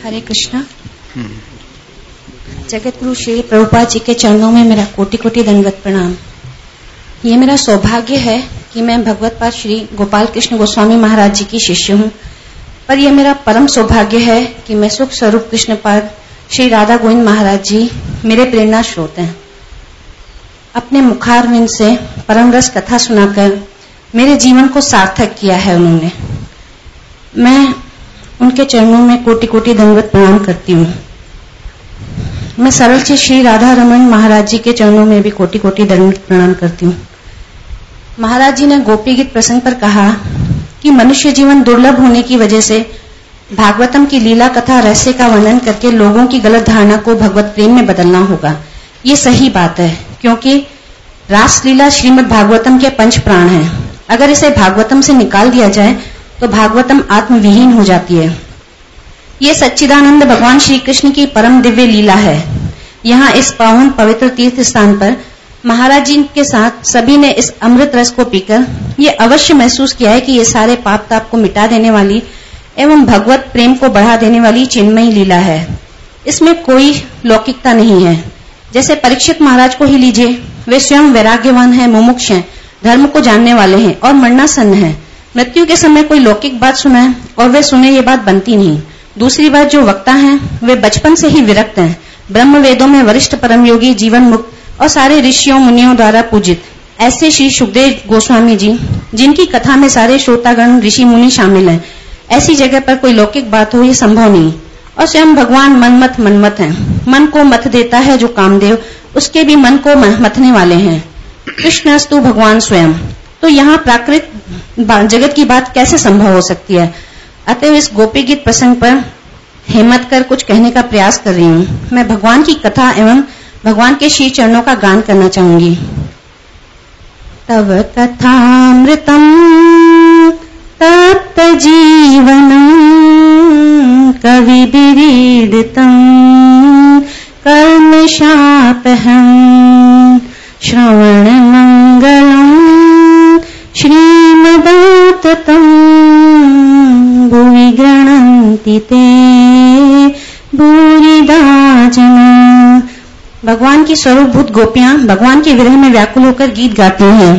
हरे कृष्णा। जगत गुरु श्री प्रभुपाद जी के चरणों में मेरा कोटि कोटि दंडवत प्रणाम। ये मेरा सौभाग्य है कि मैं भगवत पाद श्री गोपाल कृष्ण गोस्वामी महाराज जी की शिष्य हूँ, पर यह मेरा परम सौभाग्य है कि मैं सुख स्वरूप कृष्ण पाद श्री राधा गोविंद महाराज जी मेरे प्रेरणा स्रोत हैं। अपने मुखारविंद से परम रस कथा सुनाकर मेरे जीवन को सार्थक किया है उन्होंने। मैं उनके चरणों में कोटि कोटि दंडवत प्रणाम करती हूँ। मैं सरल से श्री राधा रमन महाराज जी के चरणों में भी कोटि कोटि दंडवत प्रणाम करती हूँ। महाराज जी ने गोपी गीत प्रसंग पर कहा कि मनुष्य जीवन दुर्लभ होने की वजह से भागवतम की लीला कथा रहस्य का वर्णन करके लोगों की गलत धारणा को भगवत प्रेम में बदलना होगा। ये सही बात है, क्योंकि रासलीला श्रीमद् भागवतम के पंच प्राण हैं। अगर इसे भागवतम से निकाल दिया जाए तो भागवतम आत्मविहीन हो जाती है। ये सच्चिदानंद भगवान श्री कृष्ण की परम दिव्य लीला है। यहाँ इस पावन पवित्र तीर्थ स्थान पर महाराज जी के साथ सभी ने इस अमृत रस को पीकर ये अवश्य महसूस किया है कि ये सारे पाप ताप को मिटा देने वाली एवं भगवत प्रेम को बढ़ा देने वाली चिन्मयी लीला है। इसमें कोई लौकिकता नहीं है। जैसे परीक्षित महाराज को ही लीजिए, वे स्वयं वैराग्यवान हैं, मुमुक्ष हैं, धर्म को जानने वाले हैं और मरणासन्न हैं। मृत्यु के समय कोई लौकिक बात सुनाए और वे सुने ये बात बनती नहीं। दूसरी बात, जो वक्ता हैं वे बचपन से ही विरक्त हैं, ब्रह्म वेदों में वरिष्ठ परम योगी, जीवन मुक्त और सारे ऋषियों मुनियों द्वारा पूजित ऐसे श्री सुखदेव गोस्वामी जी, जिनकी कथा में सारे श्रोतागण ऋषि मुनि शामिल हैं, ऐसी जगह पर कोई लौकिक बात हो ये संभव नहीं। और स्वयं भगवान मनमत हैं। मन को मत देता है जो कामदेव, उसके भी मन को मथने वाले हैं कृष्णस्तु भगवान स्वयं। तो यहाँ प्राकृत जगत की बात कैसे संभव हो सकती है? अतः इस गोपी गीत प्रसंग पर हिम्मत कर कुछ कहने का प्रयास कर रही हूँ। मैं भगवान की कथा एवं भगवान के श्री चरणों का गान करना चाहूंगी। तव कथामृतम तप्त जीवनम कवि विरीडितम कर्म शापहम श्रवण मंगलम श्रीमदाततम भुवि गृह्णन्ति ते भूरिदा जना। भगवान की स्वरूपभूत गोपियां भगवान के विरह में व्याकुल होकर गीत गाती हैं।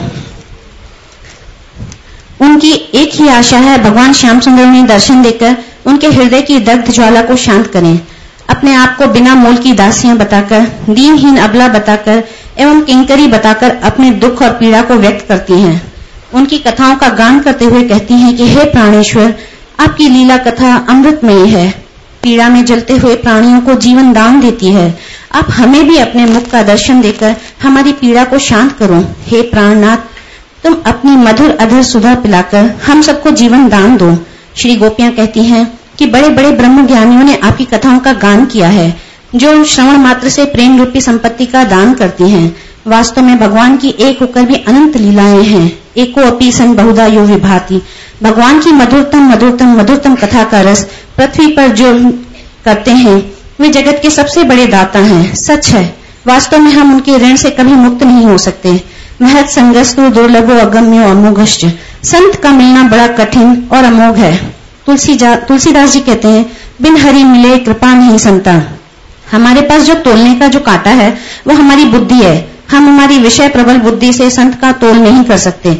उनकी एक ही आशा है, भगवान श्याम सुंदर उन्हें दर्शन देकर उनके हृदय की दग्ध ज्वाला को शांत करें। अपने आप को बिना मोल की दासियां बताकर, दीनहीन अबला बताकर एवं किंकरी बताकर अपने दुख और पीड़ा को व्यक्त करती हैं। उनकी कथाओं का गान करते हुए कहती हैं कि हे प्राणेश्वर, आपकी लीला कथा अमृतमयी है, पीड़ा में जलते हुए प्राणियों को जीवन दान देती है। आप हमें भी अपने मुख का दर्शन देकर हमारी पीड़ा को शांत करो। हे प्राणनाथ, तुम अपनी मधुर अधर सुधा पिलाकर हम सबको जीवन दान दो। श्री गोपियां कहती हैं कि बड़े बड़े ब्रह्म ज्ञानियों ने आपकी कथाओं का गान किया है, जो श्रवण मात्र से प्रेम रूपी संपत्ति का दान करती हैं। वास्तव में भगवान की एक होकर भी अनंत लीलाएं हैं। एको अपि सन बहुधा यो विभाति। भगवान की मधुरतम मधुरतम मधुरतम कथा का रस पृथ्वी पर जो करते हैं वे जगत के सबसे बड़े दाता हैं। सच है, वास्तव में हम उनके ऋण से कभी मुक्त नहीं हो सकते। महत संगस्तु दुर्लभो अगम्यो अमोघश्च। संत का मिलना बड़ा कठिन और अमोघ है। तुलसीदास जी कहते हैं, बिन हरि मिले कृपा नहीं संता। हमारे पास जो तोलने का जो कांटा है वो हमारी बुद्धि है। हम हमारी विषय प्रबल बुद्धि से संत का तोल नहीं कर सकते।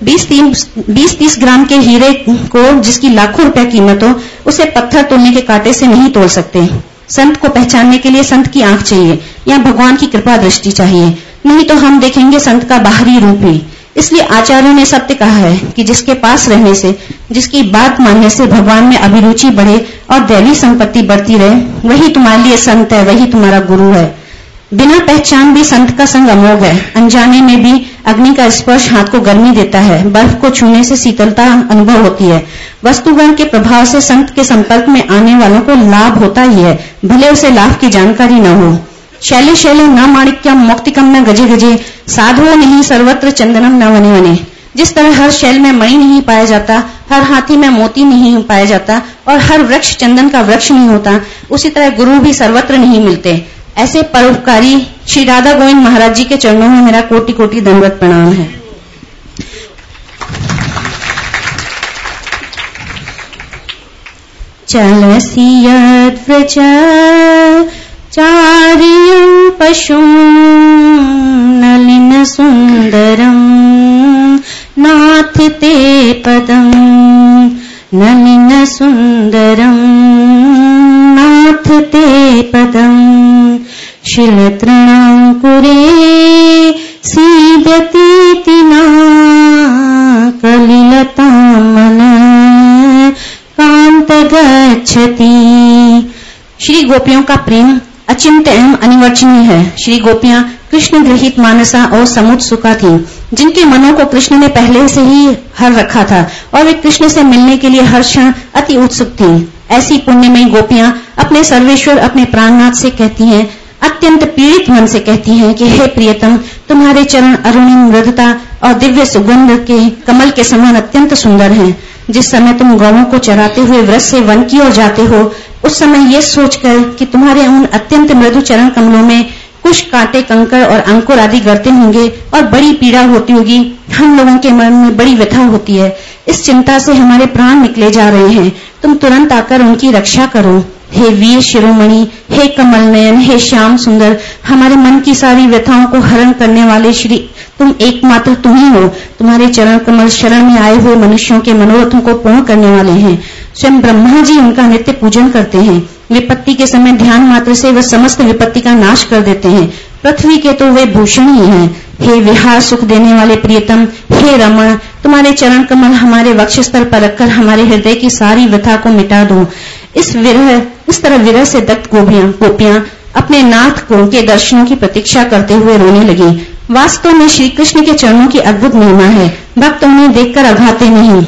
20-30 ग्राम के हीरे को जिसकी लाखों रुपया कीमत हो, उसे पत्थर तोलने के कांटे से नहीं तोल सकते। संत को पहचानने के लिए संत की आंख चाहिए या भगवान की कृपा दृष्टि चाहिए, नहीं तो हम देखेंगे संत का बाहरी रूप ही। इसलिए आचार्यों ने सत्य कहा है कि जिसके पास रहने से, जिसकी बात मानने से भगवान में अभिरुचि बढ़े और दैवी संपत्ति बढ़ती रहे, वही तुम्हारे लिए संत है, वही तुम्हारा गुरु है। बिना पहचान भी संत का संग अमोघ है। अनजाने में भी अग्नि का स्पर्श हाथ को गर्मी देता है, बर्फ को छूने से शीतलता अनुभव होती है। वस्तुगण के प्रभाव से संत के संपर्क में आने वालों को लाभ होता ही है, भले उसे लाभ की जानकारी न हो। शैले शैले न माणिक्यम मौक्तिकम न गजे गजे, साधुओं नहीं सर्वत्र चंदनम न वने वने। जिस तरह हर शैल में मणि नहीं पाया जाता, हर हाथी में मोती नहीं पाया जाता और हर वृक्ष चंदन का वृक्ष नहीं होता, उसी तरह गुरु भी सर्वत्र नहीं मिलते। ऐसे परोपकारी श्री राधा गोविंद महाराज जी के चरणों में मेरा कोटि कोटि दंडवत प्रणाम है। चलसि यद्व्रज चार्यं पशुं नलिन सुंदरं नाथ ते पदं नलिन सुंदरं नाथ ते पदं शिलतृणाङ्कुरे सीदतीति न कलिलतामन कांत गच्छति। श्री गोपियों का प्रेम अचिंत्य एवं अनिवर्चनीय है। श्री गोपियां कृष्ण गृहित मानसा और समुत्सुका थीं, जिनके मनों को कृष्ण ने पहले से ही हर रखा था और वे कृष्ण से मिलने के लिए हर क्षण अति उत्सुक थीं। ऐसी पुण्यमयी गोपियां अपने सर्वेश्वर अपने प्राणनाथ से कहती हैं, अत्यंत पीड़ित मन से कहती हैं कि हे प्रियतम, तुम्हारे चरण अरुणिम मृदुता और दिव्य सुगंध के कमल के समान अत्यंत सुंदर हैं। जिस समय तुम गौओं को चराते हुए व्रज से वन की ओर जाते हो, उस समय ये सोचकर कि तुम्हारे उन अत्यंत मृदु चरण कमलों में कुछ कांटे, कंकड़ और अंकुर आदि गड़ते होंगे और बड़ी पीड़ा होती होगी, हम लोगों के मन में बड़ी व्यथा होती है। इस चिंता से हमारे प्राण निकले जा रहे हैं। तुम तुरंत आकर उनकी रक्षा करो। हे वीर शिरोमणि, हे कमल नयन, हे श्याम सुंदर, हमारे मन की सारी व्यथाओं को हरण करने वाले श्री तुम एकमात्र तुम ही हो। तुम्हारे चरण कमल शरण में आए हुए मनुष्यों के मनोरथों को पूर्ण करने वाले हैं। स्वयं ब्रह्मा जी उनका नित्य पूजन करते हैं। विपत्ति के समय ध्यान मात्र से वह समस्त विपत्ति का नाश कर देते हैं। पृथ्वी के तो वे भूषण ही हैं। हे विहार सुख देने वाले प्रियतम, हे रमण, तुम्हारे चरण कमल हमारे वक्षस्थल पर रखकर हमारे हृदय की सारी व्यथा को मिटा दो। इस तरह विरह से दग्ध गोपियां अपने नाथ को के दर्शनों की प्रतीक्षा करते हुए रोने लगी। वास्तव में श्री कृष्ण के चरणों की अद्भुत महिमा है। भक्त उन्हें देखकर अघाते नहीं।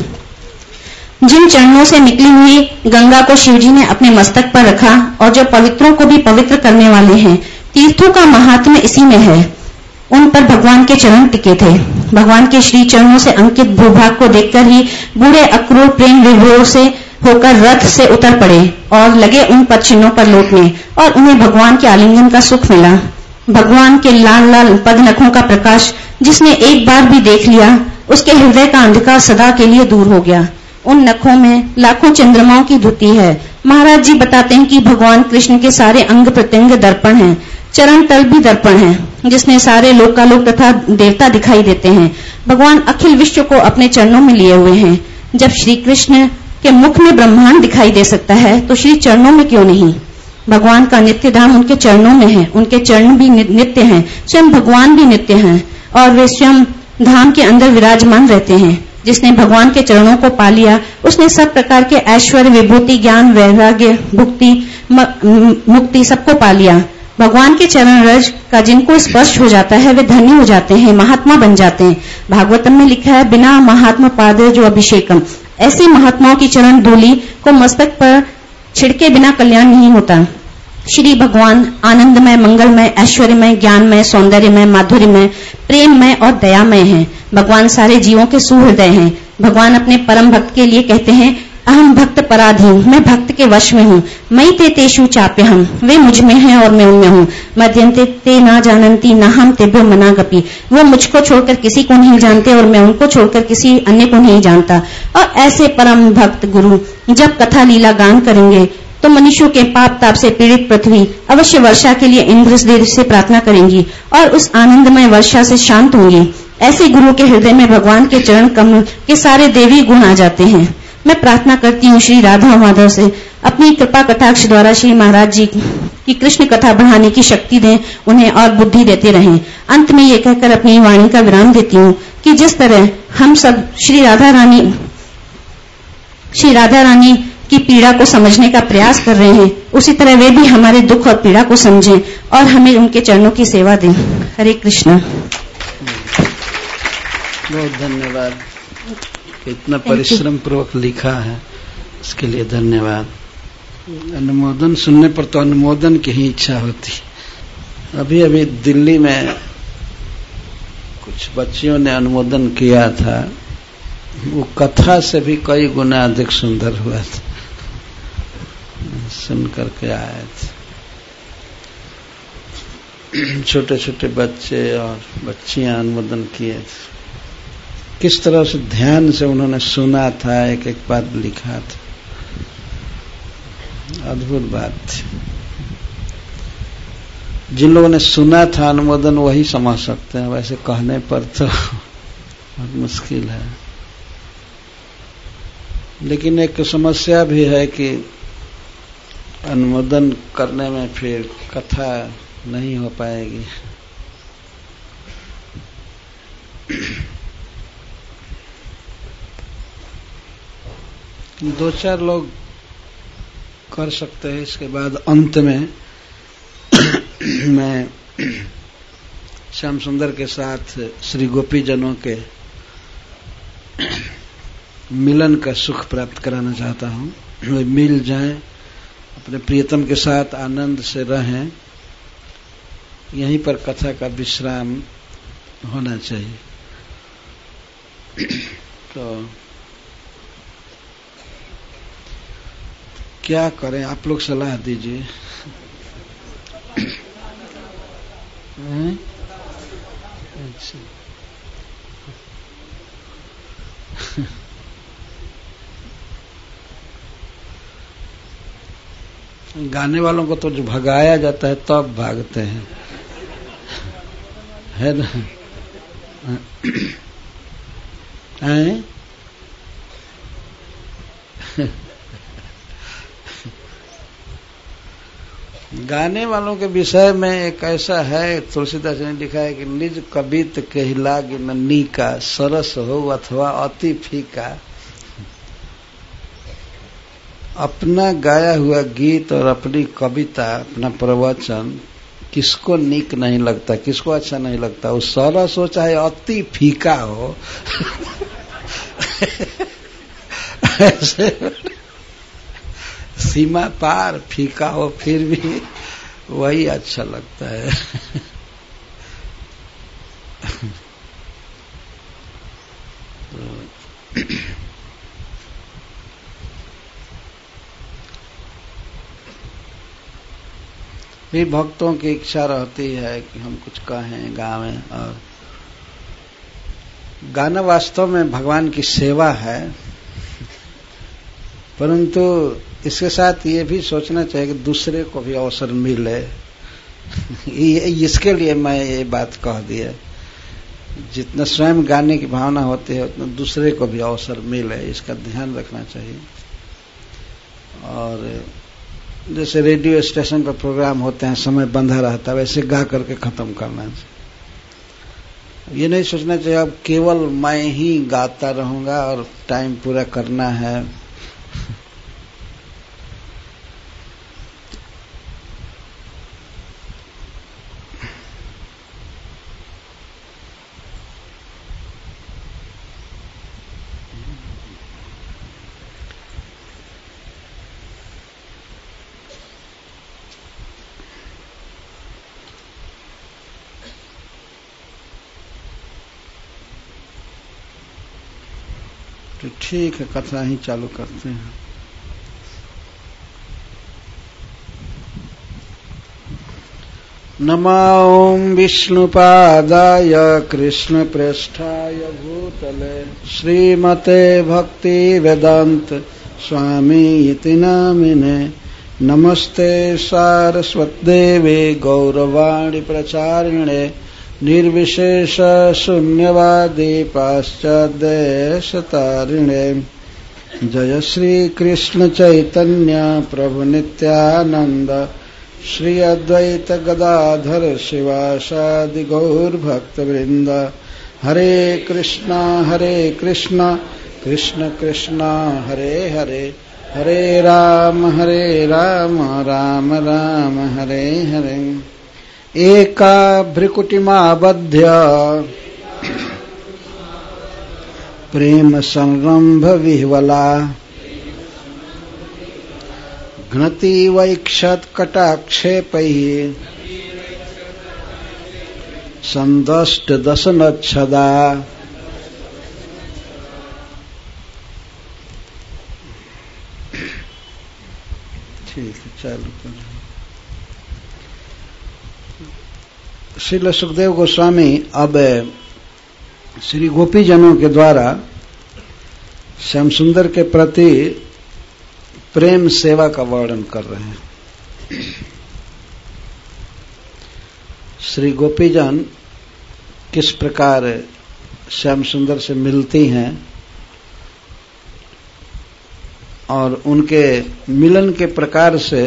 जिन चरणों से निकली हुई गंगा को शिवजी ने अपने मस्तक पर रखा और जो पवित्रों को भी पवित्र करने वाले हैं, तीर्थों का महात्म्य इसी में है। उन पर भगवान के चरण टिके थे। भगवान के श्री चरणों से अंकित भूभाग को देखकर ही बूढ़े अक्रूर प्रेम विभोर से होकर रथ से उतर पड़े और लगे उन पद चिन्हों पर लौटने, और उन्हें भगवान के आलिंगन का सुख मिला। भगवान के लाल लाल पद नखों का प्रकाश जिसने एक बार भी देख लिया, उसके हृदय का अंधकार सदा के लिए दूर हो गया। उन नखों में लाखों चंद्रमाओं की धुती है। महाराज जी बताते हैं कि भगवान कृष्ण के सारे अंग प्रत्यंग दर्पण हैं। चरण तल भी दर्पण है, जिसमें सारे लोकालोक तथा देवता दिखाई देते हैं। भगवान अखिल विश्व को अपने चरणों में लिए हुए हैं। जब श्री कृष्ण के मुख में ब्रह्मांड दिखाई दे सकता है, तो श्री चरणों में क्यों नहीं? भगवान का नित्य धाम उनके चरणों में है। उनके चरण भी नित्य हैं, स्वयं भगवान भी नित्य हैं, और वे स्वयं धाम के अंदर विराजमान रहते हैं। जिसने भगवान के चरणों को पा लिया, उसने सब प्रकार के ऐश्वर्य, विभूति, ज्ञान, वैराग्य, भुक्ति, मुक्ति सबको पा लिया। भगवान के चरण रज का जिनको स्पर्श हो जाता है, वे धन्य हो जाते हैं, महात्मा बन जाते हैं। भागवतम में लिखा है, बिना महात्मा पाद जो अभिषेकम। ऐसे महात्माओं की चरण धूलि को मस्तक पर छिड़के बिना कल्याण नहीं होता। श्री भगवान आनंदमय, मंगलमय, ऐश्वर्यमय, ज्ञानमय, सौंदर्यमय, माधुर्यमय, प्रेममय और दयामय हैं। भगवान सारे जीवों के सुहृदय हैं। भगवान अपने परम भक्त के लिए कहते हैं, अहम भक्त पराधीन, मैं भक्त के वश में हूँ। मई ते तेषु चाप्यहम, वे मुझ में हैं और मैं उनमें हूँ। मध्यंते ते ना जानंती न हम तेभ्यो मनागपि, वो मुझको छोड़कर किसी को नहीं जानते और मैं उनको छोड़कर किसी अन्य को नहीं जानता। और ऐसे परम भक्त गुरु जब कथा लीला गान करेंगे, तो मनुष्यों के पाप ताप से पीड़ित पृथ्वी अवश्य वर्षा के लिए इंद्रदेव से प्रार्थना करेंगी और उस आनंदमय वर्षा से शांत होंगी। ऐसे गुरु के हृदय में भगवान के चरण कमल के सारे देवी गुण आ जाते हैं। मैं प्रार्थना करती हूँ श्री राधा माधव से, अपनी कृपा कटाक्ष द्वारा श्री महाराज जी की कृष्ण कथा बढ़ाने की शक्ति दें, उन्हें और बुद्धि देते रहें। अंत में ये कहकर अपनी वाणी का विराम देती हूँ कि जिस तरह हम सब श्री राधा रानी की पीड़ा को समझने का प्रयास कर रहे हैं, उसी तरह वे भी हमारे दुख और पीड़ा को समझें और हमें उनके चरणों की सेवा दें। हरे कृष्ण। बहुत धन्यवाद। इतना परिश्रम पूर्वक लिखा है, इसके लिए धन्यवाद। अनुमोदन सुनने पर तो अनुमोदन की ही इच्छा होती। अभी अभी दिल्ली में कुछ बच्चियों ने अनुमोदन किया था, वो कथा से भी कई गुना अधिक सुंदर हुआ था। सुन करके आए थे, छोटे छोटे बच्चे और बच्चियां अनुमोदन किए थे। किस तरह से ध्यान से उन्होंने सुना था, एक एक बात लिखा था। अद्भुत बात। जिन लोगों ने सुना था अनुमोदन वही समझ सकते हैं, वैसे कहने पर तो बहुत मुश्किल है। लेकिन एक समस्या भी है कि अनुमोदन करने में फिर कथा नहीं हो पाएगी। दो चार लोग कर सकते हैं। इसके बाद अंत में मैं श्याम सुंदर के साथ श्री गोपी जनों के मिलन का सुख प्राप्त कराना चाहता हूँ। वे मिल जाएं, अपने प्रियतम के साथ आनंद से रहें। यहीं पर कथा का विश्राम होना चाहिए। तो क्या करें, आप लोग सलाह दीजिए। अच्छा, गाने वालों को तो जो भगाया जाता है तब भागते हैं, है ना? हैं? गाने वालों के विषय में एक ऐसा है, तुलसीदास ने लिखा है कि निज कवित कहला गिननी का सरस हो अथवा अति फीका। अपना गाया हुआ गीत और अपनी कविता, अपना प्रवचन किसको नीक नहीं लगता, किसको अच्छा नहीं लगता। वो सरस हो चाहे अति फीका हो ऐसे सीमा पार फीका हो फिर भी वही अच्छा लगता है। भी भक्तों की इच्छा रहती है कि हम कुछ कहें, गावें। और गाना वास्तव में भगवान की सेवा है, परंतु इसके साथ ये भी सोचना चाहिए कि दूसरे को भी अवसर मिले। इसके लिए मैं ये बात कह दिया, जितना स्वयं गाने की भावना होती है उतना दूसरे को भी अवसर मिले, इसका ध्यान रखना चाहिए। और जैसे रेडियो स्टेशन पर प्रोग्राम होते हैं, समय बंधा रहता है, वैसे गा करके खत्म करना चाहिए। ये नहीं सोचना चाहिए अब केवल मैं ही गाता रहूंगा और टाइम पूरा करना है। तो ठीक है, कथा ही चालू करते हैं। नमो विष्णुपादाय कृष्णप्रेष्ठाय भूतले श्रीमते भक्ति वेदांत स्वामी इति नामिने। नमस्ते सारस्वत्देवे गौरवाणी प्रचारिणे निर्विशेष शून्यवादी पाश्चादेशतारिणे। जय श्री कृष्ण चैतन्य प्रभु नित्यानंद श्री अद्वैत गदाधर शिवासादि गौर भक्तवृंद। हरे कृष्णा कृष्ण कृष्ण हरे हरे, हरे राम राम राम हरे हरे। एका भ्रिकुटिमाबध्य प्रेम संरंभ विह्वला घ्नति वैक्षत कटाक्षेपैः संदष्ट दशनच्छदा। ठीक है, चालू कर। श्रील सुखदेव गोस्वामी अब श्री गोपी जनों के द्वारा श्याम सुंदर के प्रति प्रेम सेवा का वर्णन कर रहे हैं। श्री गोपीजन किस प्रकार श्याम सुंदर से मिलती हैं और उनके मिलन के प्रकार से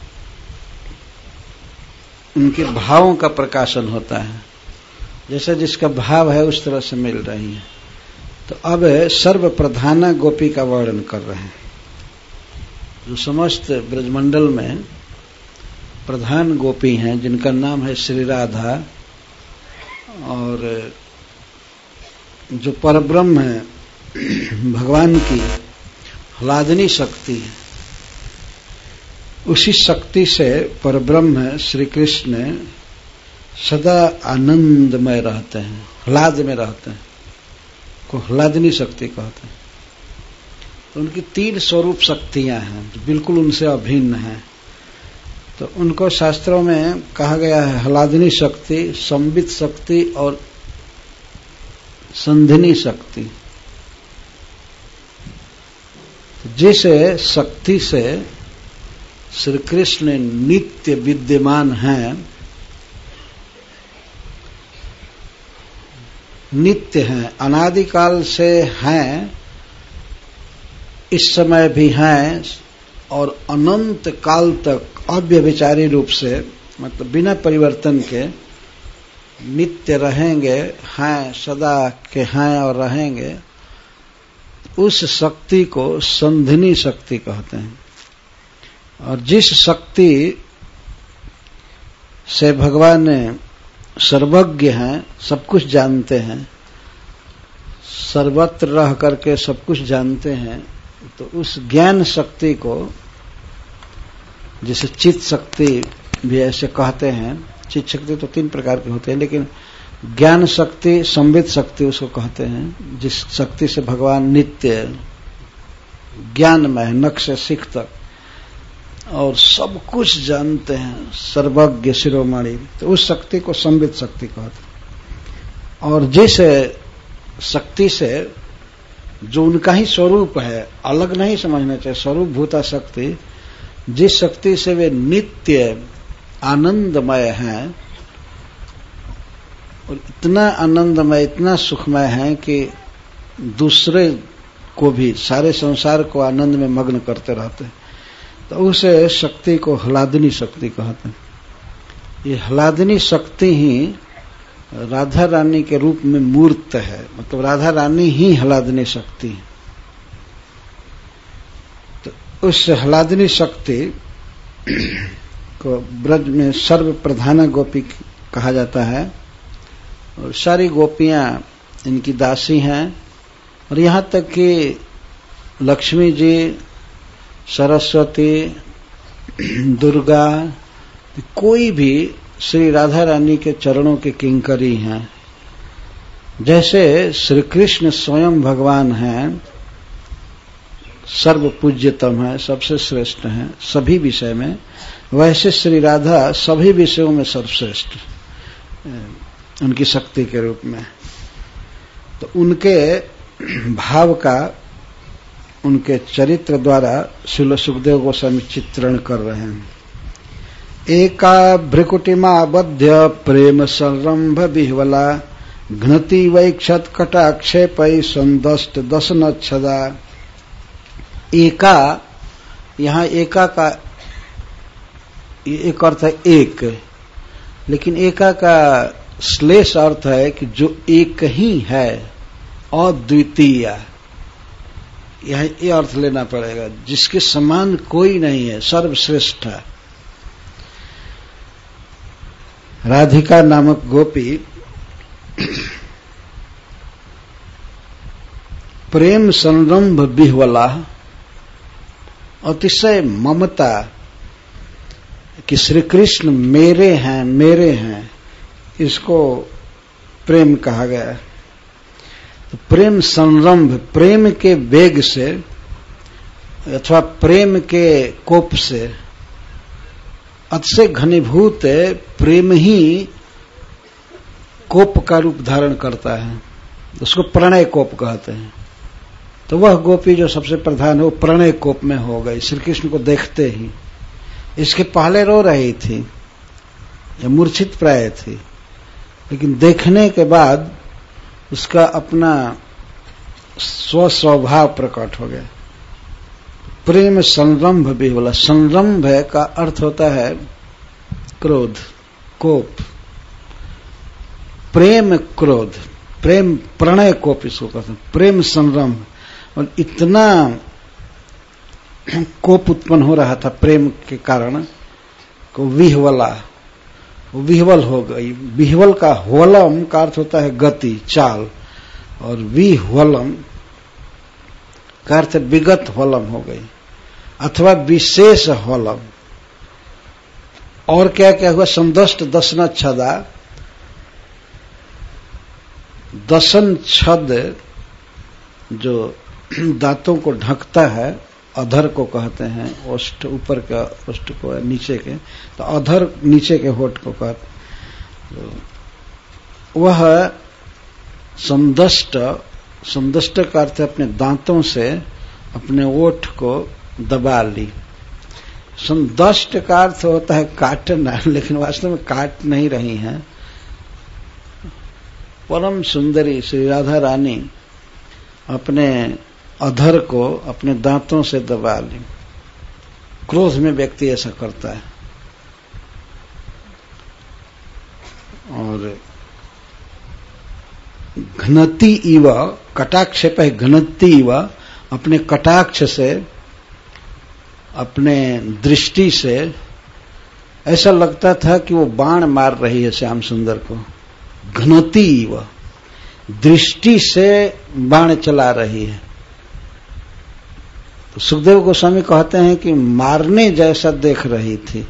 उनके भावों का प्रकाशन होता है। जैसे जिसका भाव है उस तरह से मिल रही है। तो अब सर्व प्रधाना गोपी का वर्णन कर रहे हैं। जो समस्त ब्रजमंडल में प्रधान गोपी हैं, जिनका नाम है श्री राधा, और जो परब्रह्म है भगवान की ह्लादनी शक्ति है, उसी शक्ति से परब्रह्म श्री कृष्ण सदा आनंदमय रहते हैं, ह्लाद में रहते हैं, को ह्लादनी शक्ति कहते हैं। तो उनकी 3 स्वरूप शक्तियां हैं जो बिल्कुल उनसे अभिन्न हैं। तो उनको शास्त्रों में कहा गया है ह्लादनी शक्ति, संबित शक्ति और संधिनी शक्ति। जिस शक्ति से श्री कृष्ण नित्य विद्यमान हैं, नित्य हैं, अनादिकाल से हैं, इस समय भी हैं और अनंत काल तक अव्यभिचारी रूप से, मतलब बिना परिवर्तन के नित्य रहेंगे, हैं, सदा के हैं और रहेंगे, उस शक्ति को संधिनी शक्ति कहते हैं। और जिस शक्ति से भगवान सर्वज्ञ हैं, सब कुछ जानते हैं, सर्वत्र रह करके सब कुछ जानते हैं, तो उस ज्ञान शक्ति को, जिसे चित्त शक्ति भी ऐसे कहते हैं, चित्त शक्ति तो 3 प्रकार के होते हैं, लेकिन ज्ञान शक्ति, संबित शक्ति उसको कहते हैं, जिस शक्ति से भगवान नित्य ज्ञानमय, नख से सिख तक और सब कुछ जानते हैं, सर्वज्ञ शिरोमणि, तो उस शक्ति को संबित शक्ति कहते हैं। और जिस शक्ति से, जो उनका ही स्वरूप है, अलग नहीं समझना चाहिए, स्वरूप भूता शक्ति, जिस शक्ति से वे नित्य आनंदमय हैं और इतना आनंदमय, इतना सुखमय हैं कि दूसरे को भी, सारे संसार को आनंद में मग्न करते रहते हैं, तो उस शक्ति को ह्लादनी शक्ति कहते हैं। ये ह्लादनी शक्ति ही राधा रानी के रूप में मूर्त है, मतलब राधा रानी ही ह्लादनी शक्ति है। तो उस ह्लादनी शक्ति को ब्रज में सर्व प्रधाना गोपी कहा जाता है और सारी गोपियां इनकी दासी हैं। और यहाँ तक कि लक्ष्मी जी, सरस्वती, दुर्गा, कोई भी श्री राधा रानी के चरणों के किंकरी हैं। जैसे श्री कृष्ण स्वयं भगवान हैं, सर्व पूज्यतम है, सबसे श्रेष्ठ हैं सभी विषय में, वैसे श्री राधा सभी विषयों में सर्वश्रेष्ठ उनकी शक्ति के रूप में। तो उनके भाव का उनके चरित्र द्वारा श्रील सुखदेव गोस्वामी चित्रण कर रहे हैं। एका भ्रिकुटिमाबध्य प्रेम संरंभ विह्वला घ्नति वैक्षत कटाक्षेपै संदष्ट दशनच्छदा। एका, यहाँ एका का एक अर्थ है एक, लेकिन एका का श्लेष अर्थ है कि जो एक ही है, अद्वितीय। यह ये अर्थ लेना पड़ेगा, जिसके समान कोई नहीं है, सर्वश्रेष्ठ है। राधिका नामक गोपी प्रेम संरंभ विह्वला, अतिशय ममता कि श्री कृष्ण मेरे हैं, इसको प्रेम कहा गया है। तो प्रेम संरंभ, प्रेम के वेग से अथवा प्रेम के कोप से, अतिशय घनीभूत प्रेम ही कोप का रूप धारण करता है, उसको प्रणय कोप कहते हैं। तो वह गोपी जो सबसे प्रधान है वो प्रणय कोप में हो गई श्री कृष्ण को देखते ही। इसके पहले रो रही थी या मूर्छित प्राय थी, लेकिन देखने के बाद उसका अपना स्वभाव प्रकट हो गया। प्रेम संरंभ भी बोला। संरंभ का अर्थ होता है क्रोध, कोप। प्रेम क्रोध, प्रेम प्रणय कोप इसको कहते हैं, प्रेम संरंभ। और इतना कोप उत्पन्न हो रहा था प्रेम के कारण को विह्वला, वो विह्वल हो गई। विह्वल का ह्वलम का अर्थ होता है गति, चाल, और विह्वलम का अर्थ विगत ह्वलम हो गई अथवा विशेष ह्वलम। और क्या क्या हुआ? संदष्ट दशन छदा। दशन छद जो दांतों को ढकता है, अधर को कहते हैं, ओष्ठ ऊपर का ओष्ठ को नीचे के, तो अधर नीचे के होठ को कहते, तो वह संदष्ट, संदष्ट का अर्थ अपने दांतों से अपने ओठ को दबा ली। संदष्ट का अर्थ होता है काटना, लेकिन वास्तव में काट नहीं रही हैं। परम सुंदरी श्री राधा रानी अपने अधर को अपने दांतों से दबा ली। क्रोध में व्यक्ति ऐसा करता है। और घनती इव, कटाक्ष पे घनती इव, अपने कटाक्ष से, अपने दृष्टि से ऐसा लगता था कि वो बाण मार रही है श्याम सुंदर को। घनती इव, दृष्टि से बाण चला रही है। तो सुखदेव गोस्वामी कहते हैं कि मारने जैसा देख रही थी।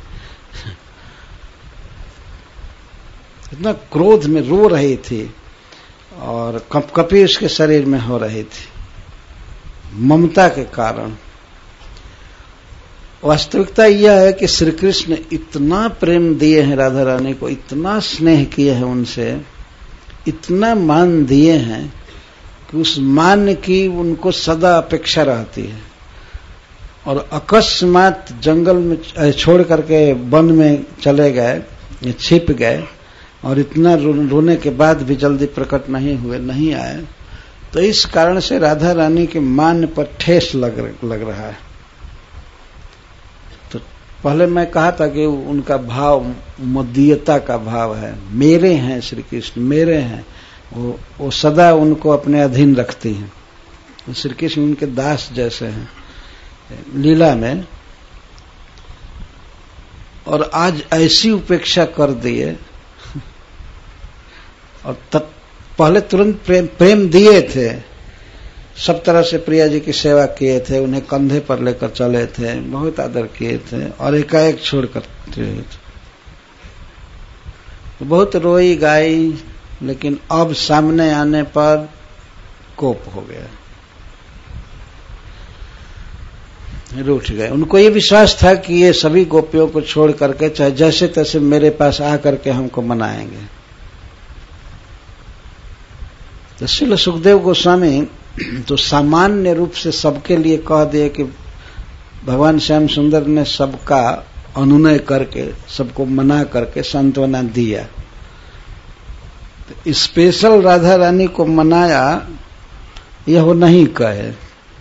इतना क्रोध में रो रही थी और कपकपी उसके शरीर में हो रही थी ममता के कारण। वास्तविकता यह है कि श्री कृष्ण इतना प्रेम दिए हैं राधा रानी को, इतना स्नेह किए हैं उनसे, इतना मान दिए हैं कि उस मान की उनको सदा अपेक्षा रहती है। और अकस्मात जंगल में छोड़ करके वन में चले गए, छिप गए, और इतना रोने के बाद भी जल्दी प्रकट नहीं हुए, नहीं आए, तो इस कारण से राधा रानी के मान पर ठेस लग रहा है। तो पहले मैं कहा था कि उनका भाव मदीयता का भाव है, मेरे हैं श्री कृष्ण, मेरे हैं। वो सदा उनको अपने अधीन रखती हैं। श्री कृष्ण उनके दास जैसे हैं लीला में। और आज ऐसी उपेक्षा कर दिए, और तब पहले तुरंत प्रेम दिए थे, सब तरह से प्रिया जी की सेवा किए थे, उन्हें कंधे पर लेकर चले थे, बहुत आदर किए थे, और एकाएक छोड़कर थे। तो बहुत रोई गाई, लेकिन अब सामने आने पर कोप हो गया, रूठ गए। उनको ये विश्वास था कि ये सभी गोपियों को छोड़ करके चाहे जैसे तैसे मेरे पास आकर के हमको मनाएंगे। तो श्रील सुखदेव गोस्वामी तो सामान्य रूप से सबके लिए कह दिए कि भगवान श्याम सुंदर ने सबका अनुनय करके, सबको मना करके सांत्वना दिया। तो स्पेशल राधा रानी को मनाया, यह वो नहीं कहे।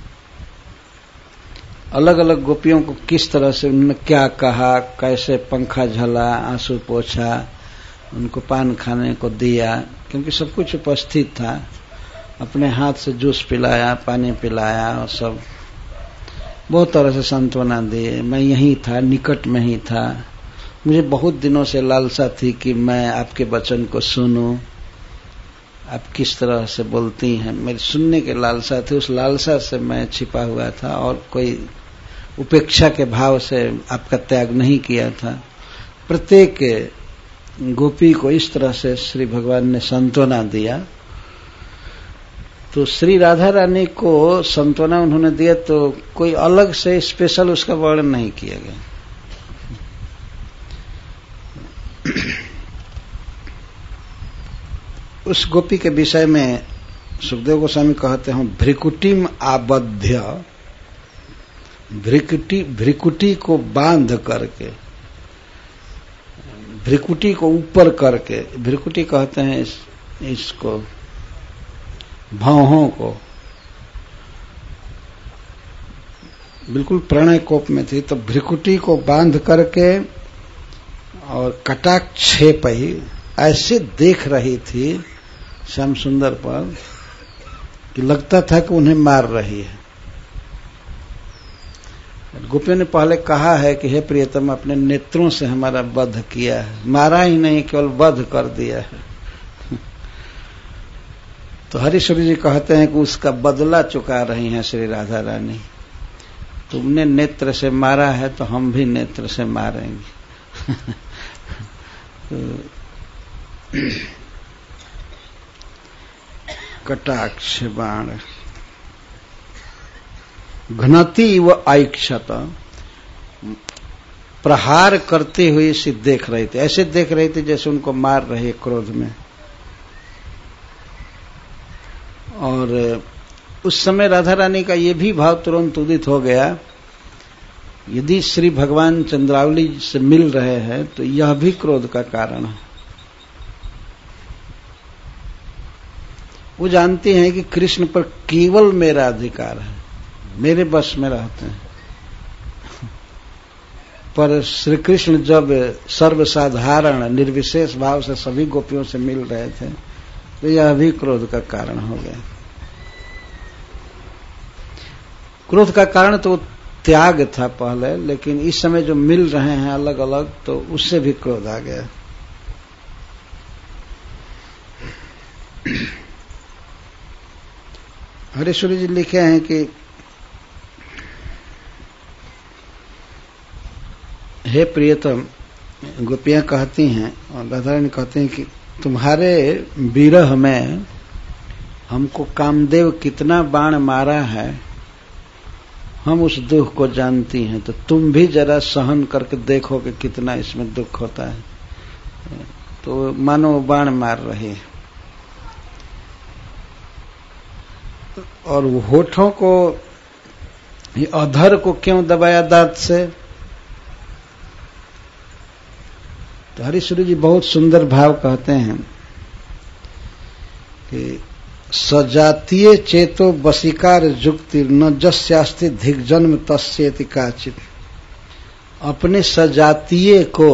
अलग अलग गोपियों को किस तरह से उन्होंने क्या कहा, कैसे पंखा झला, आंसू पोछा, उनको पान खाने को दिया, क्योंकि सब कुछ उपस्थित था। अपने हाथ से जूस पिलाया, पानी पिलाया, और सब बहुत तरह से सांत्वना दिए। मैं यहीं था, निकट में ही था, मुझे बहुत दिनों से लालसा थी कि मैं आपके वचन को सुनूं, आप किस तरह से बोलती हैं, मेरी सुनने की लालसा थी। उस लालसा से मैं छिपा हुआ था, और कोई उपेक्षा के भाव से आपका त्याग नहीं किया था। प्रत्येक गोपी को इस तरह से श्री भगवान ने सांत्वना दिया। तो श्री राधा रानी को सांत्वना उन्होंने दिया, तो कोई अलग से स्पेशल उसका वर्णन नहीं किया गया। उस गोपी के विषय में सुखदेव गोस्वामी कहते हैं भ्रिकुटिम आबद्ध्य, भ्रिकुटी को बांध करके, भ्रिकुटी को ऊपर करके, भ्रिकुटी कहते हैं इसको भौहों को, बिल्कुल प्रणय कोप में थी, तो भ्रिकुटी को बांध करके और कटाक्षेपही ऐसे देख रही थी श्याम सुंदर पर कि लगता था कि उन्हें मार रही है। गोपियों ने पहले कहा है कि हे प्रियतम, अपने नेत्रों से हमारा वध किया है, मारा ही नहीं केवल वध कर दिया है। तो हरीश्वरी जी कहते हैं कि उसका बदला चुका रही हैं श्री राधा रानी। तुमने नेत्र से मारा है तो हम भी नेत्र से मारेंगे। कटाक्ष बाण घनती व ऐक्षत, प्रहार करते हुए इसे देख रहे थे, ऐसे देख रहे थे जैसे उनको मार रहे क्रोध में। और उस समय राधा रानी का ये भी भाव तुरंत उदित हो गया, यदि श्री भगवान चंद्रावली से मिल रहे हैं तो यह भी क्रोध का कारण है। वो जानती हैं कि कृष्ण पर केवल मेरा अधिकार है, मेरे बस में रहते हैं। पर श्री कृष्ण जब सर्वसाधारण निर्विशेष भाव से सभी गोपियों से मिल रहे थे तो यह भी क्रोध का कारण हो गया। क्रोध का कारण तो त्याग था पहले, लेकिन इस समय जो मिल रहे हैं अलग अलग तो उससे भी क्रोध आ गया। हरीश्वरी जी लिखे हैं कि हे प्रियतम, गोपियां कहती हैं और राधा रानी कहती हैं कि तुम्हारे विरह में हमको कामदेव कितना बाण मारा है, हम उस दुख को जानती हैं, तो तुम भी जरा सहन करके देखो कि कितना इसमें दुख होता है। तो मानो बाण मार रही है। और होठों को, अधर को क्यों दबाया दांत से? तो हरीश्वरी जी बहुत सुंदर भाव कहते हैं कि सजातीय चेतो वशीकार जुक्ति न जस्यास्ति धिक जन्म तस्येति काचित। अपने सजातीय को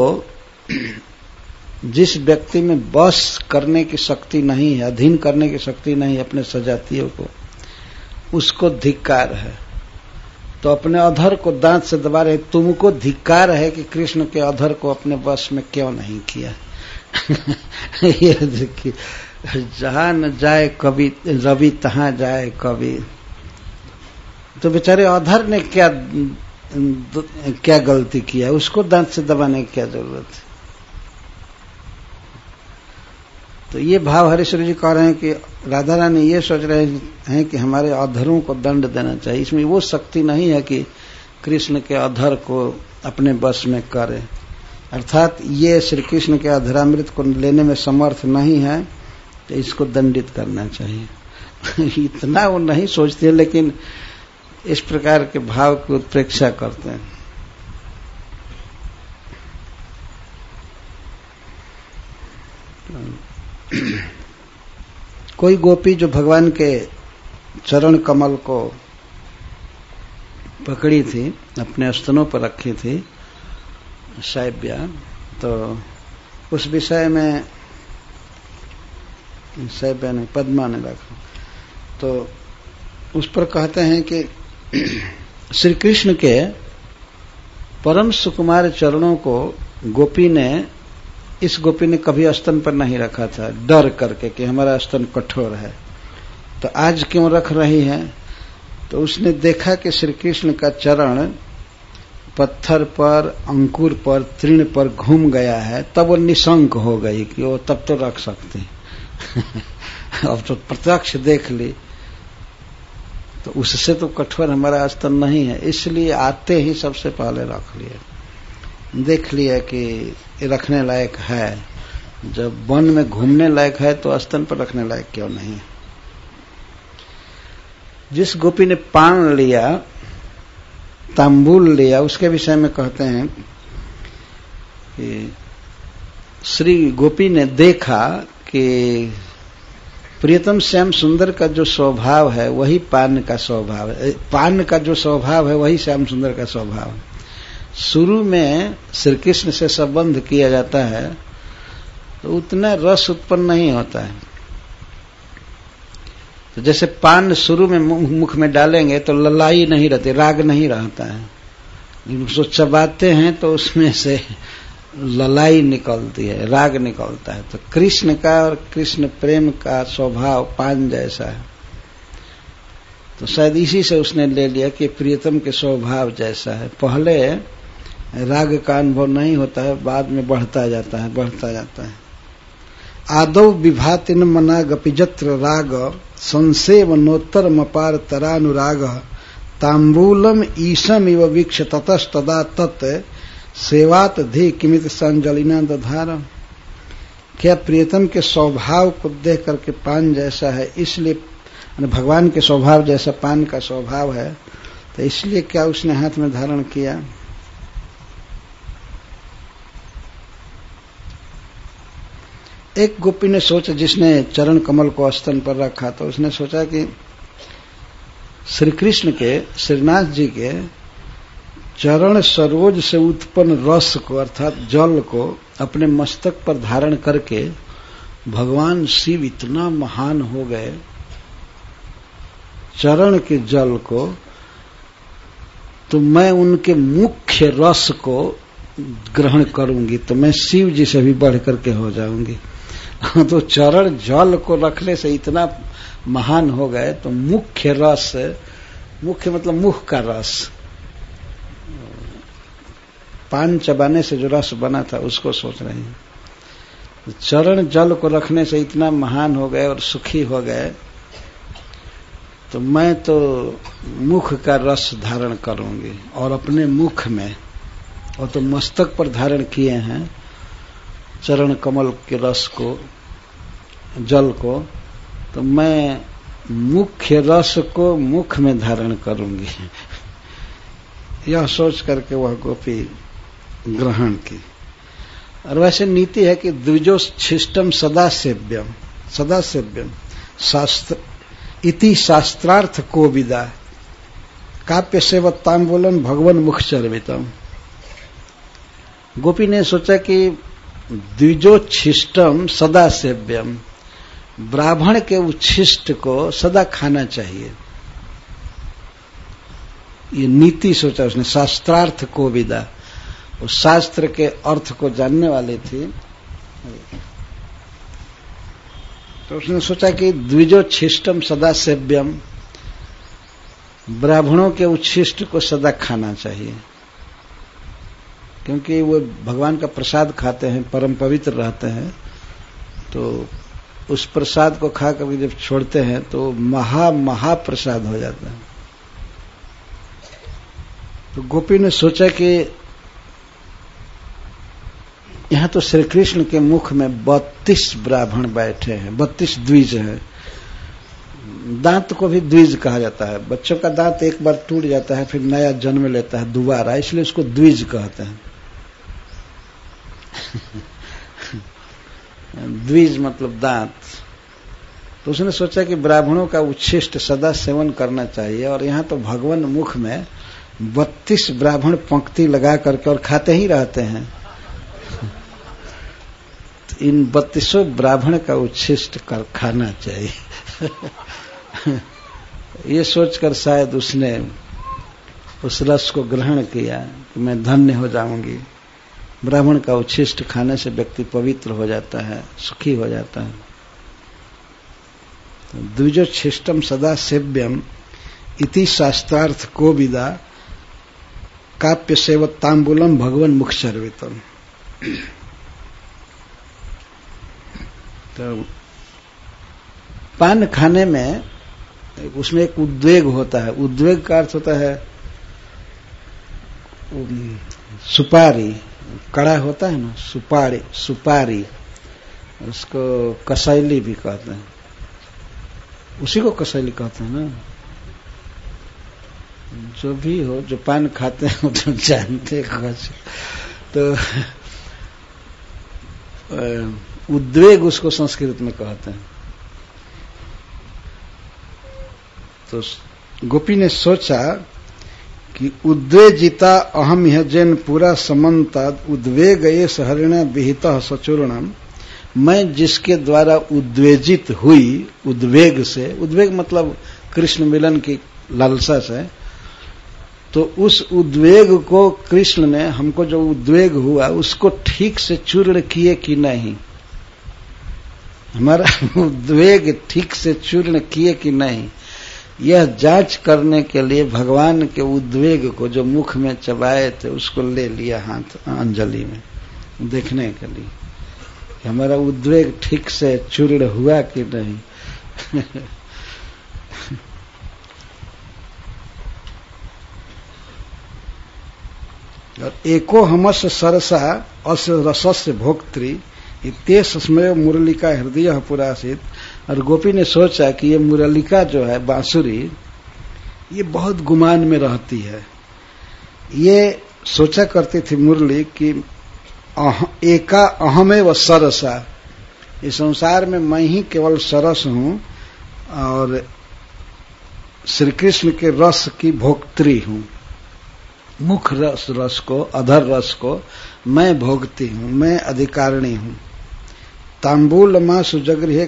जिस व्यक्ति में बस करने की शक्ति नहीं है, अधीन करने की शक्ति नहीं है अपने सजातीय को, उसको धिक्कार है। तो अपने अधर को दांत से दबा रहे, तुमको धिक्कार है कि कृष्ण के अधर को अपने वश में क्यों नहीं किया। ये देखिए, जहां न जाए कवि रवि तहां जाए कवि। तो बेचारे अधर ने क्या गलती किया, उसको दांत से दबाने की क्या जरूरत है। तो ये भाव हरीश्वरी जी कह रहे हैं कि राधा रानी ये सोच रहे हैं कि हमारे अधरों को दंड देना चाहिए। इसमें वो शक्ति नहीं है कि कृष्ण के अधर को अपने बस में करे, अर्थात ये श्री कृष्ण के अधरामृत को लेने में समर्थ नहीं है, तो इसको दंडित करना चाहिए। इतना वो नहीं सोचते, लेकिन इस प्रकार के भाव की उत्प्रेक्षा करते हैं। कोई गोपी जो भगवान के चरण कमल को पकड़ी थी, अपने स्तनों पर रखी थी साहिब्या, तो उस विषय में साहिब्या ने, पद्मा ने रखा, तो उस पर कहते हैं कि श्री कृष्ण के परम सुकुमार चरणों को इस गोपी ने कभी स्तन पर नहीं रखा था, डर करके कि हमारा स्तन कठोर है। तो आज क्यों रख रही है? तो उसने देखा कि श्री कृष्ण का चरण पत्थर पर, अंकुर पर, तृण पर घूम गया है, तब वो निशंक हो गई कि वो तब तो रख सकती। अब तो प्रत्यक्ष देख ली, तो उससे तो कठोर हमारा स्तन नहीं है, इसलिए आते ही सबसे पहले रख लिया, देख लिया कि रखने लायक है। जब वन में घूमने लायक है तो स्तन पर रखने लायक क्यों नहीं। जिस गोपी ने पान लिया, तांबूल लिया, उसके विषय में कहते हैं कि श्री गोपी ने देखा कि प्रियतम श्याम सुंदर का जो स्वभाव है वही पान का स्वभाव है, पान का जो स्वभाव है वही श्याम सुंदर का स्वभाव है। शुरू में श्री कृष्ण से संबंध किया जाता है तो उतना रस उत्पन्न नहीं होता है। तो जैसे पान शुरू में मुख में डालेंगे तो ललाई नहीं रहती, राग नहीं रहता है। उसको चबाते हैं तो उसमें से ललाई निकलती है, राग निकलता है। तो कृष्ण का और कृष्ण प्रेम का स्वभाव पान जैसा है। तो शायद इसी से उसने ले लिया कि प्रियतम के स्वभाव जैसा है। पहले राग का अनुभव नहीं होता है, बाद में बढ़ता जाता है, बढ़ता जाता है। आदौ विभातिन मना गपिजत्र राग संसेवनोत्तर मपार तरानुराग तांबूलम ईशम इव वीक्ष ततस्तदा तत् सेवात धी किमित संजलिना दधार। क्या प्रियतम के स्वभाव को देख करके पान जैसा है, इसलिए भगवान के स्वभाव जैसा पान का स्वभाव है, तो इसलिए क्या उसने हाथ में धारण किया। एक गोपी ने सोचा, जिसने चरण कमल को स्तन पर रखा, तो उसने सोचा कि श्री कृष्ण के, श्रीनाथ जी के चरण सरोज से उत्पन्न रस को अर्थात जल को अपने मस्तक पर धारण करके भगवान शिव इतना महान हो गए, चरण के जल को, तो मैं उनके मुख्य रस को ग्रहण करूंगी तो मैं शिव जी से भी बढ़ करके हो जाऊंगी। तो चरण जल को रखने से इतना महान हो गए, तो मुख्य रस, मुख्य मतलब मुख का रस, पान चबाने से जो रस बना था उसको सोच रहे हैं। चरण जल को रखने से इतना महान हो गए और सुखी हो गए, तो मैं तो मुख का रस धारण करूंगी और अपने मुख में, और तो मस्तक पर धारण किए हैं चरण कमल के रस को, जल को, तो मैं मुख्य रस को मुख में धारण करूंगी। यह सोच करके वह गोपी ग्रहण की। और वैसे नीति है कि द्विजोच्छिष्टम सदा सेव्यम, सदा सेव्यम शास्त्र इति शास्त्रार्थ को विदा काप्य सेवतांबोलन भगवन मुख चर्वितम। गोपी ने सोचा कि द्विजोच्छिष्टम सदा सेव्यम, ब्राह्मण के उच्छिष्ट को सदा खाना चाहिए। ये नीति सोचा उसने, शास्त्रार्थ को विदा, उस शास्त्र के अर्थ को जानने वाली थी। तो उसने सोचा कि द्विजोच्छिष्टम सदा सेव्यम, ब्राह्मणों के उच्छिष्ट को सदा खाना चाहिए, क्योंकि वो भगवान का प्रसाद खाते हैं, परम पवित्र रहते हैं। तो उस प्रसाद को खा करके जब छोड़ते हैं तो महाप्रसाद हो जाता है। तो गोपी ने सोचा कि यहां तो श्री कृष्ण के मुख में 32 ब्राह्मण बैठे हैं, 32 द्विज हैं। दांत को भी द्विज कहा जाता है। बच्चों का दांत एक बार टूट जाता है, फिर नया जन्म लेता है दोबारा, इसलिए उसको द्विज कहते हैं। द्विज मतलब दांत। तो उसने सोचा कि ब्राह्मणों का उच्छिष्ट सदा सेवन करना चाहिए, और यहां तो भगवान मुख में 32 ब्राह्मण पंक्ति लगा करके और खाते ही रहते हैं। तो इन 32 ब्राह्मण का उच्छिष्ट कर खाना चाहिए। ये सोचकर शायद उसने उस रस को ग्रहण किया कि मैं धन्य हो जाऊंगी। ब्राह्मण का उच्छिष्ट खाने से व्यक्ति पवित्र हो जाता है, सुखी हो जाता है। तो द्विजोच्छिष्टम सदा सेव्यम इति शास्त्रार्थ को विदा काप्य सेवतांबुलम भगवन मुख चर्वितम। तो पान खाने में उसमें एक उद्वेग होता है। उद्वेग का अर्थ होता है सुपारी, कड़ा होता है ना, सुपारी, उसको कसैली भी कहते हैं। उसी को कसैली कहते हैं ना। जो भी हो, जो पान खाते हैं तो जानते हैं। तो उद्वेग उसको संस्कृत में कहते हैं। तो गोपी ने सोचा कि उद्वेजिता अहम यह जैन पूरा समन्ताद उद्वेग ये हरिण विहित सचूर्णम, मैं जिसके द्वारा उद्वेजित हुई, उद्वेग से, उद्वेग मतलब कृष्ण मिलन की लालसा से, तो उस उद्वेग को कृष्ण ने, हमको जो उद्वेग हुआ उसको ठीक से चूर्ण किए कि नहीं, हमारा उद्वेग ठीक से चूर्ण किए कि नहीं, यह जांच करने के लिए भगवान के उद्वेग को जो मुख में चबाए थे उसको ले लिया हाथ अंजलि में, देखने के लिए कि हमारा उद्वेग ठीक से चूर्ण हुआ कि नहीं। और एको हमस सरसा अस रसस्य भोक्त्री इत्ते स्मय मुरलिका हृदय पुरासित। और गोपी ने सोचा कि ये मुरलिका जो है बांसुरी, ये बहुत गुमान में रहती है। ये सोचा करती थी मुरली कि एका अहमे व सरसा, इस संसार में मैं ही केवल सरस हूं और श्री कृष्ण के रस की भोक्त्री हूं। मुख रस को, अधर रस को मैं भोगती हूं, मैं अधिकारिणी हूं। तांबूल मां सुजगृह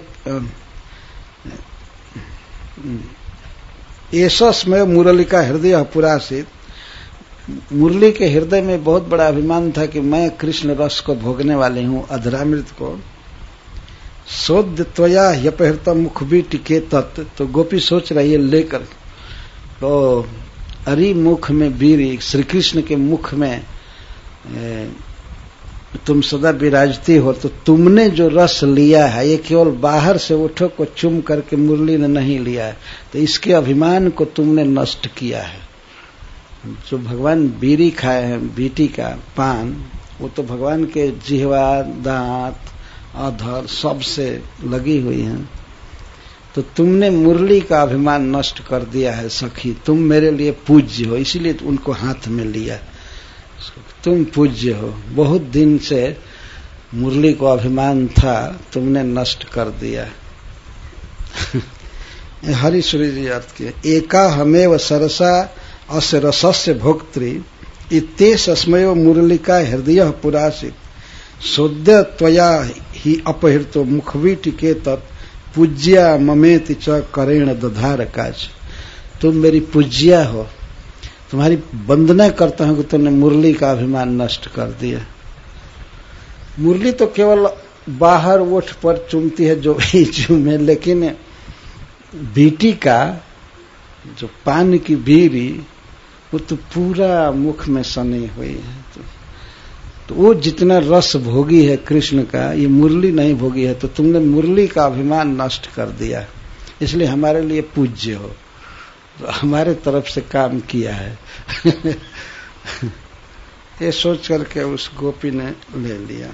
एसस्मय मुरलिका हृदय पुरासित। मुरली के हृदय में बहुत बड़ा अभिमान था कि मैं कृष्ण रस को भोगने वाली हूं, अधरामृत को। सोद्य त्वया ह्यपहृत मुख भी टिके तत्। तो गोपी सोच रही है लेकर, तो अरि मुख में बीरी, श्री कृष्ण के मुख में तुम सदा विराजती हो, तो तुमने जो रस लिया है ये केवल बाहर से ओठों को चुम करके मुरली ने नहीं लिया है, तो इसके अभिमान को तुमने नष्ट किया है। जो भगवान बीड़ी खाए हैं, बीटी का पान, वो तो भगवान के जिह्वा, दांत, अधर सबसे लगी हुई हैं। तो तुमने मुरली का अभिमान नष्ट कर दिया है सखी, तुम मेरे लिए पूज्य हो, इसीलिए उनको हाथ में लिया। तुम पूज्य हो, बहुत दिन से मुरली को अभिमान था, तुमने नष्ट कर दिया। हरिश्वरी जी अर्थ के एका हमेव सरसा अस्य रसस्य भोक्त्री इत्ते सस्मयो मुरलिका हृदय पुरासित। सोद्य त्वया ही अपहृतो मुखवीटिके तत् पूज्या ममेति च करेण दधार काज। तुम मेरी पूज्या हो, तुम्हारी वंदना करता हूं कि तुमने मुरली का अभिमान नष्ट कर दिया। मुरली तो केवल बाहर ओठ पर चुमती है जो भी चूमे, लेकिन बीटी का जो पान की बीरी वो तो पूरा मुख में सनी हुई है। तो वो जितना रस भोगी है कृष्ण का, ये मुरली नहीं भोगी है, तो तुमने मुरली का अभिमान नष्ट कर दिया, इसलिए हमारे लिए पूज्य हो, तो हमारे तरफ से काम किया है। ये सोच करके उस गोपी ने ले लिया।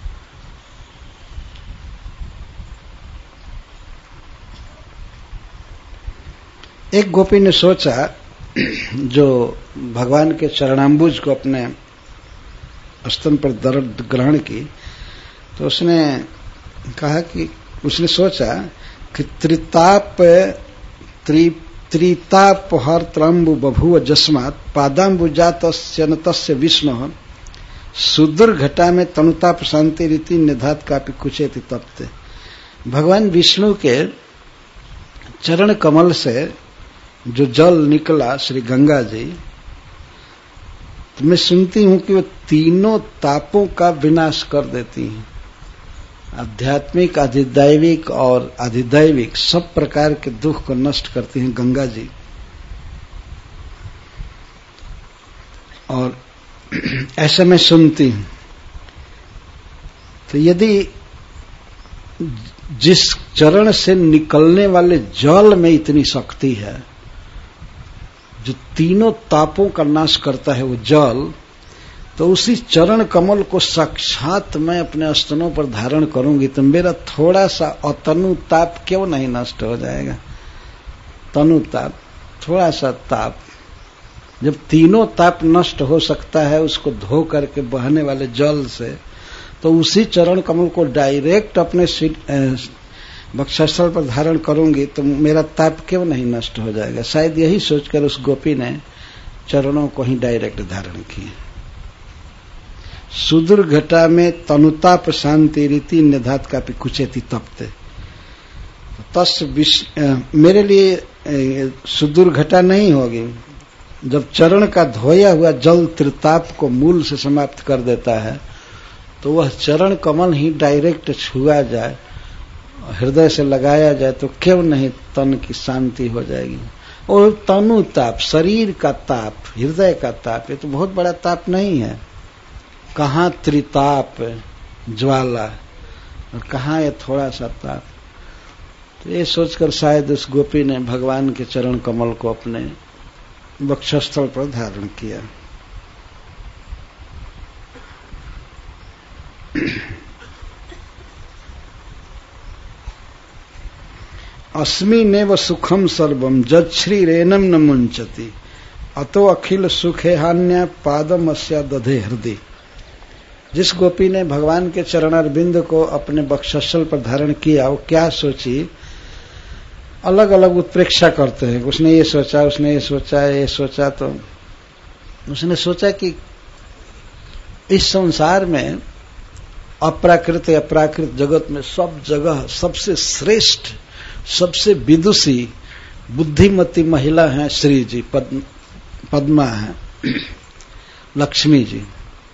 एक गोपी ने सोचा, जो भगवान के चरणाम्बुज को अपने स्तन पर दर्द ग्रहण की, तो उसने कहा कि उसने सोचा कि त्रितापहर त्रम्बु बभुव जस्मात् पादाम्बुजातस्य विष्णु सुदुर्घटा में तनुताप शांति रीति निधात कापि कुचेति तप्ते। भगवान विष्णु के चरण कमल से जो जल निकला, श्री गंगा जी, तो मैं सुनती हूं कि वो तीनों तापों का विनाश कर देती हैं। आध्यात्मिक, अधिदैविक और अधिदैविक सब प्रकार के दुख को नष्ट करती हैं गंगा जी। और ऐसा मैं सुनती हूं। तो यदि जिस चरण से निकलने वाले जल में इतनी शक्ति है, जो तीनों तापों का नाश करता है वो जल, तो उसी चरण कमल को साक्षात मैं अपने स्तनों पर धारण करूंगी तो मेरा थोड़ा सा अतनु ताप क्यों नहीं नष्ट हो जाएगा। तनु ताप, थोड़ा सा ताप जब तीनों ताप नष्ट हो सकता है उसको धो करके बहने वाले जल से, तो उसी चरण कमल को डायरेक्ट अपने वक्षस्थल पर धारण करूंगी तो मेरा ताप क्यों नहीं नष्ट हो जाएगा। शायद यही सोचकर उस गोपी ने चरणों को ही डायरेक्ट धारण किया। सुदूर घटा में तनुताप शांति रीति निधात का कुचेती तपते। तस मेरे लिए सुदूर घटा नहीं होगी। जब चरण का धोया हुआ जल त्रिताप को मूल से समाप्त कर देता है तो वह चरण कमल ही डायरेक्ट छुआ जाए, हृदय से लगाया जाए तो क्यों नहीं तन की शांति हो जाएगी। और तनु ताप, शरीर का ताप, हृदय का ताप, ये तो बहुत बड़ा ताप नहीं है। कहाँ त्रिताप ज्वाला और कहाँ ये थोड़ा सा ताप। तो ये सोचकर शायद उस गोपी ने भगवान के चरण कमल को अपने वक्षस्थल पर धारण किया। अस्मि नेव सुखम सर्वम जच्छ्री रेनम न मुंचति अतो अखिल सुखे हान्य पादम अस्या दधे हृदय। जिस गोपी ने भगवान के चरणारविंद को अपने वक्षस्थल पर धारण किया, वो क्या सोची, अलग अलग उत्प्रेक्षा करते हैं। उसने ये सोचा, उसने ये सोचा, ये सोचा, तो उसने सोचा कि इस संसार में अप्राकृत अप्राकृत जगत में सब जगह सबसे श्रेष्ठ, सबसे विदुषी बुद्धिमती महिला है श्री जी, पद्मा है, लक्ष्मी जी।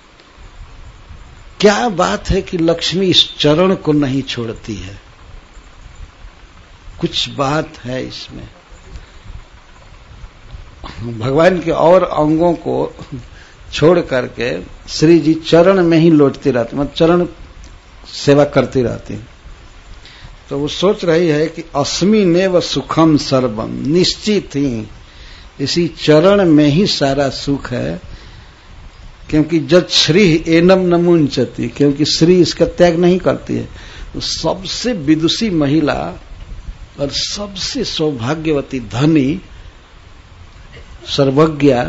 क्या बात है कि लक्ष्मी इस चरण को नहीं छोड़ती है, कुछ बात है इसमें। भगवान के और अंगों को छोड़ करके श्री जी चरण में ही लौटती रहती, मतलब चरण सेवा करती रहती। तो वो सोच रही है कि अस्मि नेव सुखम सर्वम, निश्चित ही इसी चरण में ही सारा सुख है, क्योंकि जब श्री एनम न मुंचति, क्योंकि श्री इसका त्याग नहीं करती है। तो सबसे विदुषी महिला और सबसे सौभाग्यवती धनी सर्वज्ञा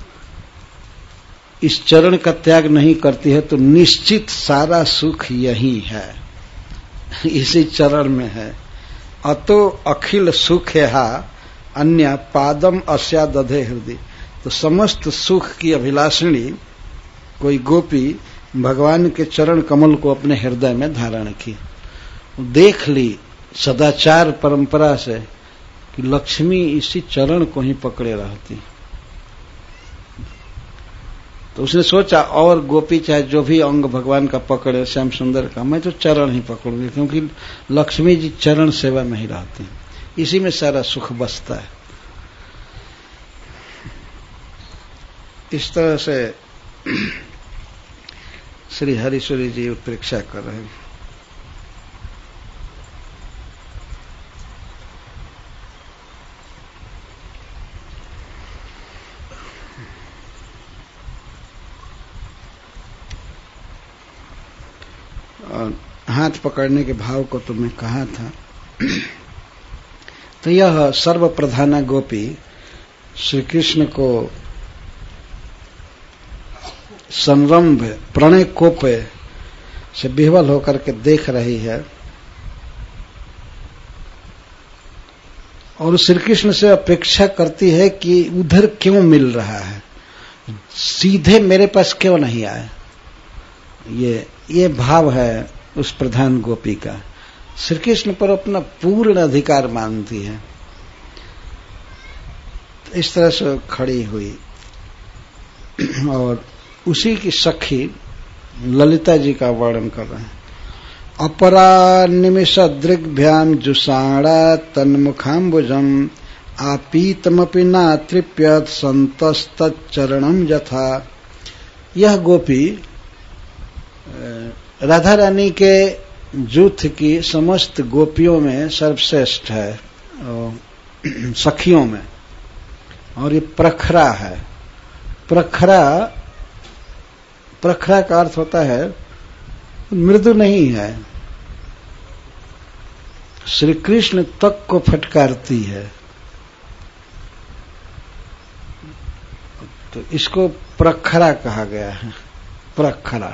इस चरण का त्याग नहीं करती है, तो निश्चित सारा सुख यही है, इसी चरण में है। अतो अखिल सुख है अन्य पादम अस्या दधे हृदय। तो समस्त सुख की अभिलाषिणी कोई गोपी भगवान के चरण कमल को अपने हृदय में धारण की। देख ली सदाचार परंपरा से कि लक्ष्मी इसी चरण को ही पकड़े रहती। तो उसने सोचा और गोपी चाहे जो भी अंग भगवान का पकड़े, श्याम सुंदर का, मैं तो चरण ही पकड़ूंगी, क्योंकि लक्ष्मी जी चरण सेवा में ही रहती, इसी में सारा सुख बसता है। इस तरह से श्री हरीश्वरी जी उत्प्रेक्षा कर रहे हैं। और हाथ पकड़ने के भाव को तो मैं कहा था। तो यह सर्व प्रधाना गोपी श्री कृष्ण को संरंभ प्रणय कोप से विह्वल होकर के देख रही है और श्री कृष्ण से अपेक्षा करती है कि उधर क्यों मिल रहा है, सीधे मेरे पास क्यों नहीं आए। ये भाव है उस प्रधान गोपी का। श्री कृष्ण पर अपना पूर्ण अधिकार मानती है। इस तरह से खड़ी हुई और उसी की सखी ललिता जी का वर्णन कर रहे हैं। अपरा निमिष दृग्भ्याम जुषाणा तन्मुखाम्बुजम आपीतमपि न तृप्यत संतस्तच्चरणम यथा। यह गोपी राधा रानी के जूथ की समस्त गोपियों में सर्वश्रेष्ठ है, सखियों में, और ये प्रखरा है। प्रखरा का अर्थ होता है मृदु नहीं है, श्री कृष्ण तक को फटकारती है। तो इसको प्रखरा कहा गया है, प्रखरा।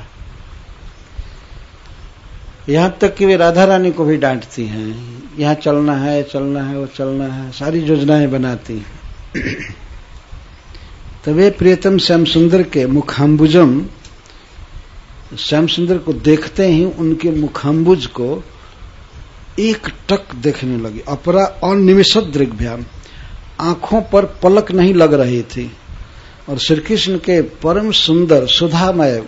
यहां तक कि वे राधा रानी को भी डांटती हैं, यहां चलना है, चलना है, वो चलना है, सारी योजनाएं बनाती हैं। तो वे प्रियतम श्याम सुंदर के मुखाम्बुजम, श्याम सुंदर को देखते ही उनके मुखाम्बुज को एक टक देखने लगी। अपरा अनिमिषद दृग्भ्याम, आंखों पर पलक नहीं लग रही थी और श्री कृष्ण के परम सुंदर सुधामय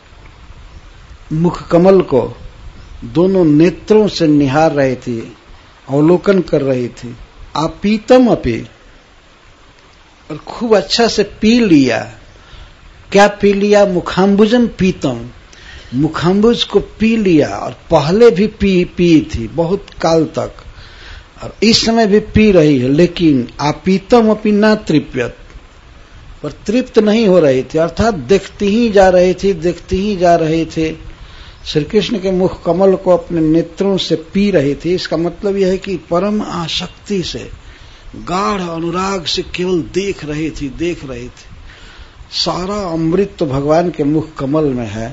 मुख कमल को दोनों नेत्रों से निहार रही थी, अवलोकन कर रही थी। आपीतम अपी, और खूब अच्छा से पी लिया। क्या पी लिया? मुखाम्बुजम पीतम, मुखाम्बुज को पी लिया और पहले भी पी थी बहुत काल तक और इस समय भी पी रही है, लेकिन आपीतम अपी ना तृप्यत, पर तृप्त नहीं हो रही थी, अर्थात देखती ही जा रही थी, देखती ही जा रही थी। श्री कृष्ण के मुख कमल को अपने नेत्रों से पी रही थी। इसका मतलब यह है कि परम आसक्ति से, गाढ़ अनुराग से केवल देख रही थी, देख रही थी। सारा अमृत तो भगवान के मुख कमल में है,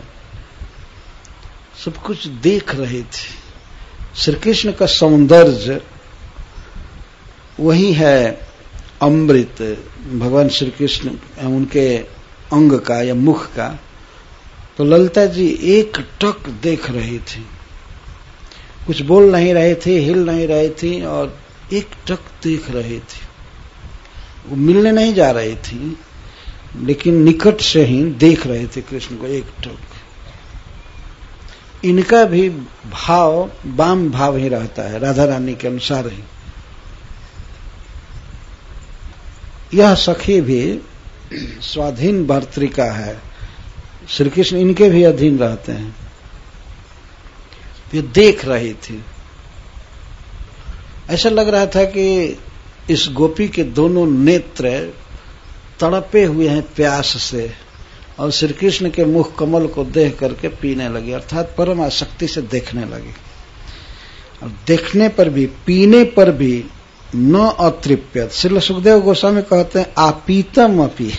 सब कुछ देख रही थी। श्री कृष्ण का सौंदर्य वही है अमृत, भगवान श्री कृष्ण उनके अंग का या मुख का। तो ललिता जी एक टक देख रही थी, कुछ बोल नहीं रहे थे, हिल नहीं रही थी और एक टक देख रही थी। वो मिलने नहीं जा रही थी, लेकिन निकट से ही देख रहे थे कृष्ण को एक टक। इनका भी भाव वाम भाव ही रहता है, राधा रानी के अनुसार ही। यह सखी भी स्वाधीन भर्तृका है, श्री कृष्ण इनके भी अधीन रहते हैं। ये देख रही थी, ऐसा लग रहा था कि इस गोपी के दोनों नेत्र तड़पे हुए हैं प्यास से और श्री कृष्ण के मुख कमल को देख करके पीने लगी, अर्थात परम आसक्ति से देखने लगी। और देखने पर भी, पीने पर भी न अतृप्यत। श्रील सुखदेव गोस्वामी कहते हैं आपीतम अपी,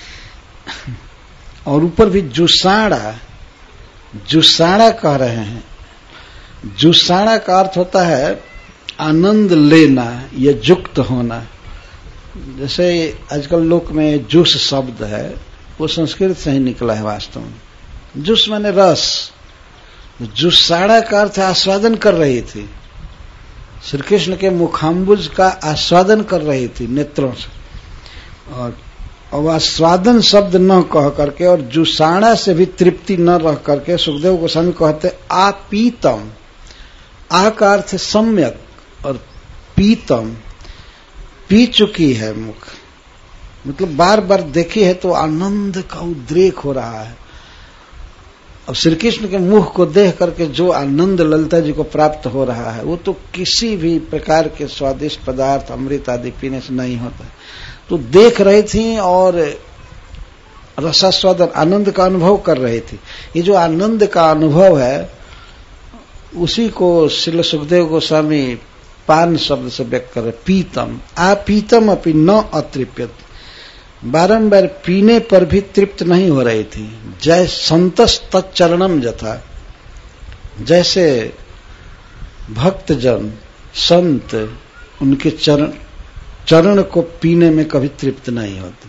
और ऊपर भी जुसाड़ा, जुसाड़ा कह रहे हैं। जुसाड़ा का अर्थ होता है आनंद लेना या युक्त होना। जैसे आजकल लोक में जूस शब्द है, वो संस्कृत से ही निकला है वास्तव में। जूस माने रस, जुसाड़ा का अर्थ आस्वादन कर रही थी, श्री कृष्ण के मुखाम्बुज का आस्वादन कर रही थी नेत्रों से। और आस्वादन शब्द न कह करके और जुसाड़ा से भी तृप्ति न रह करके सुखदेव गोस्वामी कहते आपीतम। आ का अर्थ सम्यक और पीतम, पी चुकी है मुख, मतलब बार बार देखी है तो आनंद का उद्रेक हो रहा है। अब श्री कृष्ण के मुख को देख करके जो आनंद ललिता जी को प्राप्त हो रहा है, वो तो किसी भी प्रकार के स्वादिष्ट पदार्थ, अमृत आदि पीने से नहीं होता। तो देख रही थी और रसास्वादन, आनंद का अनुभव कर रही थी। ये जो आनंद का अनुभव है, उसी को श्रील सुखदेव गोस्वामी पान शब्द से व्यक्त कर रहे, पीतम। आपीतम अपि न अतृप्यत, बारंबार पीने पर भी तृप्त नहीं हो रही थी। जय संतस तच्चरणम यथा, जैसे भक्तजन संत उनके चरण को पीने में कभी तृप्त नहीं होते।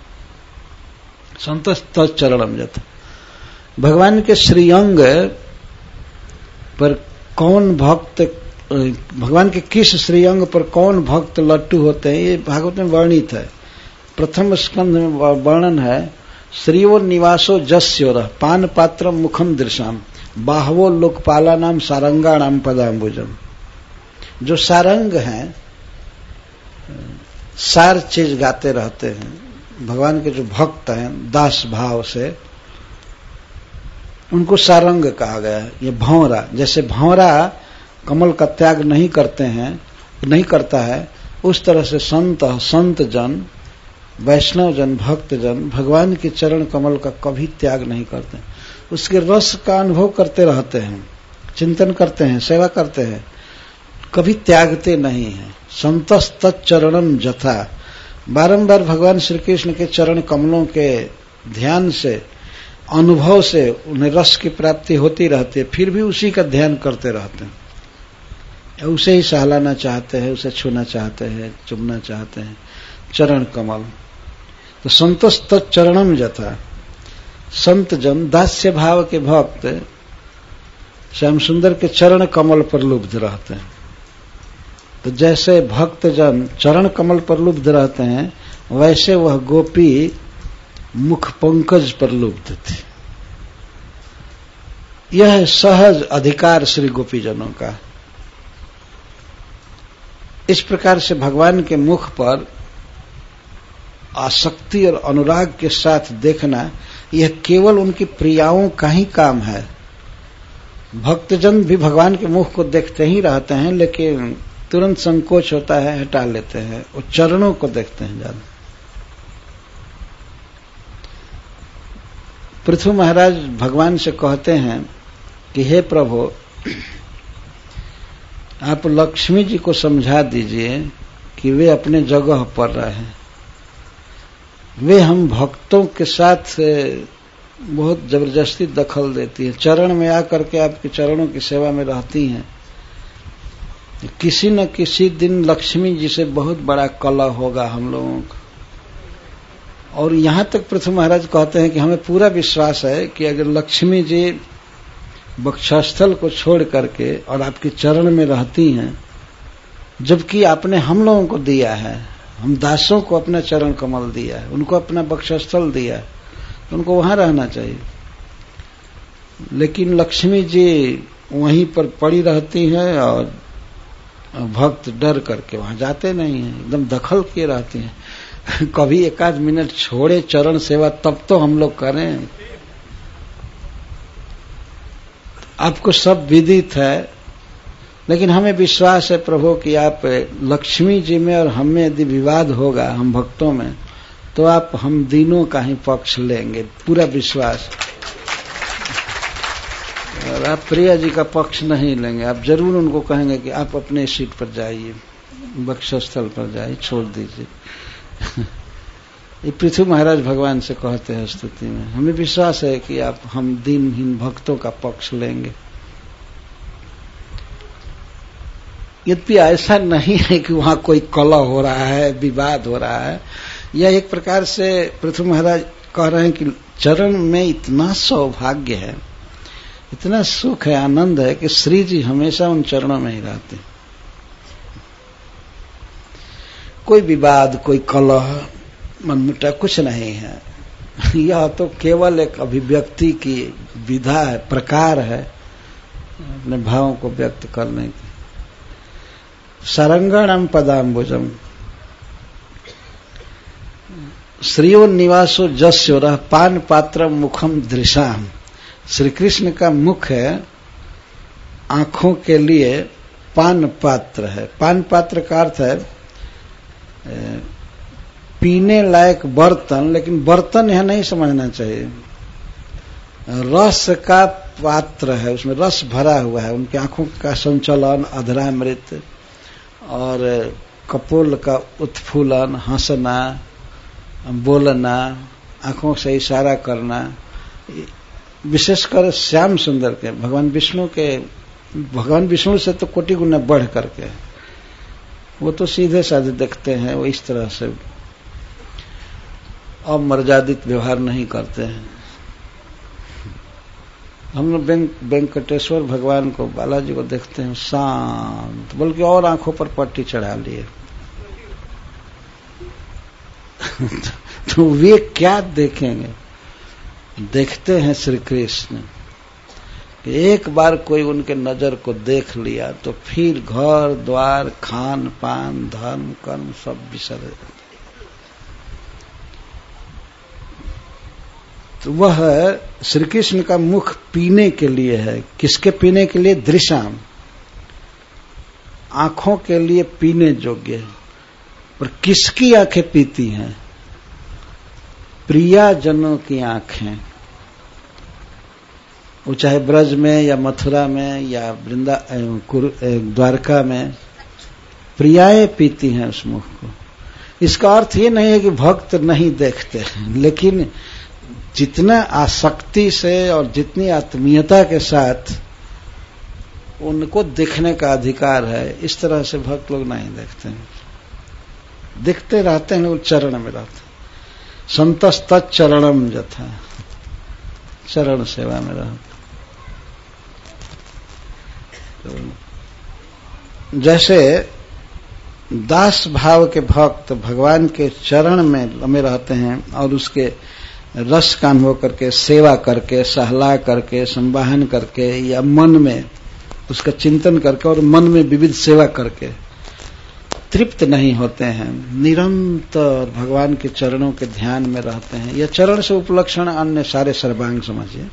संतस तच्चरणम यथा, भगवान के श्रीअंग पर कौन भक्त, भगवान के किस श्रीअंग पर कौन भक्त लट्टू होते हैं, ये भागवत में वर्णित है। प्रथम स्कंध में वर्णन है, श्रीयो निवासो जस्योर पान पात्रम मुखम दृशाम बाहवो लोकपाला नाम सारंगा नाम पदाम्बुजम। जो सारंग हैं, सार चीज गाते रहते हैं, भगवान के जो भक्त हैं दास भाव से, उनको सारंग कहा गया है। ये भंवरा, जैसे भंवरा कमल का त्याग नहीं करते हैं, नहीं करता है, उस तरह से संत जन, वैष्णव जन, भक्त जन भगवान के चरण कमल का कभी त्याग नहीं करते, उसके रस का अनुभव करते रहते हैं, चिंतन करते हैं, सेवा करते हैं, कभी त्यागते नहीं हैं। संतस तच्चरणम जथा, बारंबार भगवान श्री कृष्ण के चरण कमलों के ध्यान से, अनुभव से उन्हें रस की प्राप्ति होती रहती है, फिर भी उसी का ध्यान करते रहते हैं, उसे ही सहलाना चाहते हैं, उसे छूना चाहते हैं, चुमना चाहते हैं, चरण कमल। तो संतोष तच्चरणम जथा, संत जन दास्य भाव के भक्त श्याम सुंदर के चरण कमल पर लुब्ध रहते हैं। तो जैसे भक्त जन चरण कमल पर लुब्ध रहते हैं, वैसे वह गोपी मुख पंकज पर लुब्ध थी। यह सहज अधिकार श्री गोपी जनों का। इस प्रकार से भगवान के मुख पर आसक्ति और अनुराग के साथ देखना, यह केवल उनकी प्रियाओं का ही काम है। भक्तजन भी भगवान के मुख को देखते ही रहते हैं, लेकिन तुरंत संकोच होता है, हटा लेते हैं, वो चरणों को देखते हैं ज्यादा। पृथु महाराज भगवान से कहते हैं कि हे प्रभु, आप लक्ष्मी जी को समझा दीजिए कि वे अपने जगह पर रहे। वे हम भक्तों के साथ बहुत जबरदस्ती दखल देती है, चरण में आकर के आपके चरणों की सेवा में रहती हैं। किसी न किसी दिन लक्ष्मी जी से बहुत बड़ा कलह होगा हम लोगों का। और यहां तक पृथु महाराज कहते हैं कि हमें पूरा विश्वास है कि अगर लक्ष्मी जी वक्षस्थल को छोड़ करके और आपके चरण में रहती हैं, जबकि आपने हम लोगों को दिया है, हम दासों को अपना चरण कमल दिया है, उनको अपना वक्षस्थल दिया है, तो उनको वहां रहना चाहिए। लेकिन लक्ष्मी जी वहीं पर पड़ी रहती हैं और भक्त डर करके वहां जाते नहीं हैं, एकदम दखल किए रहती हैं। कभी एक आध मिनट छोड़े चरण सेवा, तब तो हम लोग करें। आपको सब विदित है, लेकिन हमें विश्वास है प्रभु कि आप लक्ष्मी जी में और हम में यदि विवाद होगा, हम भक्तों में, तो आप हम तीनों का ही पक्ष लेंगे, पूरा विश्वास। और आप प्रिया जी का पक्ष नहीं लेंगे, आप जरूर उनको कहेंगे कि आप अपने सीट पर जाइए, वक्षस्थल पर जाइए, छोड़ दीजिए। ये पृथु महाराज भगवान से कहते हैं स्तुति में, हमें विश्वास है कि आप हम दीनहीन भक्तों का पक्ष लेंगे। यद्यपि ऐसा नहीं है कि वहां कोई कलह हो रहा है, विवाद हो रहा है। यह एक प्रकार से पृथु महाराज कह रहे हैं कि चरण में इतना सौभाग्य है, इतना सुख है, आनंद है कि श्री जी हमेशा उन चरणों में ही रहते। कोई विवाद, कोई कलह, मनमुटा कुछ नहीं है। यह तो केवल एक अभिव्यक्ति की विधा है, प्रकार है अपने भावों को व्यक्त करने की। सरंगणम पदाम्बुजम श्रीयो निवासो जस्यो रह पान पात्र मुखम दृशाम। श्री कृष्ण का मुख है, आंखों के लिए पान पात्र है। पान पात्र का अर्थ है पीने लायक बर्तन, लेकिन बर्तन यह नहीं समझना चाहिए। रस का पात्र है, उसमें रस भरा हुआ है। उनकी आंखों का संचलन, अधरामृत और कपोल का उत्फुलन, हंसना, बोलना, आंखों से इशारा करना, विशेषकर श्याम सुंदर के, भगवान विष्णु से तो कोटि गुना बढ़ करके, वो तो सीधे साधे देखते हैं, वो इस तरह से अमर्यादित व्यवहार नहीं करते हैं। हम लोग वेंकटेश्वर भगवान को, बालाजी को देखते हैं शांत, बल्कि और आंखों पर पट्टी चढ़ा लिए। तो वे क्या देखेंगे? देखते हैं श्री कृष्ण। एक बार कोई उनके नजर को देख लिया तो फिर घर द्वार, खान पान, धर्म कर्म सब बिसर। तो वह श्री कृष्ण का मुख पीने के लिए है। किसके पीने के लिए? दृशाम, आंखों के लिए पीने योग्य है। पर किसकी आंखें पीती हैं? प्रियाजनों की आंखें। वो चाहे ब्रज में या मथुरा में या द्वारका में, प्रियाएं पीती हैं उस मुख को। इसका अर्थ ये नहीं है कि भक्त नहीं देखते हैं, लेकिन जितना आसक्ति से और जितनी आत्मीयता के साथ उनको देखने का अधिकार है, इस तरह से भक्त लोग नहीं देखते हैं। दिखते रहते हैं, वो चरण में रहते हैं। संतस्त चरणम यथा, चरण सेवा में रहते। तो जैसे दास भाव के भक्त भगवान के चरण में लमे रहते हैं और उसके रस का अनुभव करके, सेवा करके, सहला करके, संवाहन करके या मन में उसका चिंतन करके और मन में विविध सेवा करके तृप्त नहीं होते हैं, निरंतर भगवान के चरणों के ध्यान में रहते हैं। यह चरण से उपलक्षण अन्य सारे सर्वांग समझिए।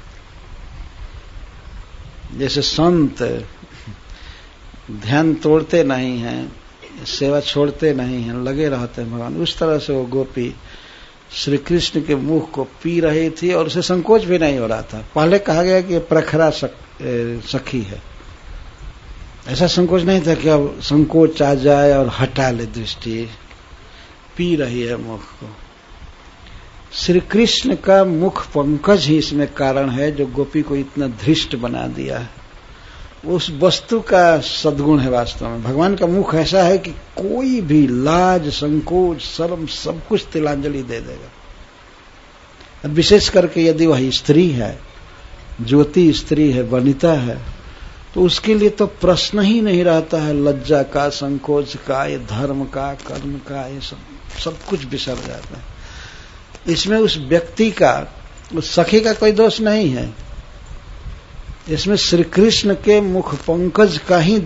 जैसे संत ध्यान तोड़ते नहीं हैं, सेवा छोड़ते नहीं हैं, लगे रहते हैं भगवान, उस तरह से वो गोपी श्री कृष्ण के मुख को पी रही थी और उसे संकोच भी नहीं हो रहा था। पहले कहा गया कि ये प्रखरा सखी है, ऐसा संकोच नहीं था कि अब संकोच आ जाए और हटा ले दृष्टि, पी रही है मुख को। श्री कृष्ण का मुख पंकज ही इसमें कारण है जो गोपी को इतना धृष्ट बना दिया है। उस वस्तु का सद्गुण है वास्तव में। भगवान का मुख ऐसा है कि कोई भी लाज, संकोच, शर्म सब कुछ तिलांजलि दे देगा। विशेष करके यदि वह स्त्री है, ज्योति स्त्री है, वनिता है, तो उसके लिए तो प्रश्न ही नहीं रहता है लज्जा का, संकोच का, ये धर्म का, कर्म का, ये सब कुछ बिसर जाता है। इसमें उस व्यक्ति का, उस सखी का कोई दोष नहीं है, इसमें श्री कृष्ण के मुख पंकज का ही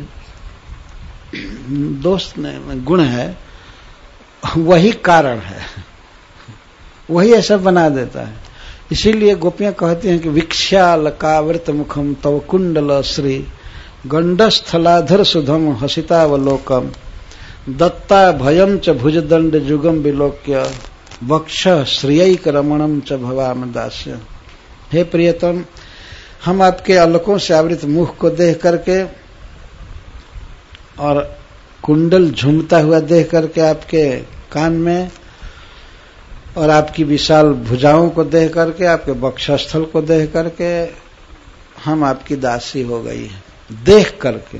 दोष गुण है, वही कारण है, वही ऐसा बना देता है। इसीलिए गोपियां कहती हैं कि विक्ष्यालकावृत मुखम तव कुंडल श्री गंडस्थलाधर सुधम हसितावलोकम दत्ता भयम च भुजदंड जुगम विलोक्य वक्ष श्रियैक रमणम च भवाम दास्य। हे प्रियतम, हम आपके अलकों से आवृत मुख को देख करके और कुंडल झूमता हुआ देख करके आपके कान में, और आपकी विशाल भुजाओं को देख करके, आपके वक्षस्थल को देख करके हम आपकी दासी हो गई हैं। देख करके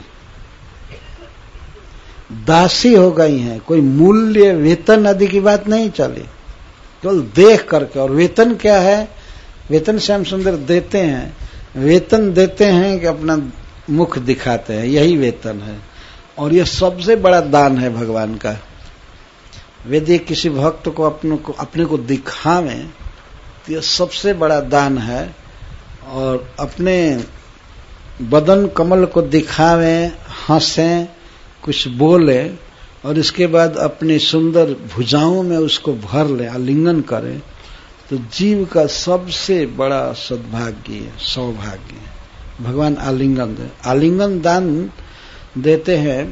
दासी हो गई हैं, कोई मूल्य वेतन आदि की बात नहीं चली, केवल देख करके। और वेतन क्या है? वेतन श्याम सुंदर देते हैं, वेतन देते हैं कि अपना मुख दिखाते हैं, यही वेतन है। और यह सबसे बड़ा दान है भगवान का। यदि किसी भक्त को अपने को दिखावें तो यह सबसे बड़ा दान है। और अपने बदन कमल को दिखावें, हंसें, कुछ बोले, और इसके बाद अपनी सुंदर भुजाओं में उसको भर ले, आलिंगन करें, तो जीव का सबसे बड़ा सद्भाग्य है, सौभाग्य है। भगवान आलिंगन दे, आलिंगन दान देते हैं,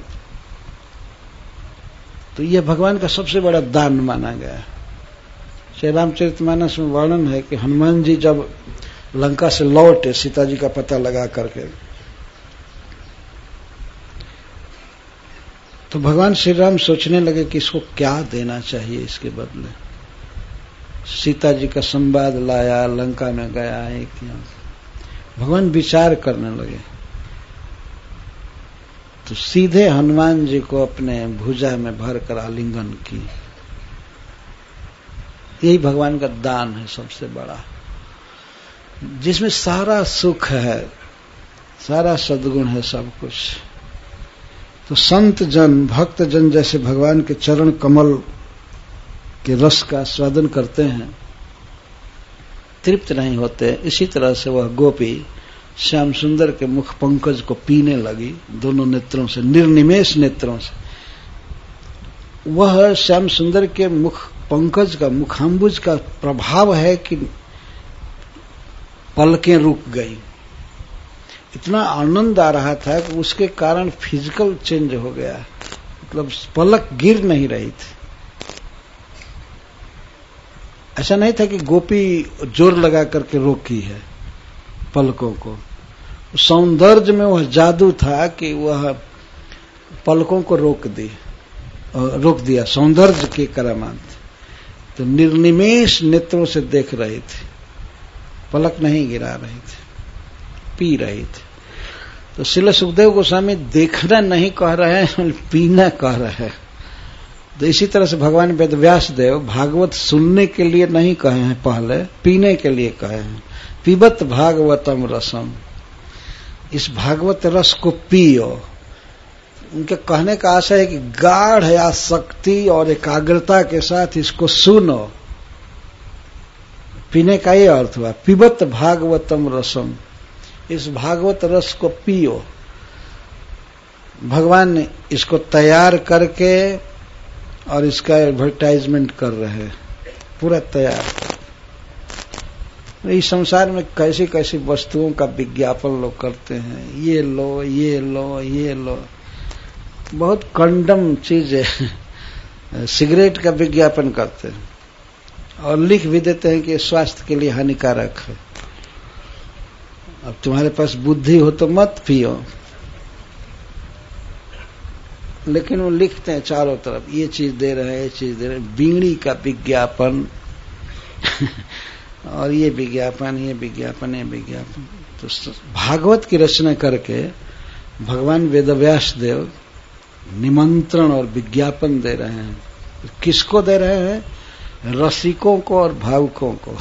तो यह भगवान का सबसे बड़ा दान माना गया है। श्री रामचरितमानस में वर्णन है कि हनुमान जी जब लंका से लौटे सीता जी का पता लगा करके, तो भगवान श्री राम सोचने लगे कि इसको क्या देना चाहिए इसके बदले। सीता जी का संवाद लाया, लंका में गया, एक भगवान विचार करने लगे, तो सीधे हनुमान जी को अपने भुजा में भरकर आलिंगन की। यही भगवान का दान है सबसे बड़ा, जिसमें सारा सुख है, सारा सद्गुण है, सब कुछ। तो संत जन, भक्त जन जैसे भगवान के चरण कमल के रस का स्वादन करते हैं, तृप्त नहीं होते, इसी तरह से वह गोपी श्याम सुंदर के मुख पंकज को पीने लगी दोनों नेत्रों से, निर्निमेष नेत्रों से। वह श्याम सुंदर के मुख पंकज का, मुखाम्बुज का प्रभाव है कि पलकें रुक गई। इतना आनंद आ रहा था कि उसके कारण फिजिकल चेंज हो गया, मतलब पलक गिर नहीं रही थी। ऐसा नहीं था कि गोपी जोर लगा करके रोकी है पलकों को। सौंदर्य में वह जादू था कि वह पलकों को रोक दी। और रोक दिया, सौंदर्य के करामांत। तो निर्निमेष नेत्रों से देख रहे थे, पलक नहीं गिरा रहे थे, पी रहे थे। तो श्रील सुखदेव गोस्वामी देखना नहीं कह रहे हैं, पीना कह रहे हैं। तो इसी तरह से भगवान वेदव्यास देव भागवत सुनने के लिए नहीं कहे हैं, पहले पीने के लिए कहे हैं। पिबत भागवतम रसम, इस भागवत रस को पियो। उनके कहने का आशय है कि गाढ़ आसक्ति और एकाग्रता के साथ इसको सुनो। पीने का ये अर्थ हुआ, पिबत भागवतम रसम, इस भागवत रस को पियो। भगवान ने इसको तैयार करके और इसका एडवर्टाइजमेंट कर रहे हैं, पूरा तैयार। इस संसार में कैसी कैसी वस्तुओं का विज्ञापन लोग करते हैं, ये लो ये लो ये लो, बहुत कंडम चीज है। सिगरेट का विज्ञापन करते हैं और लिख भी देते हैं कि स्वास्थ्य के लिए हानिकारक है। अब तुम्हारे पास बुद्धि हो तो मत पियो, लेकिन वो लिखते हैं चारों तरफ, ये चीज दे रहे हैं, ये चीज दे रहे हैं। बीड़ी का विज्ञापन और ये विज्ञापन, ये विज्ञापन, ये विज्ञापन। तो भागवत की रचना करके भगवान वेदव्यास देव निमंत्रण और विज्ञापन दे रहे हैं। किसको दे रहे हैं? रसिकों को और भावुकों को।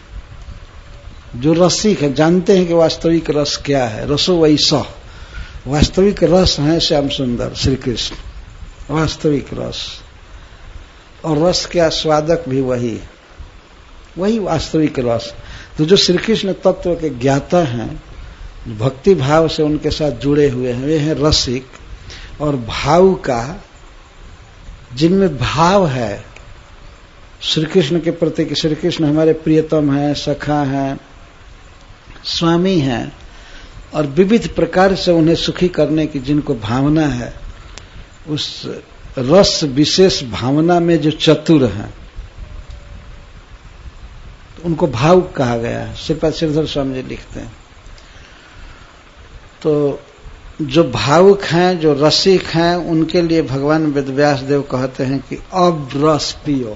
जो रसिक है जानते हैं कि वास्तविक रस क्या है। रसो वैसा, वास्तविक रस है श्याम सुंदर श्री कृष्ण, वास्तविक रस। और रस के आस्वादक भी वही वास्तविक रस। तो जो श्री कृष्ण तत्व के ज्ञाता हैं, भक्ति भाव से उनके साथ जुड़े हुए हैं, वे हैं रसिक। और भाव का, जिनमें भाव है श्री कृष्ण के प्रति कि श्री कृष्ण हमारे प्रियतम हैं, सखा हैं, स्वामी हैं, और विविध प्रकार से उन्हें सुखी करने की जिनको भावना है, उस रस विशेष भावना में जो चतुर हैं, उनको भावुक कहा गया है। श्रीपाद श्रीधर स्वामी जी लिखते हैं। तो जो भावुक हैं, जो रसिक हैं, उनके लिए भगवान वेदव्यास देव कहते हैं कि अब रस पियो।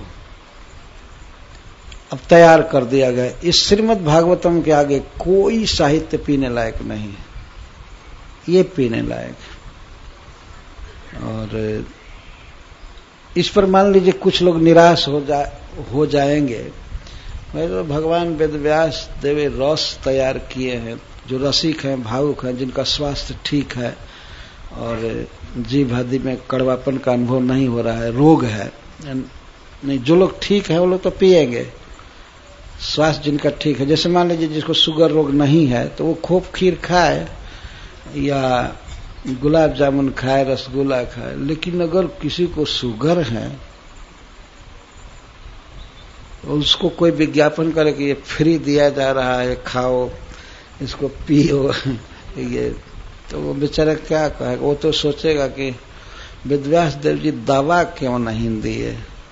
अब तैयार कर दिया गया। इस श्रीमद् भागवतम के आगे कोई साहित्य पीने लायक नहीं है, ये पीने लायक है। और इस पर मान लीजिए कुछ लोग निराश हो जाएंगे। तो भगवान वेदव्यास देव रस तैयार किए हैं, जो रसिक हैं, भावुक हैं, जिनका स्वास्थ्य ठीक है और जीभ आदि में कड़वापन का अनुभव नहीं हो रहा है, रोग है नहीं, जो लोग ठीक है वो लोग तो पिएंगे। स्वास्थ्य जिनका ठीक है, जैसे मान लीजिए जिसको शुगर रोग नहीं है तो वो खूब खीर खाए या गुलाब जामुन खाए, रसगुल्ला खाए। लेकिन अगर किसी को शुगर है उसको कोई विज्ञापन करे कि ये फ्री दिया जा रहा है, खाओ, इसको पियो, ये तो वो बेचारा क्या कहेगा? वो तो सोचेगा कि वेदव्यास देव जी दवा क्यों नहीं दिए।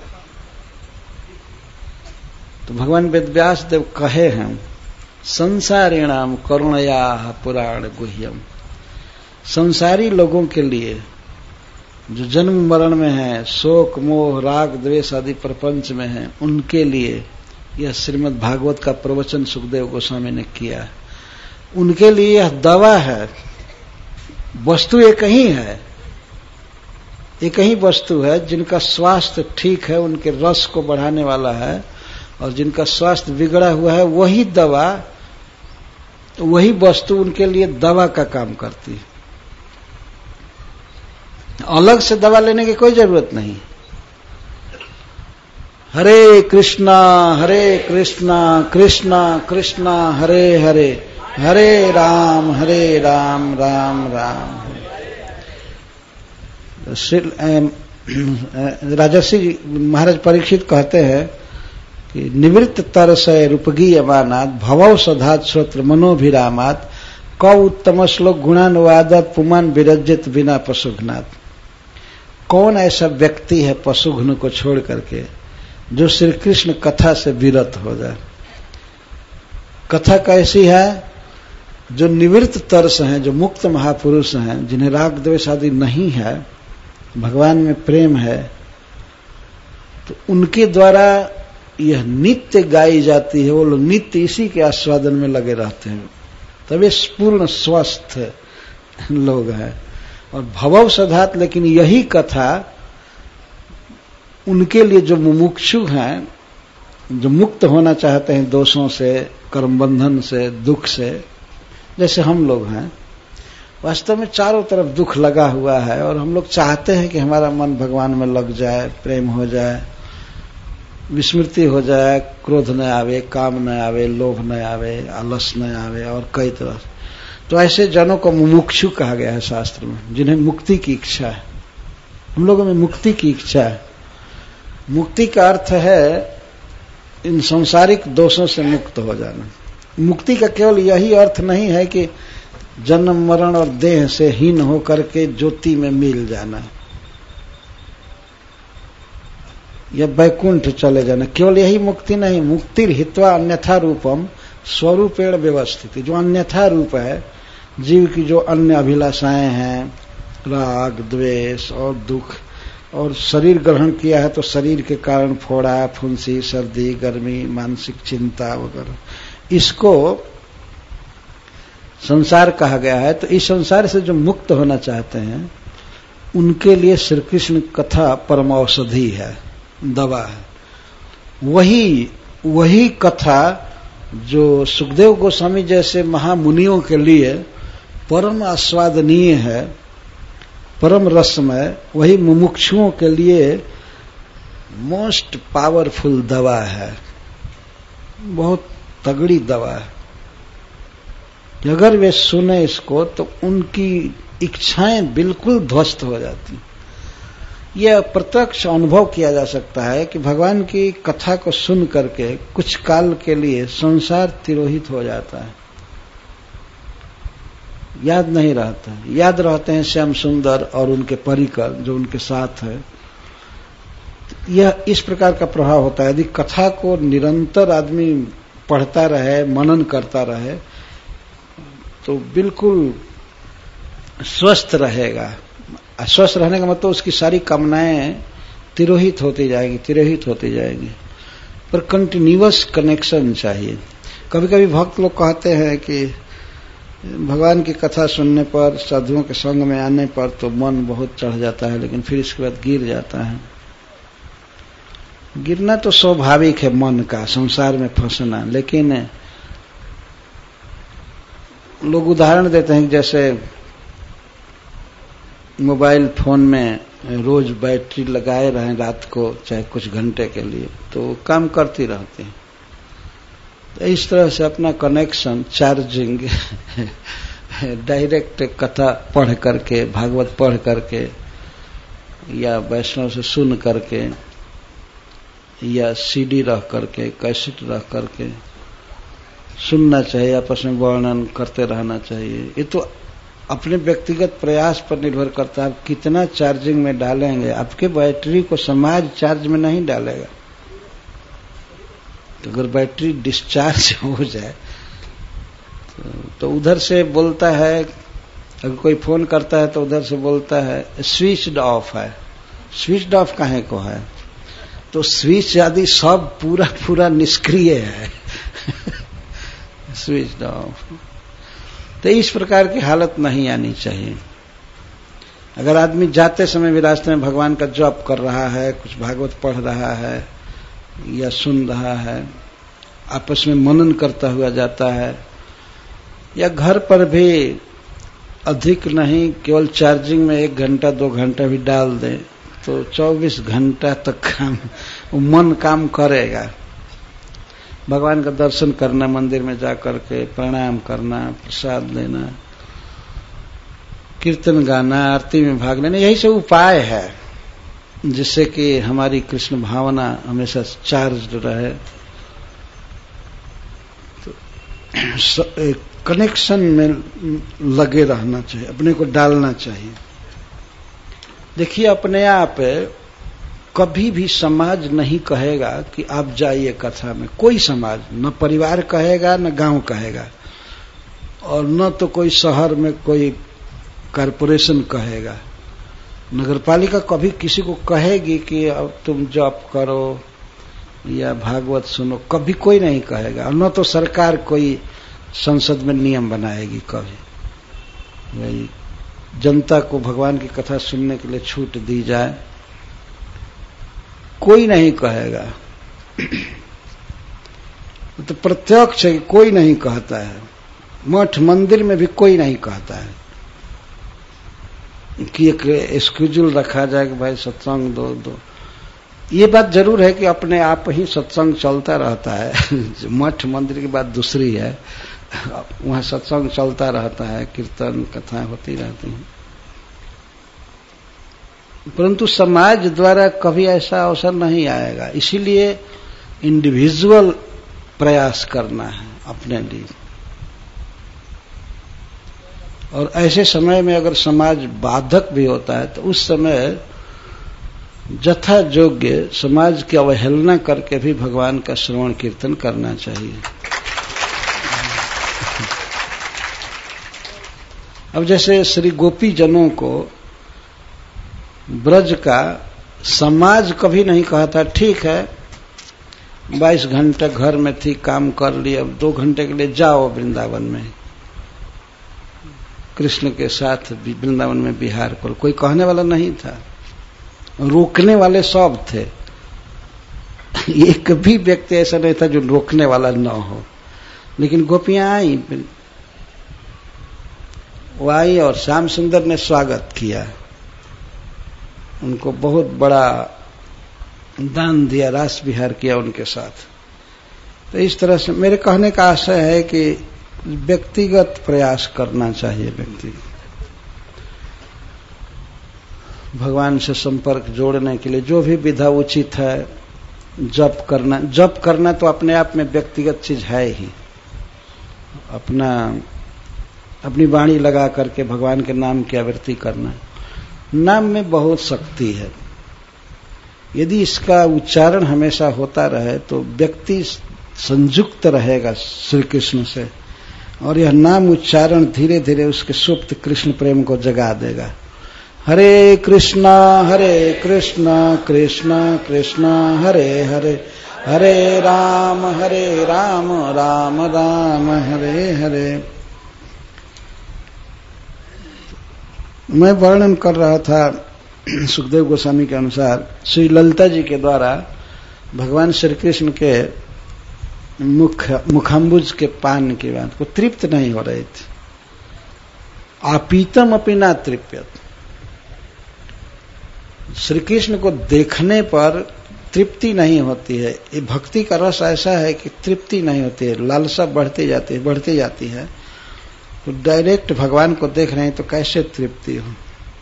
तो भगवान वेदव्यास देव कहे हैं, संसारिणाम करुणया पुराण गुह्यम, संसारी लोगों के लिए जो जन्म मरण में है, शोक मोह राग द्वेष आदि प्रपंच में है, उनके लिए यह श्रीमद् भागवत का प्रवचन सुखदेव गोस्वामी ने किया। उनके लिए यह दवा है। वस्तु एक ही है, एक ही वस्तु है। जिनका स्वास्थ्य ठीक है उनके रस को बढ़ाने वाला है, और जिनका स्वास्थ्य बिगड़ा हुआ है वही दवा, वही वस्तु उनके लिए दवा का काम करती है। अलग से दवा लेने की कोई जरूरत नहीं। हरे कृष्णा कृष्णा कृष्णा हरे हरे, हरे राम राम राम। राजर्षि महाराज परीक्षित कहते हैं कि निवृत्त तरसय रूपगीयमानात् भवौ सधात् श्रोत्र मनोभिरामात् क उत्तम श्लोक गुणानुवादात् पुमान विरज्यत बिना पशुघ्नात्। कौन ऐसा व्यक्ति है पशुघ्न को छोड़ करके जो श्री कृष्ण कथा से विरत हो जाए। कथा कैसी है? जो निवृत्त तरस हैं, जो मुक्त महापुरुष हैं, जिन्हें राग द्वेष आदि नहीं है, भगवान में प्रेम है, तो उनके द्वारा यह नित्य गाई जाती है। वो लोग नित्य इसी के आस्वादन में लगे रहते हैं, तभी पूर्ण स्वस्थ लोग हैं। और भवौ सधात, लेकिन यही कथा उनके लिए जो मुमुक्षु हैं, जो मुक्त होना चाहते हैं दोषों से, कर्म बंधन से, दुख से, जैसे हम लोग हैं। वास्तव में चारों तरफ दुख लगा हुआ है और हम लोग चाहते हैं कि हमारा मन भगवान में लग जाए, प्रेम हो जाए, विस्मृति हो जाए, क्रोध न आवे, काम न आवे, लोभ न आवे, आलस न आवे और कई तरह। तो ऐसे जनों को मुमुक्षु कहा गया है शास्त्र में, जिन्हें मुक्ति की इच्छा है। हम लोगों में मुक्ति की इच्छा है। मुक्ति का अर्थ है इन सांसारिक दोषों से मुक्त हो जाना। मुक्ति का केवल यही अर्थ नहीं है कि जन्म मरण और देह से हीन होकर के ज्योति में मिल जाना या वैकुंठ चले जाना, केवल यही मुक्ति नहीं। मुक्ति हित्वा अन्यथा रूपम स्वरूपेण व्यवस्थित, जो अन्यथा रूप है, जीव की जो अन्य अभिलाषाएं हैं, राग, द्वेष और दुख, और शरीर ग्रहण किया है तो शरीर के कारण फोड़ा, फुंसी, सर्दी, गर्मी, मानसिक चिंता वगैरह, इसको संसार कहा गया है। तो इस संसार से जो मुक्त होना चाहते हैं उनके लिए श्री कृष्ण कथा परम औषधि है, दवा है। वही कथा जो सुखदेव गोस्वामी जैसे महामुनियों के लिए परम आस्वादनीय है, परम रसमय, वही मुमुक्षुओं के लिए मोस्ट पावरफुल दवा है, बहुत तगड़ी दवा है। अगर वे सुने इसको तो उनकी इच्छाएं बिल्कुल ध्वस्त हो जाती। यह प्रत्यक्ष अनुभव किया जा सकता है कि भगवान की कथा को सुन करके कुछ काल के लिए संसार तिरोहित हो जाता है, याद नहीं रहता। याद रहते हैं श्याम सुंदर और उनके परिकर जो उनके साथ है। यह इस प्रकार का प्रभाव होता है। यदि कथा को निरंतर आदमी पढ़ता रहे, मनन करता रहे, तो बिल्कुल स्वस्थ रहेगा। स्वस्थ रहने का मतलब उसकी सारी कामनाएं तिरोहित होती जाएंगी। पर कंटिन्यूअस कनेक्शन चाहिए। कभी कभी भक्त लोग कहते हैं कि भगवान की कथा सुनने पर, साधुओं के संग में आने पर तो मन बहुत चढ़ जाता है, लेकिन फिर इसके बाद गिर जाता है। गिरना तो स्वाभाविक है मन का, संसार में फंसना। लेकिन लोग उदाहरण देते हैं कि जैसे मोबाइल फोन में रोज बैटरी लगाए रहें रात को, चाहे कुछ घंटे के लिए, तो काम करती रहती है। तो इस तरह से अपना कनेक्शन, चार्जिंग डायरेक्ट कथा पढ़ करके, भागवत पढ़ करके, या वैष्णव से सुन करके, या सीडी रख करके, कैसेट रख करके सुनना चाहिए। आपस में वर्णन करते रहना चाहिए। ये तो अपने व्यक्तिगत प्रयास पर निर्भर करता है। आप कितना चार्जिंग में डालेंगे। आपके बैटरी को समाज चार्ज में नहीं डालेगा। तो अगर बैटरी डिस्चार्ज हो जाए तो उधर से बोलता है, अगर कोई फोन करता है तो उधर से बोलता है स्विच्ड ऑफ है। स्विच्ड ऑफ काहे को है? तो स्विच आदि सब पूरा निष्क्रिय है। Switched off. तो इस प्रकार की हालत नहीं आनी चाहिए। अगर आदमी जाते समय भी रास्ते में भगवान का जप कर रहा है, कुछ भागवत पढ़ रहा है या सुन रहा है, आपस में मनन करता हुआ जाता है, या घर पर भी अधिक नहीं, केवल चार्जिंग में 1 घंटा 2 घंटा भी डाल दें तो 24 घंटा तक मन काम करेगा। भगवान का दर्शन करना, मंदिर में जाकर के प्रणाम करना, प्रसाद लेना, कीर्तन गाना, आरती में भाग लेना, यही सब उपाय है जिससे कि हमारी कृष्ण भावना हमेशा चार्ज रहे। तो कनेक्शन में लगे रहना चाहिए, अपने को डालना चाहिए। देखिए, अपने आप कभी भी समाज नहीं कहेगा कि आप जाइए कथा में। कोई समाज, न परिवार कहेगा, न गांव कहेगा, और न तो कोई शहर में कोई कॉरपोरेशन कहेगा। नगरपालिका कभी किसी को कहेगी कि अब तुम जप करो या भागवत सुनो, कभी कोई नहीं कहेगा। और न तो सरकार कोई संसद में नियम बनाएगी कभी, भाई जनता को भगवान की कथा सुनने के लिए छूट दी जाए, कोई नहीं कहेगा। तो प्रत्यक्ष है कि कोई नहीं कहता है। मठ मंदिर में भी कोई नहीं कहता है कि एक स्केड्यूल रखा जाए कि भाई सत्संग दो। ये बात जरूर है कि अपने आप ही सत्संग चलता रहता है। मठ मंदिर की बात दूसरी है, वहां सत्संग चलता रहता है, कीर्तन कथाएं होती रहती हैं, परंतु समाज द्वारा कभी ऐसा अवसर नहीं आएगा। इसीलिए इंडिविजुअल प्रयास करना है अपने लिए। और ऐसे समय में अगर समाज बाधक भी होता है तो उस समय जथा योग्य समाज की अवहेलना करके भी भगवान का श्रवण कीर्तन करना चाहिए। अब जैसे श्री गोपी जनों को ब्रज का समाज कभी नहीं कहता ठीक है 22 घंटे घर में थी, काम कर ली, अब 2 घंटे के लिए जाओ वृंदावन में कृष्ण के साथ वृंदावन में विहार करो। कोई कहने वाला नहीं था, रोकने वाले सब थे। एक भी व्यक्ति ऐसा नहीं था जो रोकने वाला न हो। लेकिन गोपियां आई, वो आई और श्याम सुंदर ने स्वागत किया, उनको बहुत बड़ा दान दिया, रास विहार किया उनके साथ। तो इस तरह से मेरे कहने का आशय है कि व्यक्तिगत प्रयास करना चाहिए। व्यक्ति भगवान से संपर्क जोड़ने के लिए जो भी विधा उचित है, जप करना तो अपने आप में व्यक्तिगत चीज है ही। अपनी वाणी लगा करके भगवान के नाम की आवृत्ति करना, नाम में बहुत शक्ति है। यदि इसका उच्चारण हमेशा होता रहे तो व्यक्ति संयुक्त रहेगा श्री कृष्ण से, और यह नाम उच्चारण धीरे धीरे उसके सुप्त कृष्ण प्रेम को जगा देगा। हरे कृष्णा कृष्ण कृष्ण हरे हरे, हरे राम राम राम हरे हरे। मैं वर्णन कर रहा था सुखदेव गोस्वामी के अनुसार श्री ललिता जी के द्वारा भगवान श्री कृष्ण के मुखाम्बुज के पान की बात को तृप्त नहीं हो रही थी। आपीतम अपि न तृप्यत। श्री कृष्ण को देखने पर तृप्ति नहीं होती है। ये भक्ति का रस ऐसा है कि तृप्ति नहीं होती है, लालसा बढ़ती जाती है। तो डायरेक्ट भगवान को देख रहे हैं तो कैसे तृप्ति हो।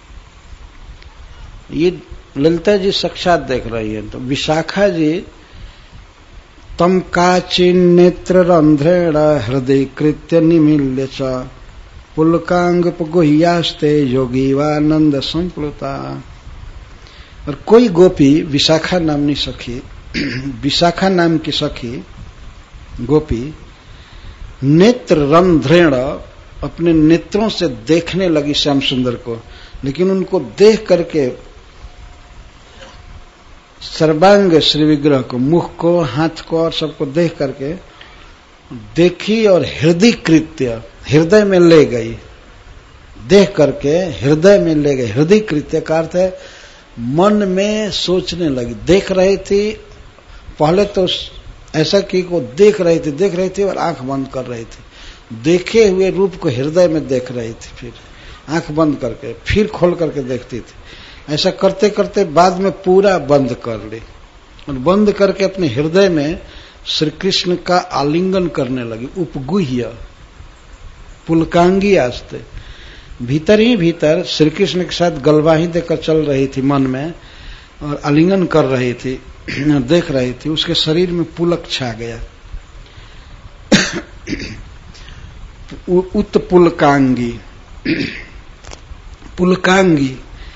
ये ललिता जी साक्षात देख रही है। तो विशाखा जी तम काचिन नेत्र रंध्रेण हृदय कृत्य निमील्य च पुलकांगुह्यास्ते योगीवानंद संप्लुता। और कोई गोपी विशाखा नामनी सखी, विशाखा नाम की सखी गोपी नेत्र रंध्रेण अपने नेत्रों से देखने लगी श्याम सुंदर को, लेकिन उनको देख करके सर्वांग श्री विग्रह को, मुख को, हाथ को और सबको देख करके देखी और हृदय कृत्य, हृदय में ले गई। देख करके हृदय में ले गई। हृदय कृत्य का अर्थ है मन में सोचने लगी। देख रही थी पहले तो ऐसा कि वो देख रही थी और आंख बंद कर रही थी। देखे हुए रूप को हृदय में देख रही थी, फिर आंख बंद करके फिर खोल करके देखती थी। ऐसा करते करते बाद में पूरा बंद कर ली और बंद करके अपने हृदय में श्री कृष्ण का आलिंगन करने लगी। उपगुह्य पुलकांगी आस्ते, भीतर ही भीतर श्री कृष्ण के साथ गलवाही देकर चल रही थी मन में और आलिंगन कर रही थी, देख रही थी। उसके शरीर में पुलक छा गया। उत्पुलकांगी, पुलकांगी,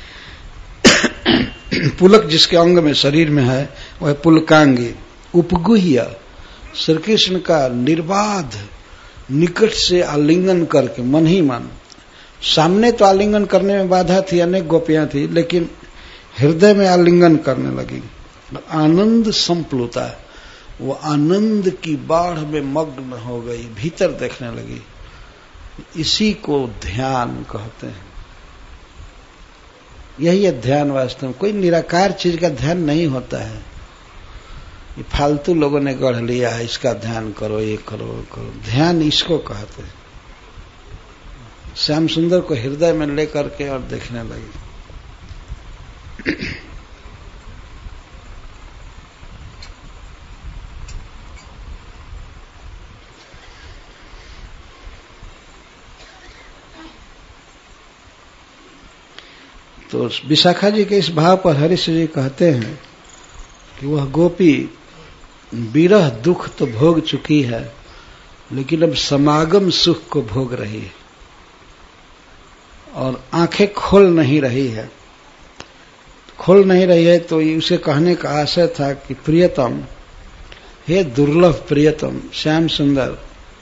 पुलक जिसके अंग में शरीर में है वह पुलकांगी। उपगुह्य श्री कृष्ण का निर्बाध निकट से आलिंगन करके मन ही मन सामने तो आलिंगन करने में बाधा थी, अनेक गोपियां थी, लेकिन हृदय में आलिंगन करने लगी। आनंद संप्लुता, वो आनंद की बाढ़ में मग्न हो गई, भीतर देखने लगी। इसी को ध्यान कहते हैं। यही है ध्यान वास्तव में। कोई निराकार चीज का ध्यान नहीं होता है। ये फालतू लोगों ने गढ़ लिया है, इसका ध्यान करो, ये करो, वो करो। ध्यान इसको कहते हैं। श्याम सुंदर को हृदय में लेकर के और देखने लगी। तो विशाखा जी के इस भाव पर हरीश जी कहते हैं कि वह गोपी विरह दुख तो भोग चुकी है, लेकिन अब समागम सुख को भोग रही है और आंखें खोल नहीं रही है। खोल नहीं रही है तो उसे कहने का आशय था कि प्रियतम, हे दुर्लभ प्रियतम श्याम सुंदर,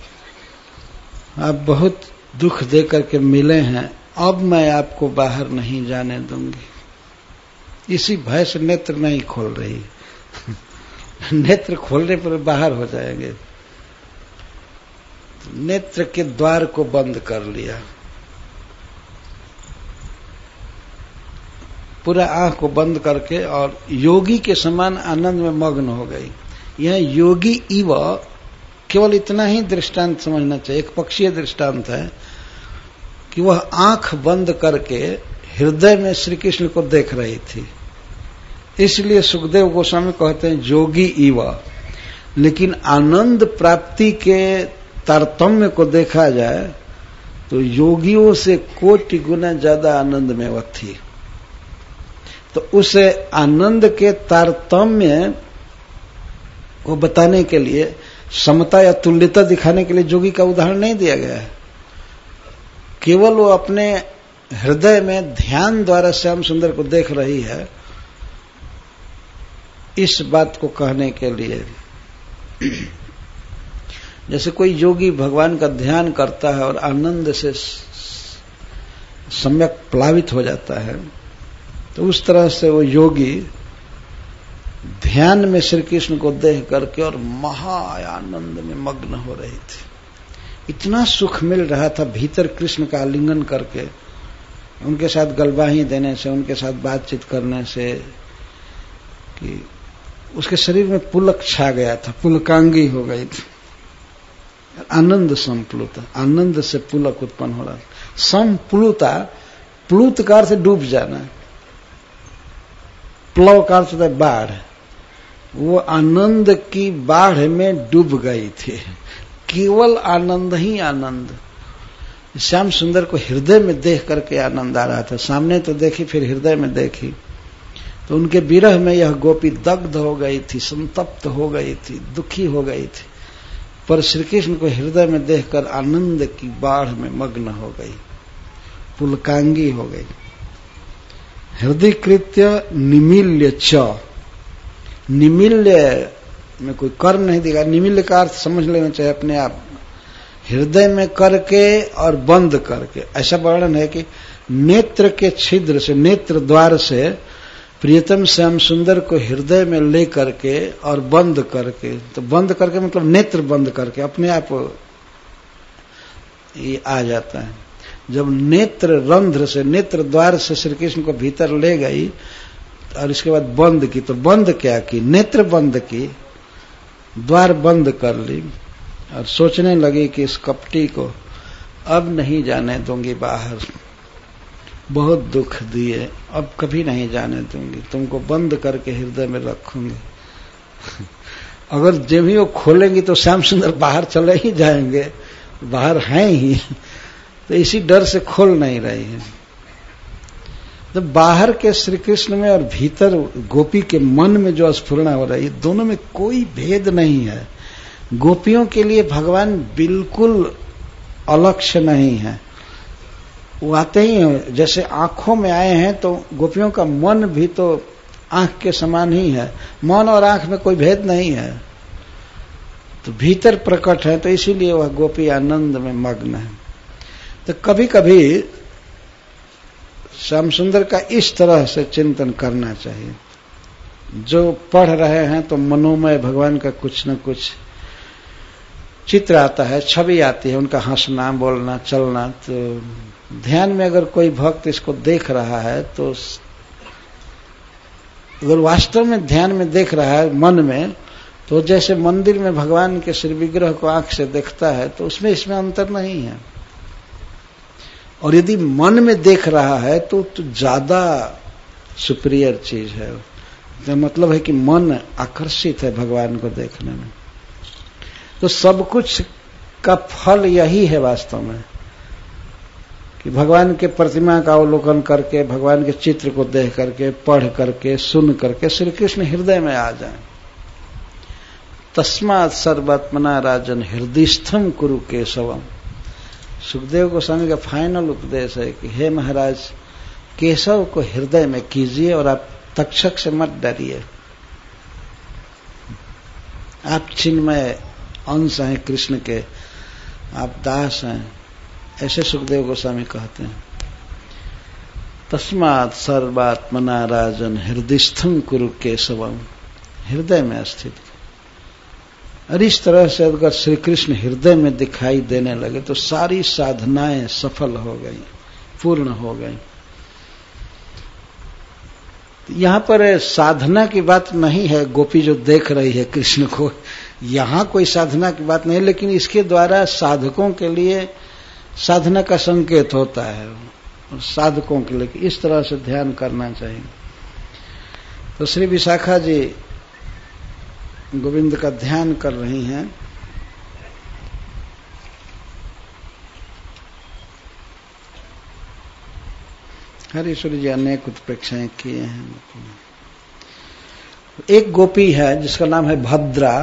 आप बहुत दुख दे करके मिले हैं, अब मैं आपको बाहर नहीं जाने दूंगी। इसी भय से नेत्र नहीं खोल रही। नेत्र खोलने पर बाहर हो जाएंगे। नेत्र के द्वार को बंद कर लिया, पूरा आंख को बंद करके, और योगी के समान आनंद में मग्न हो गई। यह योगी इव केवल इतना ही दृष्टांत समझना चाहिए, एक पक्षीय दृष्टांत है कि वह आंख बंद करके हृदय में श्री कृष्ण को देख रही थी। इसलिए सुखदेव गोस्वामी कहते हैं जोगी इव। लेकिन आनंद प्राप्ति के तारतम्य को देखा जाए तो योगियों से कोटि गुना ज्यादा आनंद में वह थी। तो उस आनंद के तारतम्य को बताने के लिए, समता या तुल्यता दिखाने के लिए जोगी का उदाहरण नहीं दिया गया है। केवल वो अपने हृदय में ध्यान द्वारा श्याम सुंदर को देख रही है, इस बात को कहने के लिए। जैसे कोई योगी भगवान का ध्यान करता है और आनंद से सम्यक प्लावित हो जाता है, तो उस तरह से वो योगी ध्यान में श्री कृष्ण को देख करके और महा आनंद में मग्न हो रही थी। इतना सुख मिल रहा था भीतर कृष्ण का आलिंगन करके, उनके साथ गलबाही देने से, उनके साथ बातचीत करने से, कि उसके शरीर में पुलक छा गया था, पुलकांगी हो गई थी। आनंद संप्लुता, आनंद से पुलक उत्पन्न हो रहा। संप्लुता, प्लुत का अर्थ डूब जाना, प्लव का अर्थ बाढ़। वो आनंद की बाढ़ में डूब गई थी। केवल आनंद ही आनंद। श्याम सुंदर को हृदय में देख करके आनंद आ रहा था। सामने तो देखी, फिर हृदय में देखी तो उनके विरह में यह गोपी दग्ध हो गई थी, संतप्त हो गई थी, दुखी हो गई थी। पर श्री कृष्ण को हृदय में देखकर आनंद की बाढ़ में मग्न हो गई, पुलकांगी हो गई। हृदय कृत्य निमिल्य च, निमिल्य में कोई कर नहीं दिखा। निमिल्य का अर्थ समझ लेना चाहिए अपने आप। हृदय में करके और बंद करके, ऐसा वर्णन है कि नेत्र के छिद्र से, नेत्र द्वार से प्रियतम श्याम सुंदर को हृदय में ले करके और बंद करके, तो बंद करके मतलब नेत्र बंद करके अपने आप ये आ जाता है। जब नेत्र रंध्र से, नेत्र द्वार से श्री कृष्ण को भीतर ले गई और इसके बाद बंद की, तो बंद क्या की? नेत्र बंद की, द्वार बंद कर ली और सोचने लगी कि इस कपटी को अब नहीं जाने दूंगी बाहर, बहुत दुख दिए, अब कभी नहीं जाने दूंगी, तुमको बंद करके हृदय में रखूंगी। अगर जब भी वो खोलेंगी तो श्याम सुंदर बाहर चले ही जाएंगे, बाहर हैं ही, तो इसी डर से खोल नहीं रही है। तो बाहर के श्री कृष्ण में और भीतर गोपी के मन में जो स्फुरणा हो रही है, दोनों में कोई भेद नहीं है। गोपियों के लिए भगवान बिल्कुल अलक्ष्य नहीं है। वो आते ही हैं, जैसे आंखों में आए हैं तो गोपियों का मन भी तो आंख के समान ही है। मन और आंख में कोई भेद नहीं है, तो भीतर प्रकट है, तो इसीलिए वह गोपी आनंद में मग्न है। तो कभी कभी श्याम सुंदर का इस तरह से चिंतन करना चाहिए। जो पढ़ रहे हैं तो मनोमय भगवान का कुछ न कुछ चित्र आता है, छवि आती है, उनका हंसना, बोलना, चलना। तो ध्यान में अगर कोई भक्त इसको देख रहा है, तो अगर वास्तव में ध्यान में देख रहा है मन में, तो जैसे मंदिर में भगवान के श्री विग्रह को आंख से देखता है, तो उसमें इसमें अंतर नहीं है। और यदि मन में देख रहा है तो ज्यादा सुपीरियर चीज है। तो मतलब है कि मन आकर्षित है भगवान को देखने में। तो सब कुछ का फल यही है वास्तव में, कि भगवान के प्रतिमा का अवलोकन करके, भगवान के चित्र को देख करके, पढ़ करके, सुन करके श्री कृष्ण हृदय में आ जाए। तस्मात् सर्वात्मना राजन हृदयस्थम कुरु केशवम। सुखदेव गोस्वामी का फाइनल उपदेश है कि हे महाराज, केशव को हृदय में कीजिए और आप तक्षक से मत डरिए। आप चिन्मय अंश हैं कृष्ण के, आप दास हैं, ऐसे सुखदेव गोस्वामी कहते हैं। तस्मात् सर्वात्मना राजन हृदयस्थं कुरु केशवम, हृदय में स्थित। और इस तरह से अगर श्री कृष्ण हृदय में दिखाई देने लगे तो सारी साधनाएं सफल हो गई, पूर्ण हो गई। यहां पर साधना की बात नहीं है, गोपी जो देख रही है कृष्ण को, यहां कोई साधना की बात नहीं, लेकिन इसके द्वारा साधकों के लिए साधना का संकेत होता है, और साधकों के लिए इस तरह से ध्यान करना चाहिए। तो श्री विशाखा जी गोविंद का ध्यान कर रही हैं। हरीश्वर जी अनेक उत्प्रेक्षाएं किए हैं। एक गोपी है जिसका नाम है भद्रा।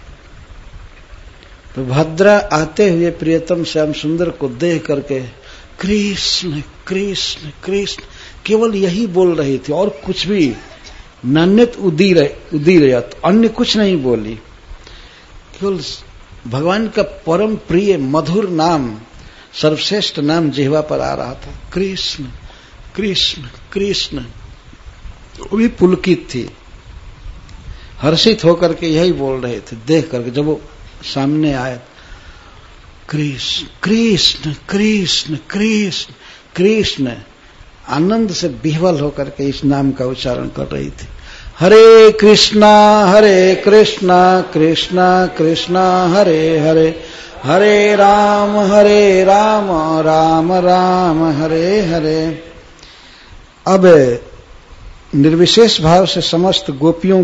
तो भद्रा आते हुए प्रियतम श्याम सुंदर को देख करके कृष्ण कृष्ण कृष्ण केवल यही बोल रही थी, और कुछ भी नान्यत उदीरयत, अन्य कुछ नहीं बोली। केवल भगवान का परम प्रिय मधुर नाम, सर्वश्रेष्ठ नाम जिह्वा पर आ रहा था, कृष्ण कृष्ण कृष्ण। वो भी पुलकित थी, हर्षित होकर के यही बोल रहे थे। देख करके जब वो सामने आए, कृष्ण कृष्ण कृष्ण कृष्ण कृष्ण, आनंद से विह्वल होकर के इस नाम का उच्चारण कर रही थी। हरे कृष्णा कृष्णा कृष्णा हरे हरे, हरे राम राम राम हरे हरे। अब निर्विशेष भाव से समस्त गोपियों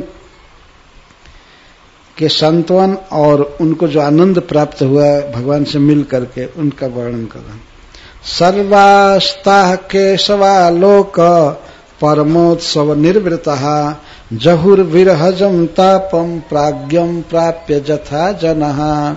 के सांत्वन और उनको जो आनंद प्राप्त हुआ भगवान से मिल करके, उनका वर्णन कर रहा। सर्वास्ताः केशवालोक परमोत्सव निर्वृतः जहुर्विरहजं तापं प्राज्ञं प्राप्य जथा जनः।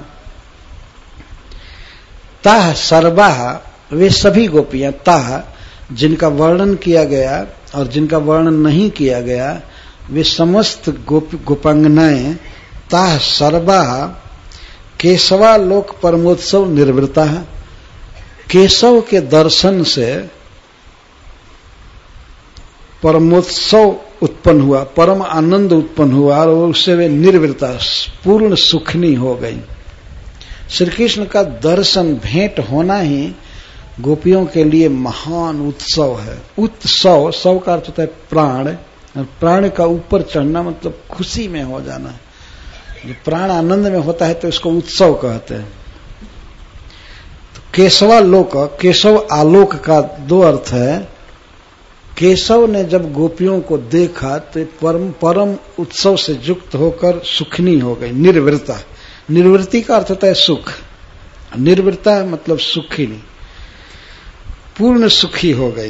ताः सर्वाः, वे सभी गोपियां, ताः जिनका वर्णन किया गया और जिनका वर्णन नहीं किया गया, वे समस्त गोपांगनाएं, ताः सर्वाः केशवालोक परमोत्सव निर्वृतः, केशव के दर्शन से परमोत्सव उत्पन्न हुआ, परम आनंद उत्पन्न हुआ, और उससे वे निर्वृता, पूर्ण सुखनी हो गई। श्री कृष्ण का दर्शन, भेंट होना ही गोपियों के लिए महान उत्सव है। उत्सव, सव का अर्थ होता है प्राण, और प्राण का ऊपर चढ़ना मतलब खुशी में हो जाना। जो प्राण आनंद में होता है तो इसको उत्सव कहते हैं। केशवालोक, केशव आलोक का दो अर्थ है। केशव ने जब गोपियों को देखा तो परम उत्सव से युक्त होकर सुखनी हो गई, निर्वृता। निर्वृत्ति का अर्थ होता है सुख, निर्वृता मतलब सुखिनी, पूर्ण सुखी हो गई।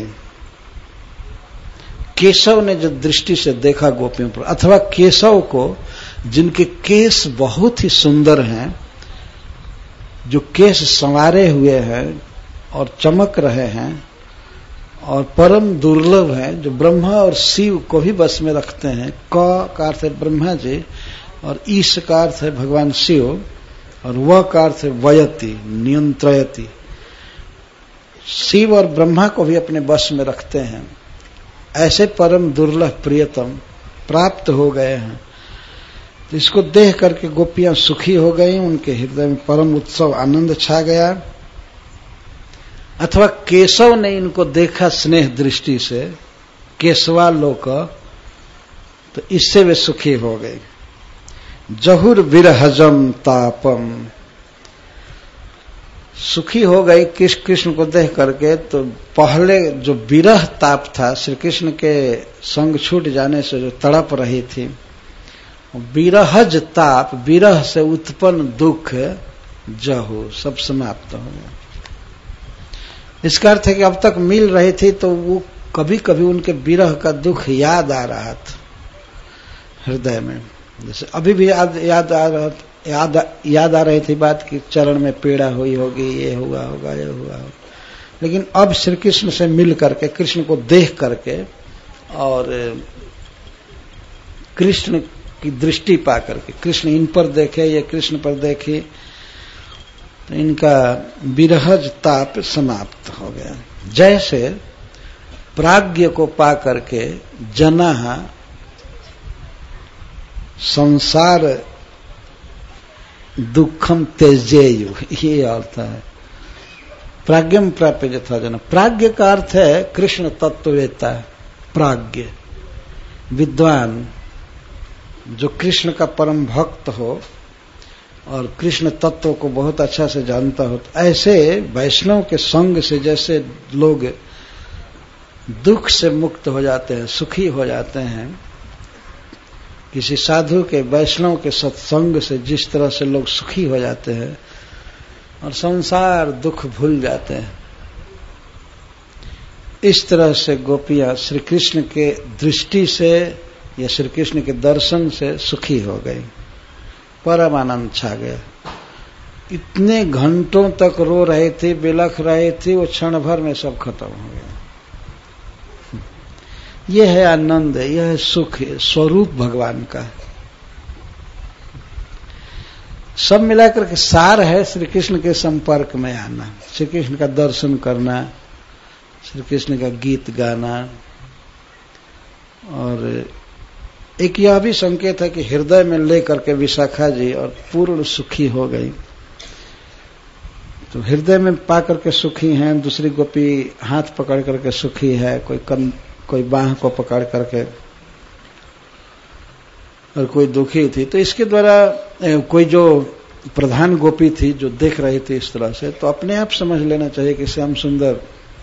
केशव ने जब दृष्टि से देखा गोपियों पर, अथवा केशव को जिनके केश बहुत ही सुंदर हैं, जो केश संवारे हुए हैं और चमक रहे हैं और परम दुर्लभ हैं, जो ब्रह्मा और शिव को भी बस में रखते हैं। क का अर्थ है ब्रह्मा जी, और ईश का अर्थ है भगवान शिव, और व का अर्थ है वयति, नियंत्रयति। शिव और ब्रह्मा को भी अपने वश में रखते हैं। ऐसे परम दुर्लभ प्रियतम प्राप्त हो गए हैं। तो इसको देख करके गोपियां सुखी हो गई, उनके हृदय में परम उत्सव आनंद छा गया। अथवा केशव ने इनको देखा स्नेह दृष्टि से, केशवालोक, तो इससे वे सुखी हो गए। जहुर विरहजम तापम, सुखी हो गई कृष्ण को देख करके। तो पहले जो विरह ताप था, श्री कृष्ण के संग छूट जाने से जो तड़प रही थी, विरहज ताप, विरह से उत्पन्न दुख, जहु, सब समाप्त हो गया। इसका अर्थ है कि अब तक मिल रही थी तो वो कभी कभी उनके विरह का दुख याद आ रहा था हृदय में। जैसे अभी भी याद आ रही थी बात कि चरण में पीड़ा हुई होगी, ये हुआ होगा, ये हुआ होगा। लेकिन अब श्री कृष्ण से मिल करके, कृष्ण को देख करके और कृष्ण की दृष्टि पा करके, कृष्ण इन पर देखे, ये कृष्ण पर देखे, तो इनका विरहज ताप समाप्त हो गया। जैसे प्राज्ञ को पा करके जनाः संसार दुखम त्यजेयु, ये अर्थ है। प्राज्ञम प्राप्य यथा जना। प्राज्ञ का अर्थ है कृष्ण तत्ववेत्ता, प्राज्ञ, विद्वान, जो कृष्ण का परम भक्त हो और कृष्ण तत्व को बहुत अच्छा से जानता हो। ऐसे वैष्णव के संग से जैसे लोग दुख से मुक्त हो जाते हैं, सुखी हो जाते हैं, किसी साधु के, वैष्णव के सत्संग से जिस तरह से लोग सुखी हो जाते हैं और संसार दुख भूल जाते हैं, इस तरह से गोपियां श्री कृष्ण के दृष्टि से या श्री कृष्ण के दर्शन से सुखी हो गई, परम आनंद छा गया। इतने घंटों तक रो रहे थे, बिलख रहे थे, वो क्षण भर में सब खत्म हो गया। यह है आनंद, यह है सुख, स्वरूप भगवान का। सब मिलाकर के सार है श्री कृष्ण के संपर्क में आना, श्री कृष्ण का दर्शन करना, श्री कृष्ण का गीत गाना। और एक यह भी संकेत है कि हृदय में लेकर के विशाखा जी और पूर्ण सुखी हो गई। तो हृदय में पा करके सुखी हैं, दूसरी गोपी हाथ पकड़ करके सुखी है, कोई बाह को पकड़ करके, और कोई दुखी थी। तो इसके द्वारा कोई जो प्रधान गोपी थी जो देख रही थी इस तरह से, तो अपने आप समझ लेना चाहिए कि श्याम सुंदर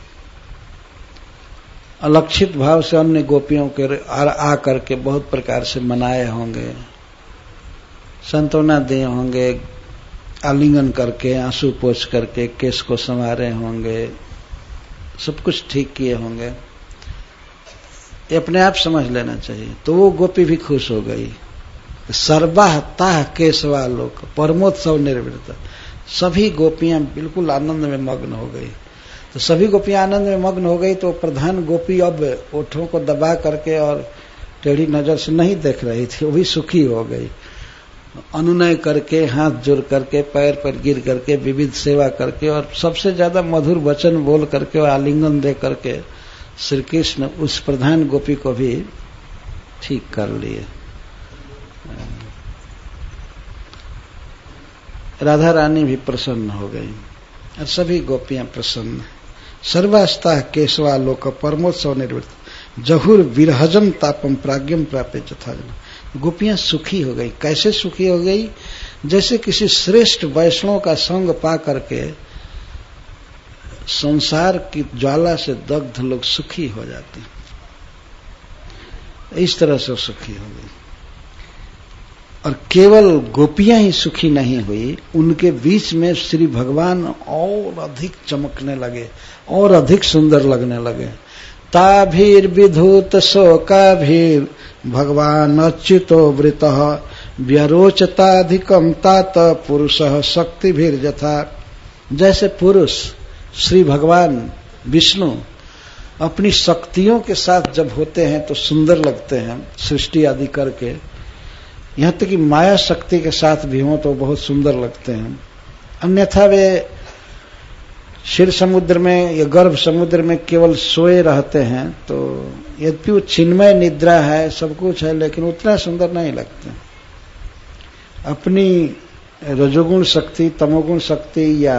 अलक्षित भाव से अन्य गोपियों के आ करके बहुत प्रकार से मनाए होंगे, सांत्वना दिए होंगे, आलिंगन करके, आंसू पोंछ करके, केस को संवारे होंगे, सब कुछ ठीक किए होंगे। ये अपने आप समझ लेना चाहिए। तो वो गोपी भी खुश हो गई। सर्वाः ताः केशवालोक परमोत्सव निर्वृत्त, सभी गोपियां बिल्कुल आनंद में मग्न हो गई। तो सभी गोपियां आनंद में मग्न हो गई तो प्रधान गोपी अब ओठों को दबा करके और टेढ़ी नजर से नहीं देख रही थी, वो भी सुखी हो गई। अनुनय करके, हाथ जोड़ करके, पैर पर गिर करके, विविध सेवा करके और सबसे ज्यादा मधुर वचन बोल करके और आलिंगन दे करके श्री कृष्ण उस प्रधान गोपी को भी ठीक कर लिए। राधा रानी भी प्रसन्न हो गई और सभी गोपियां प्रसन्न। सर्वास्ता केशवालोक परमोत्सव निर्वृत्त जहुर विरहजम तापम प्राज्ञम प्राप्य यथा जना। गोपियां सुखी हो गई। कैसे सुखी हो गई? जैसे किसी श्रेष्ठ वैष्णव का संग पा करके संसार की ज्वाला से दग्ध लोग सुखी हो जाते हैं, इस तरह से सुखी हो गई। और केवल गोपियां ही सुखी नहीं हुई, उनके बीच में श्री भगवान और अधिक चमकने लगे और अधिक सुंदर लगने लगे। ताभीर विधूत शोकाभीर भगवान अच्युतो वृतः व्यरोचताधिकम तात पुरुषः शक्तिभीर यथा। जैसे पुरुष श्री भगवान विष्णु अपनी शक्तियों के साथ जब होते हैं तो सुंदर लगते हैं, सृष्टि आदि करके, यहां तक कि माया शक्ति के साथ भी हों तो बहुत सुंदर लगते हैं। अन्यथा वे क्षीर समुद्र में या गर्भ समुद्र में केवल सोए रहते हैं, तो यद्यपि वो चिन्मय निद्रा है, सब कुछ है, लेकिन उतना सुंदर नहीं लगते। अपनी रजोगुण शक्ति, तमोगुण शक्ति या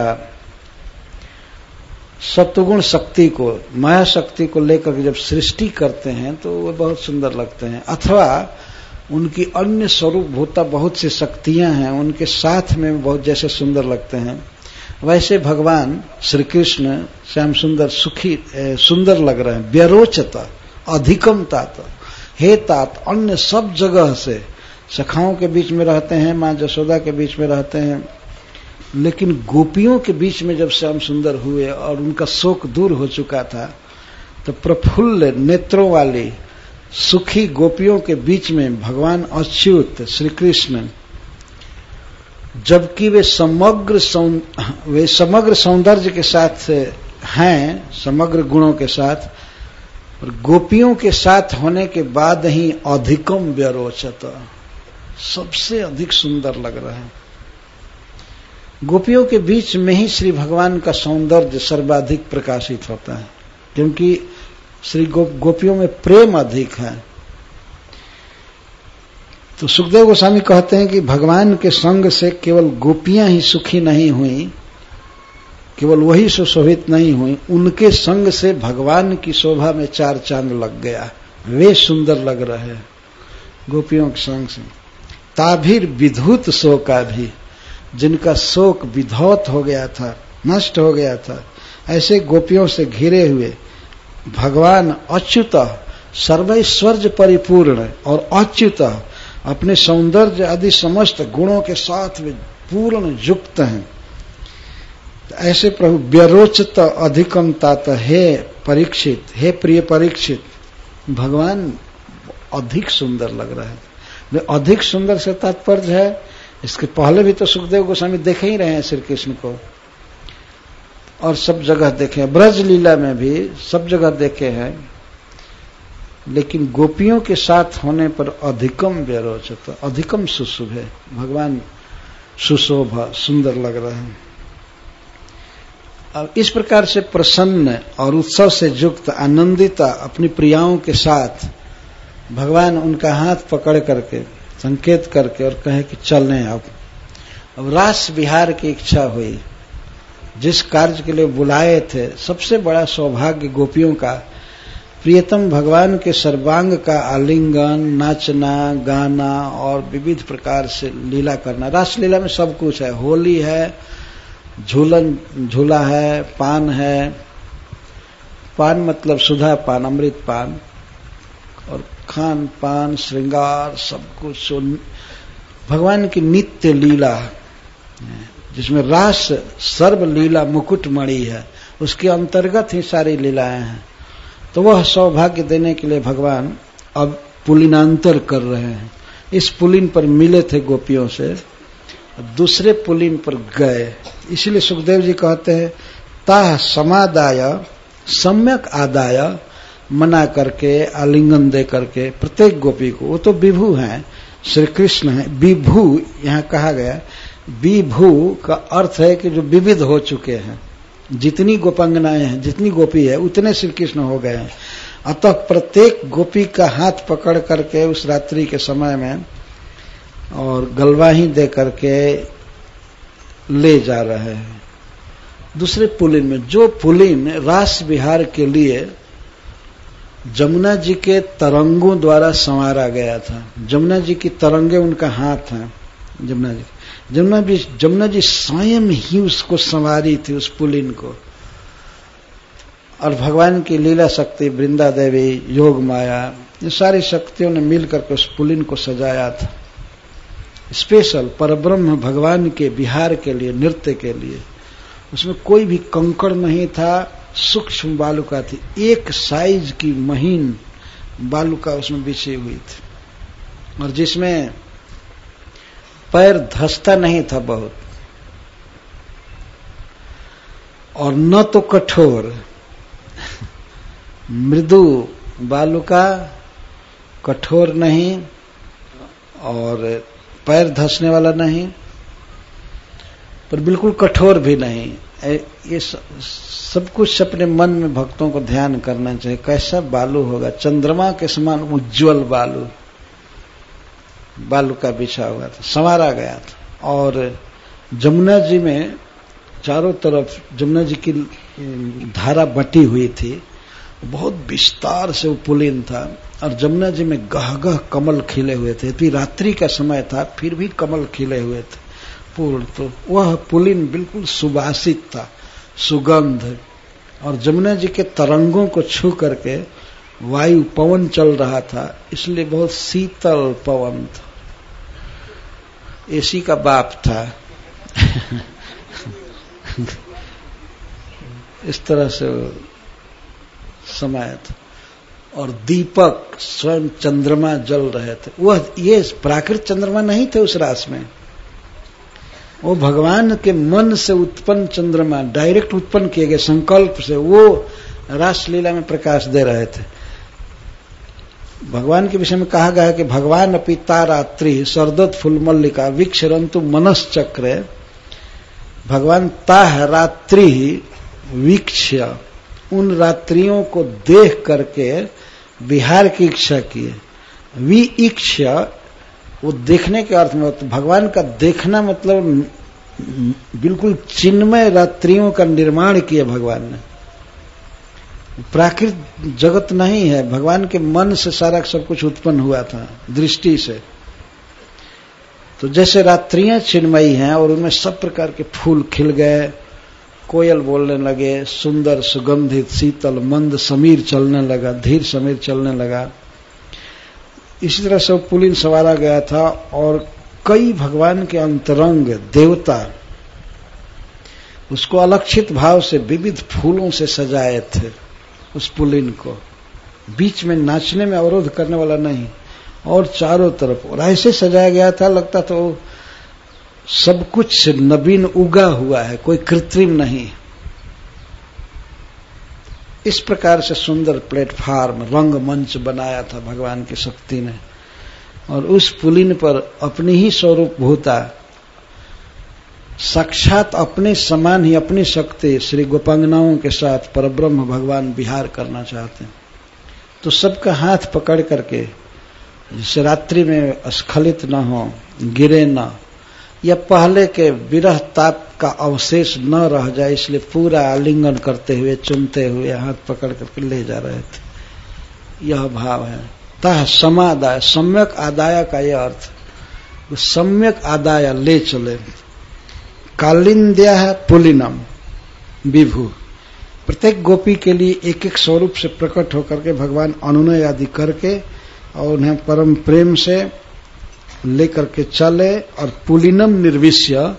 सत्वगुण शक्ति को, माया शक्ति को लेकर जब सृष्टि करते हैं तो वो बहुत सुंदर लगते हैं। अथवा उनकी अन्य स्वरूप भूता बहुत सी शक्तियां हैं, उनके साथ में बहुत जैसे सुंदर लगते हैं, वैसे भगवान श्री कृष्ण श्याम सुंदर सुंदर लग रहे हैं। व्यरोचता अधिकम तात, हे तात, अन्य सब जगह से सखाओं के बीच में रहते हैं, मां जसोदा के बीच में रहते हैं, लेकिन गोपियों के बीच में जब श्याम सुंदर हुए और उनका शोक दूर हो चुका था, तो प्रफुल्ल नेत्रों वाली सुखी गोपियों के बीच में भगवान अच्युत श्री कृष्ण, जबकि वे समग्र सौंदर्य के साथ हैं, समग्र गुणों के साथ, और गोपियों के साथ होने के बाद ही अधिकम व्यरोचत, सबसे अधिक सुंदर लग रहा है। गोपियों के बीच में ही श्री भगवान का सौंदर्य सर्वाधिक प्रकाशित होता है, क्योंकि श्री गोपियों में प्रेम अधिक है। तो सुखदेव गोस्वामी कहते हैं कि भगवान के संग से केवल गोपियां ही सुखी नहीं हुई, केवल वही सुशोभित नहीं हुई, उनके संग से भगवान की शोभा में चार चांद लग गया। वे सुंदर लग रहे हैं गोपियों के संग से। ताभिर विधुत शोका भी, जिनका शोक विधौत हो गया था, नष्ट हो गया था, ऐसे गोपियों से घिरे हुए भगवान अच्युत सर्वैश्वर्य परिपूर्ण और अच्युत अपने सौंदर्य आदि समस्त गुणों के साथ वे पूर्ण युक्त हैं। ऐसे प्रभु व्यरोचत अधिकम तात, हे परीक्षित, हे प्रिय परीक्षित, भगवान अधिक सुंदर लग रहा है। अधिक सुंदर से तात्पर्य है, इसके पहले भी तो सुखदेव गोस्वामी देखे ही रहे हैं श्री कृष्ण को, और सब जगह देखे, ब्रज लीला में भी सब जगह देखे हैं, लेकिन गोपियों के साथ होने पर अधिकम व्यरोचत, अधिकम सुशुभ है, भगवान सुशोभा सुंदर लग रहे हैं। अब इस प्रकार से प्रसन्न और उत्सव से युक्त आनंदिता अपनी प्रियाओं के साथ भगवान उनका हाथ पकड़ करके संकेत करके और कहे कि चलें। अब रास विहार की इच्छा हुई, जिस कार्य के लिए बुलाए थे, सबसे बड़ा सौभाग्य गोपियों का प्रियतम भगवान के सर्वांग का आलिंगन, नाचना, गाना और विविध प्रकार से लीला करना। रास लीला में सब कुछ है, होली है, झूला है, पान है, पान मतलब सुधा पान, अमृत पान, और खान पान, श्रृंगार, सब कुछ भगवान की नित्य लीला, जिसमें रास सर्व लीला मुकुटमणि है, उसके अंतर्गत ही सारी लीलाएं हैं। तो वह सौभाग्य देने के लिए भगवान अब पुलिनांतर कर रहे हैं। इस पुलिन पर मिले थे गोपियों से, दूसरे पुलिन पर गए। इसीलिए सुखदेव जी कहते हैं, ताह समादाय सम्यक आदाय, मना करके, आलिंगन दे करके प्रत्येक गोपी को। वो तो विभु हैं, श्री कृष्ण है। विभु यहाँ कहा गया, विभु का अर्थ है कि जो विविध हो चुके हैं, जितनी गोपांगनाएं हैं, जितनी गोपी है, उतने श्री कृष्ण हो गए हैं। अतः प्रत्येक गोपी का हाथ पकड़ करके उस रात्रि के समय में और गलवाही दे करके ले जा रहे हैं दूसरे पुलिन में। जो पुलिन रास विहार के लिए जमुना जी के तरंगों द्वारा संवारा गया था, जमुना जी की तरंगे उनका हाथ है। जमुना जी स्वयं ही उसको संवारी थी, उस पुलिन को। और भगवान की लीला शक्ति, वृंदा देवी, योग माया, ये सारी शक्तियों ने मिलकर के उस पुलिन को सजाया था, स्पेशल परब्रह्म भगवान के विहार के लिए, नृत्य के लिए। उसमें कोई भी कंकड़ नहीं था, सूक्ष्म बालुका थी, एक साइज की महीन बालुका उसमें बिछी हुई थी, और जिसमें पैर धंसता नहीं था बहुत, और न तो कठोर, मृदु बालुका, कठोर नहीं और पैर धंसने वाला नहीं, पर बिल्कुल कठोर भी नहीं, ये सब कुछ अपने मन में भक्तों को ध्यान करना चाहिए। कैसा बालू होगा, चंद्रमा के समान उज्जवल बालू, बालू का बिछा हुआ था, संवारा गया था। और जमुना जी में चारों तरफ जमुना जी की धारा बटी हुई थी, बहुत विस्तार से वो पुलिन था। और जमुना जी में गह कमल खिले हुए थे, फिर रात्रि का समय था फिर भी कमल खिले हुए थे पूर्ण। तो वह पुलिन बिल्कुल सुवासित था, सुगंध। और जमुना जी के तरंगों को छू करके वायु पवन चल रहा था, इसलिए बहुत शीतल पवन था, एसी का बाप था। इस तरह से समय था। और दीपक स्वयं चंद्रमा जल रहे थे। वह ये प्राकृत चंद्रमा नहीं थे उस रास में, वो भगवान के मन से उत्पन्न चंद्रमा, डायरेक्ट उत्पन्न किए गए संकल्प से, वो रास लीला में प्रकाश दे रहे थे। भगवान के विषय में कहा गया है कि भगवान अपि तारात्रि सरदत फुल मल्लिका वीक्षरंतु मनश्चक्रे। भगवान ताह रात्रि वीक्ष्य, उन रात्रियों को देख करके विहार की इच्छा किए। इच्छा वो देखने के अर्थ में, तो भगवान का देखना मतलब बिल्कुल चिन्मय रात्रियों का निर्माण किया भगवान ने। प्राकृत जगत नहीं है, भगवान के मन से सारा सब कुछ उत्पन्न हुआ था, दृष्टि से। तो जैसे रात्रियां चिन्मयी हैं और उनमें सब प्रकार के फूल खिल गए, कोयल बोलने लगे, सुंदर सुगंधित शीतल मंद समीर चलने लगा, धीर समीर चलने लगा, इसी तरह से पुलिन संवारा गया था। और कई भगवान के अंतरंग देवता उसको अलक्षित भाव से विविध फूलों से सजाए थे उस पुलिन को, बीच में नाचने में अवरोध करने वाला नहीं, और चारों तरफ। और ऐसे सजाया गया था, लगता तो सब कुछ नवीन उगा हुआ है, कोई कृत्रिम नहीं। इस प्रकार से सुंदर प्लेटफार्म, रंगमंच बनाया था भगवान की शक्ति ने। और उस पुलिन पर अपनी ही स्वरूप भूता, साक्षात अपने समान ही अपनी शक्ति श्री गोपांगनाओं के साथ परब्रह्म भगवान विहार करना चाहते हैं। तो सबका हाथ पकड़ करके, जिससे रात्रि में स्खलित न हो, गिरे न, या पहले के विरह ताप का अवशेष न रह जाए, इसलिए पूरा आलिंगन करते हुए, चुमते हुए हाथ पकड़ करके ले जा रहे थे। यह भाव है। तह समादाय, सम्यक आदाय का यह अर्थ, सम्यक आदाय ले चले। कालिंद्या है पुलिनम विभु, प्रत्येक गोपी के लिए एक एक स्वरूप से प्रकट होकर के भगवान अनुनय आदि करके और उन्हें परम प्रेम से लेकर के चले। और पुलिनम निर्विश्य,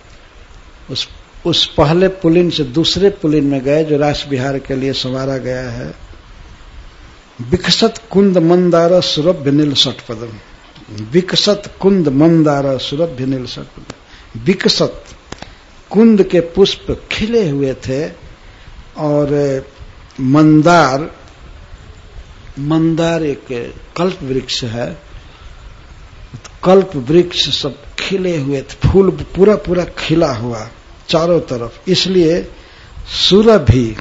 उस पहले पुलिन से दूसरे पुलिन में गए जो रास विहार के लिए संवारा गया है। विकसत कुंद मंदार सुरभ्य नील षटपदम, विकसत कुंद मंदार सुरभ्य नील षटपदम। विकसत कुंद के पुष्प खिले हुए थे, और मंदार, मंदार एक कल्प वृक्ष है, कल्प वृक्ष सब खिले हुए थे, फूल पूरा पूरा खिला हुआ चारों तरफ, इसलिए सुरभि,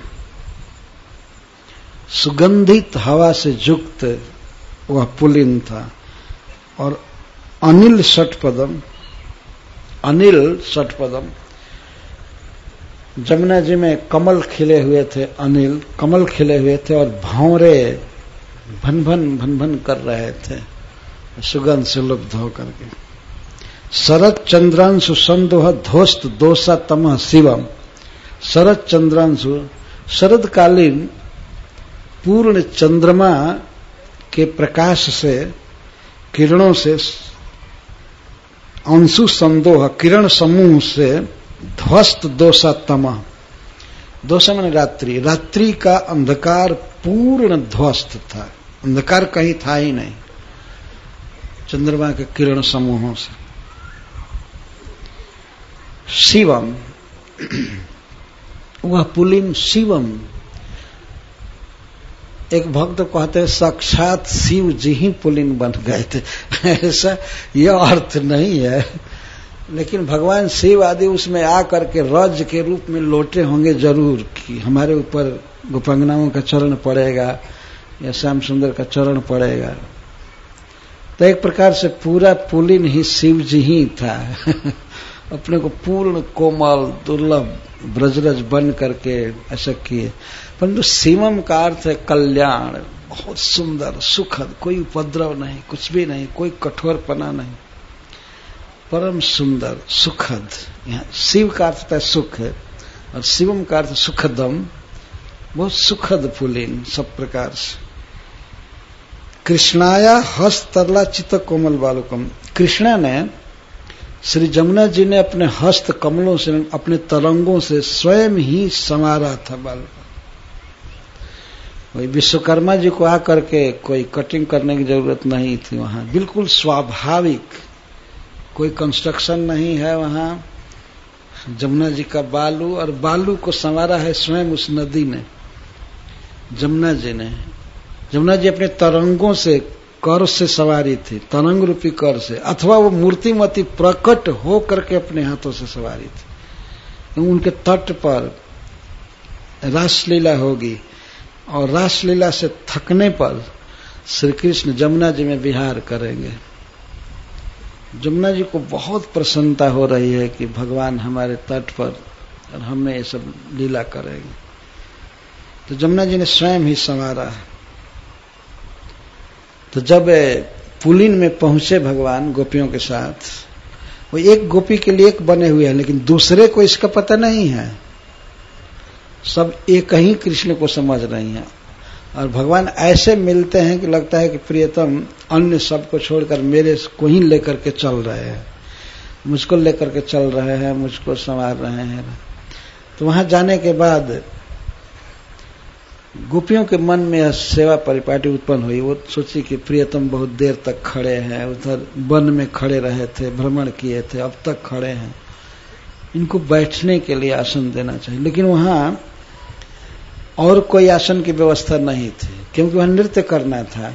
सुगंधित हवा से युक्त वह पुलिन था। और अनिल षटपदम, अनिल षटपदम, जमुना जी में कमल खिले हुए थे, अनिल कमल खिले हुए थे, और भंवरे भन भन भन भन कर रहे थे सुगंध से लुब्ध होकर के। शरद चंद्रांशु संदोह ध्वस्त दोषा तमः शिवम। शरद चंद्रांशु, शरदकालीन पूर्ण चंद्रमा के प्रकाश से, किरणों से, अंशु संदोह किरण समूह से, ध्वस्त दोषा तमः, दोषा माने रात्रि, रात्रि का अंधकार पूर्ण ध्वस्त था, अंधकार कहीं था ही नहीं चंद्रमा के किरण समूहों से। शिवम, वह पुलिन शिवम। एक भक्त कहते हैं साक्षात शिव जी ही पुलिन बन गए थे, ऐसा यह अर्थ नहीं है। लेकिन भगवान शिव आदि उसमें आकर के रज के रूप में लौटे होंगे जरूर कि हमारे ऊपर गोपांगनाओं का चरण पड़ेगा या श्याम सुंदर का चरण पड़ेगा। तो एक प्रकार से पूरा पुलिन ही शिव जी ही था अपने को पूर्ण कोमल दुर्लभ ब्रजरज बन करके ऐसा किए। परंतु शिवम का अर्थ है कल्याण, बहुत सुंदर सुखद, कोई उपद्रव नहीं, कुछ भी नहीं, कोई कठोरपना नहीं, परम सुंदर सुखद। यहाँ शिव का अर्थ है सुख है और शिवम का अर्थ सुखदम, बहुत सुखद पुलिन सब प्रकार से। कृष्णाया हस्त तरला चित्त कोमल बालुकम, कृष्णा ने श्री जमुना जी ने अपने हस्त कमलों से अपने तरंगों से स्वयं ही संवारा था बालक। वही विश्वकर्मा जी को आकर के कोई कटिंग करने की जरूरत नहीं थी, वहां बिल्कुल स्वाभाविक, कोई कंस्ट्रक्शन नहीं है वहां। जमुना जी का बालू, और बालू को संवारा है स्वयं उस नदी ने, जमुना जी ने। जमुना जी अपने तरंगों से कर से सवारी थी, तरंग रूपी कर से, अथवा वो मूर्तिमती प्रकट हो करके अपने हाथों से सवारी थी। उनके तट पर रासलीला होगी और रासलीला से थकने पर श्री कृष्ण जमुना जी में विहार करेंगे। जमुना जी को बहुत प्रसन्नता हो रही है कि भगवान हमारे तट पर और हमें ये सब लीला करेंगे। तो जमुना जी ने स्वयं ही संवारा है। तो जब पुलिन में पहुंचे भगवान गोपियों के साथ, वो एक गोपी के लिए एक बने हुए हैं, लेकिन दूसरे को इसका पता नहीं है। सब एक ही कृष्ण को समझ रही हैं और भगवान ऐसे मिलते हैं कि लगता है कि प्रियतम अन्य सबको छोड़कर मेरे को ही लेकर के चल रहे हैं, मुझको लेकर के चल रहे हैं, मुझको संवार रहे हैं। तो वहां जाने के बाद गोपियों के मन में सेवा परिपाटी उत्पन्न हुई। वो सोची कि प्रियतम बहुत देर तक खड़े हैं, उधर वन में खड़े रहे थे, भ्रमण किए थे, अब तक खड़े हैं, इनको बैठने के लिए आसन देना चाहिए। लेकिन वहां और कोई आसन की व्यवस्था नहीं थी, क्योंकि वहां नृत्य करना था।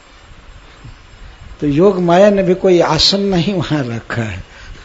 तो योग माया ने भी कोई आसन नहीं वहां रखा है।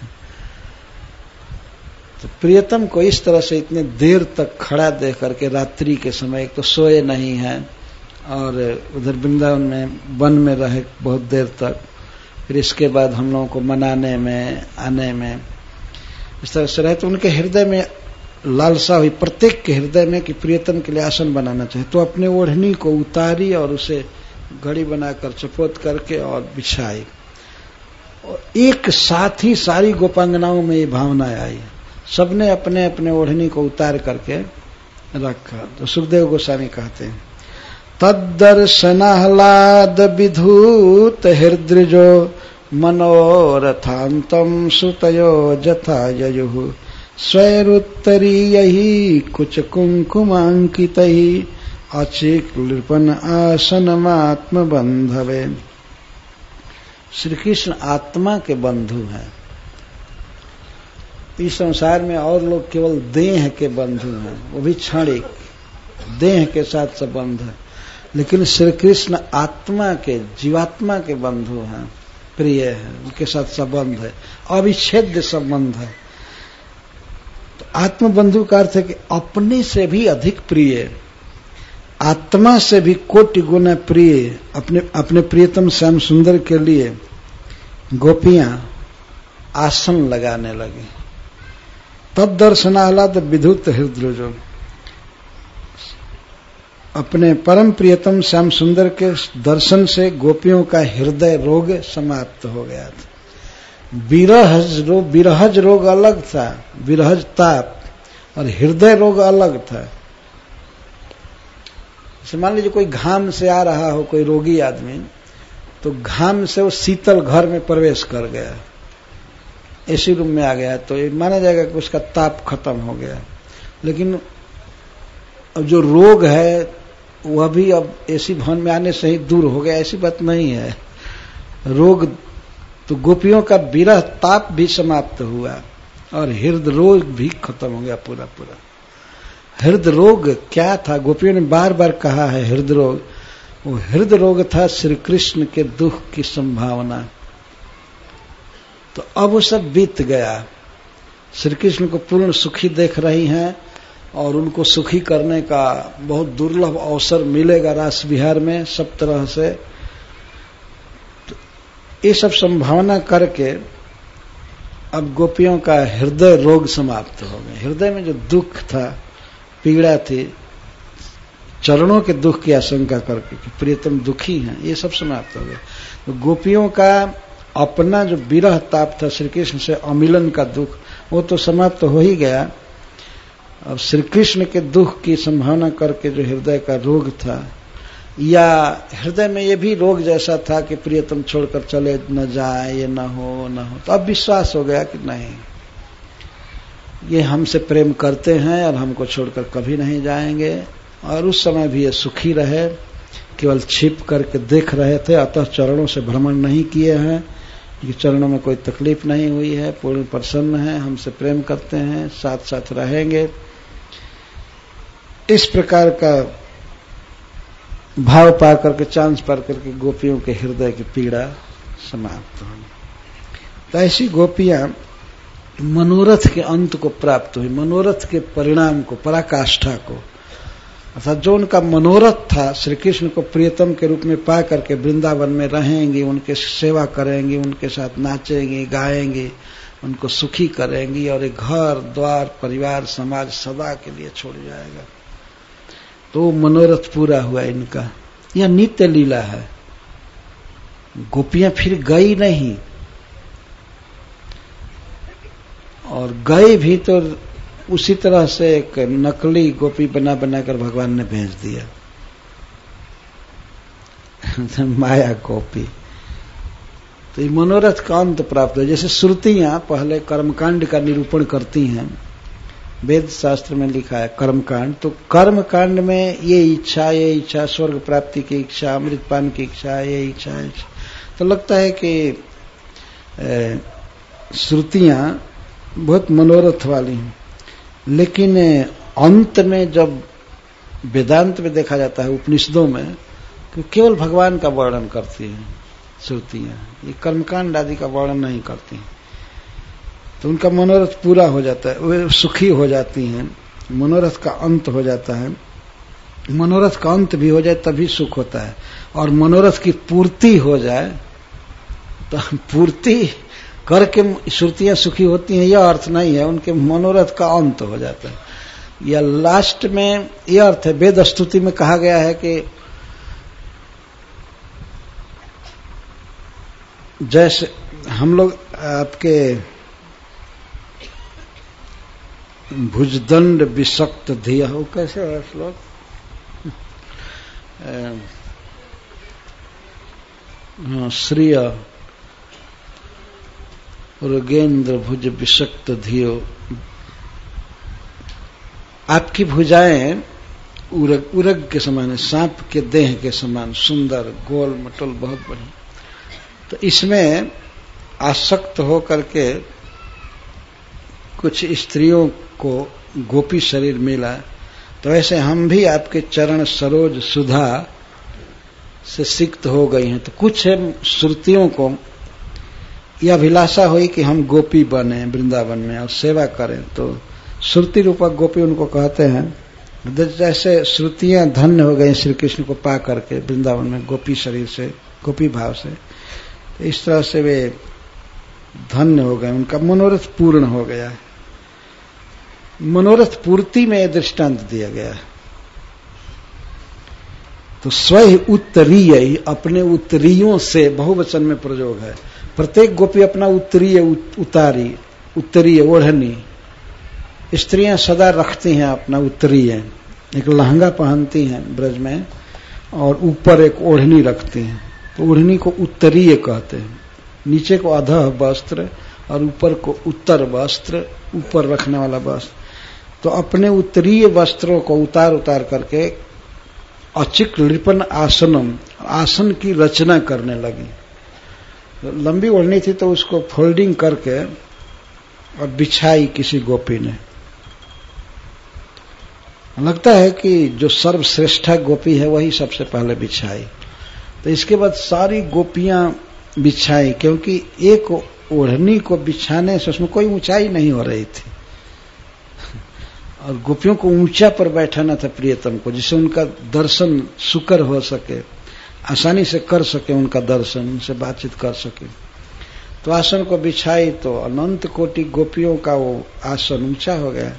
तो प्रियतम को इस तरह से इतने देर तक खड़ा देख करके, रात्रि के समय, एक तो सोए नहीं है और उधर वृंदावन में वन में रहे बहुत देर तक, फिर इसके बाद हम लोगों को मनाने में आने में इस तरह से रहे। तो उनके हृदय में लालसा हुई, प्रत्येक के हृदय में, कि प्रियतम के लिए आसन बनाना चाहिए। तो अपने ओढ़नी को उतारी और उसे घड़ी बनाकर चपोत करके और बिछाई। और एक साथ ही सारी गोपांगनाओं में ये भावना आई, सबने अपने अपने ओढ़नी को उतार करके रखा। तो सुखदेव गोस्वामी कहते हैं, तद्दर्शनाह्लाद विधूत हृद्रजो मनोरथांतम सुतयो जथा ययुः स्वैरुत्तरीयहि कुच कुंकुमांकितहि अचिक्लिपन आसनमात्म बंधवे। श्री कृष्ण आत्मा के बंधु हैं। इस संसार में और लोग केवल देह के बंधु हैं, वो भी क्षणिक, देह के साथ संबंध है। लेकिन श्री कृष्ण आत्मा के, जीवात्मा के बंधु हैं, प्रिय है, उनके साथ संबंध है, अविच्छेद्य संबंध है। तो आत्मबंधु का अर्थ है कि अपने से भी अधिक प्रिय, आत्मा से भी कोटि गुना प्रिय, अपने प्रियतम श्याम सुंदर के लिए गोपियां आसन लगाने लगी। तब दर्शनाह्लाद विधुत हृदय, अपने परम प्रियतम श्याम सुंदर के दर्शन से गोपियों का हृदय रोग समाप्त हो गया था। विरहज रोग अलग था, विरहज ताप, और हृदय रोग अलग था। मान लीजिए कोई घाम से आ रहा हो, कोई रोगी आदमी, तो घाम से वो शीतल घर में प्रवेश कर गया, एसी रूम में आ गया, तो ये माना जाएगा कि उसका ताप खत्म हो गया। लेकिन अब जो रोग है वह भी अब एसी भवन में आने से ही दूर हो गया, ऐसी बात नहीं है। रोग तो गोपियों का विरह ताप भी समाप्त हुआ और हृदय रोग भी खत्म हो गया पूरा पूरा। हृदय रोग क्या था? गोपियों ने बार बार कहा है हृदय रोग। वो हृदय रोग था श्री कृष्ण के दुख की संभावना। तो अब वो सब बीत गया। श्री कृष्ण को पूर्ण सुखी देख रही हैं और उनको सुखी करने का बहुत दुर्लभ अवसर मिलेगा रास विहार में सब तरह से। तो ये सब संभावना करके अब गोपियों का हृदय रोग समाप्त हो गए। हृदय में जो दुख था, पीड़ा थी, चरणों के दुख की आशंका करके कि प्रियतम दुखी हैं, ये सब समाप्त हो गया। तो गोपियों का अपना जो विरह ताप था, श्री कृष्ण से अमिलन का दुख, वो तो समाप्त हो ही गया। अब श्री कृष्ण के दुख की संभावना करके जो हृदय का रोग था, या हृदय में ये भी रोग जैसा था कि प्रियतम छोड़कर चले न जाए, ये न हो न हो, तो अब विश्वास हो गया कि नहीं, ये हमसे प्रेम करते हैं और हमको छोड़कर कभी नहीं जाएंगे। और उस समय भी ये सुखी रहे, केवल छिप करके देख रहे थे, अतः चरणों से भ्रमण नहीं किए हैं कि चरणों में कोई तकलीफ नहीं हुई है, पूर्ण प्रसन्न है, हमसे प्रेम करते हैं, साथ साथ रहेंगे। इस प्रकार का भाव पा करके, चांस पा करके गोपियों के हृदय की पीड़ा समाप्त हो। तो ऐसी गोपियां मनोरथ के अंत को प्राप्त हुई, मनोरथ के परिणाम को, पराकाष्ठा को, अर्थात जो उनका मनोरथ था श्री कृष्ण को प्रियतम के रूप में पा करके वृंदावन में रहेंगी, उनके सेवा करेंगी, उनके साथ नाचेंगी, गाएंगी, उनको सुखी करेंगी और एक घर द्वार परिवार समाज सदा के लिए छोड़ जाएगा। तो मनोरथ पूरा हुआ इनका। यह नित्य लीला है। गोपियां फिर गई नहीं, और गए भी तो उसी तरह से एक नकली गोपी बना बनाकर भगवान ने भेज दिया, माया गोपी। तो ये मनोरथ का अंत प्राप्त है। जैसे श्रुतियां पहले कर्मकांड का निरूपण करती हैं, वेद शास्त्र में लिखा है कर्मकांड, तो कर्मकांड में ये इच्छा, स्वर्ग प्राप्ति की इच्छा, अमृतपान की इच्छा, ये इच्छा, तो लगता है कि श्रुतियां बहुत मनोरथ वाली हैं। लेकिन अंत में जब वेदांत में देखा जाता है, उपनिषदों में, तो केवल भगवान का वर्णन करती हैं श्रुतियां, ये कर्मकांड आदि का वर्णन नहीं करती हैं। तो उनका मनोरथ पूरा हो जाता है, वे सुखी हो जाती हैं, मनोरथ का अंत हो जाता है। मनोरथ का अंत भी हो जाए तभी सुख होता है, और मनोरथ की पूर्ति हो जाए तो पूर्ति करके श्रुतियां सुखी होती हैं, यह अर्थ नहीं है। उनके मनोरथ का अंत हो जाता है। या लास्ट में यह अर्थ है, वेद स्तुति में कहा गया है कि जैसे हम लोग आपके भुजदंड विषक्त धिया हो, कैसे है श्लोक, श्रिय रुगेंद्र भुज विषक्त धियो, आपकी भुजाएं उरग के समान है, सांप के देह के समान सुंदर, गोल मटोल, बहुत बढ़िया। तो इसमें आसक्त हो करके कुछ स्त्रियों को गोपी शरीर मिला, तो ऐसे हम भी आपके चरण सरोज सुधा से सिक्त हो गई हैं। तो कुछ श्रुतियों को यह अभिलाषा हुई कि हम गोपी बने वृंदावन में और सेवा करें, तो श्रुति रूपक गोपी उनको कहते हैं। जैसे श्रुतियां धन्य हो गई श्री कृष्ण को पा करके वृंदावन में गोपी शरीर से, गोपी भाव से, तो इस तरह से वे धन्य हो गए, उनका मनोरथ पूर्ण हो गया है। मनोरथ पूर्ति में दृष्टांत दिया गया है। तो स्वयं उत्तरीय, अपने उत्तरीयों से बहुवचन में प्रयोग है। प्रत्येक गोपी अपना उत्तरीय उतारी, उत्तरीय ओढ़नी, स्त्रियां सदा रखती हैं अपना उत्तरीय, एक लहंगा पहनती हैं ब्रज में और ऊपर एक ओढ़नी रखती हैं, तो ओढ़नी को उत्तरीय कहते हैं। नीचे को अधः वस्त्र और ऊपर को उत्तर वस्त्र, ऊपर रखने वाला वस्त्र। तो अपने उत्तरीय वस्त्रों को उतार उतार करके अचिक लिपन आसनम, आसन की रचना करने लगी। लंबी ओढ़नी थी तो उसको फोल्डिंग करके और बिछाई किसी गोपी ने। लगता है कि जो सर्वश्रेष्ठा गोपी है वही सबसे पहले बिछाई। तो इसके बाद सारी गोपियां बिछाई, क्योंकि एक ओढ़नी को बिछाने से उसमें कोई ऊंचाई नहीं हो रही थी, और गोपियों को ऊंचा पर बैठाना था प्रियतम को, जिससे उनका दर्शन सुकर हो सके, आसानी से कर सके उनका दर्शन, उनसे बातचीत कर सके। तो आसन को बिछाई तो अनंत कोटि गोपियों का वो आसन ऊंचा हो गया।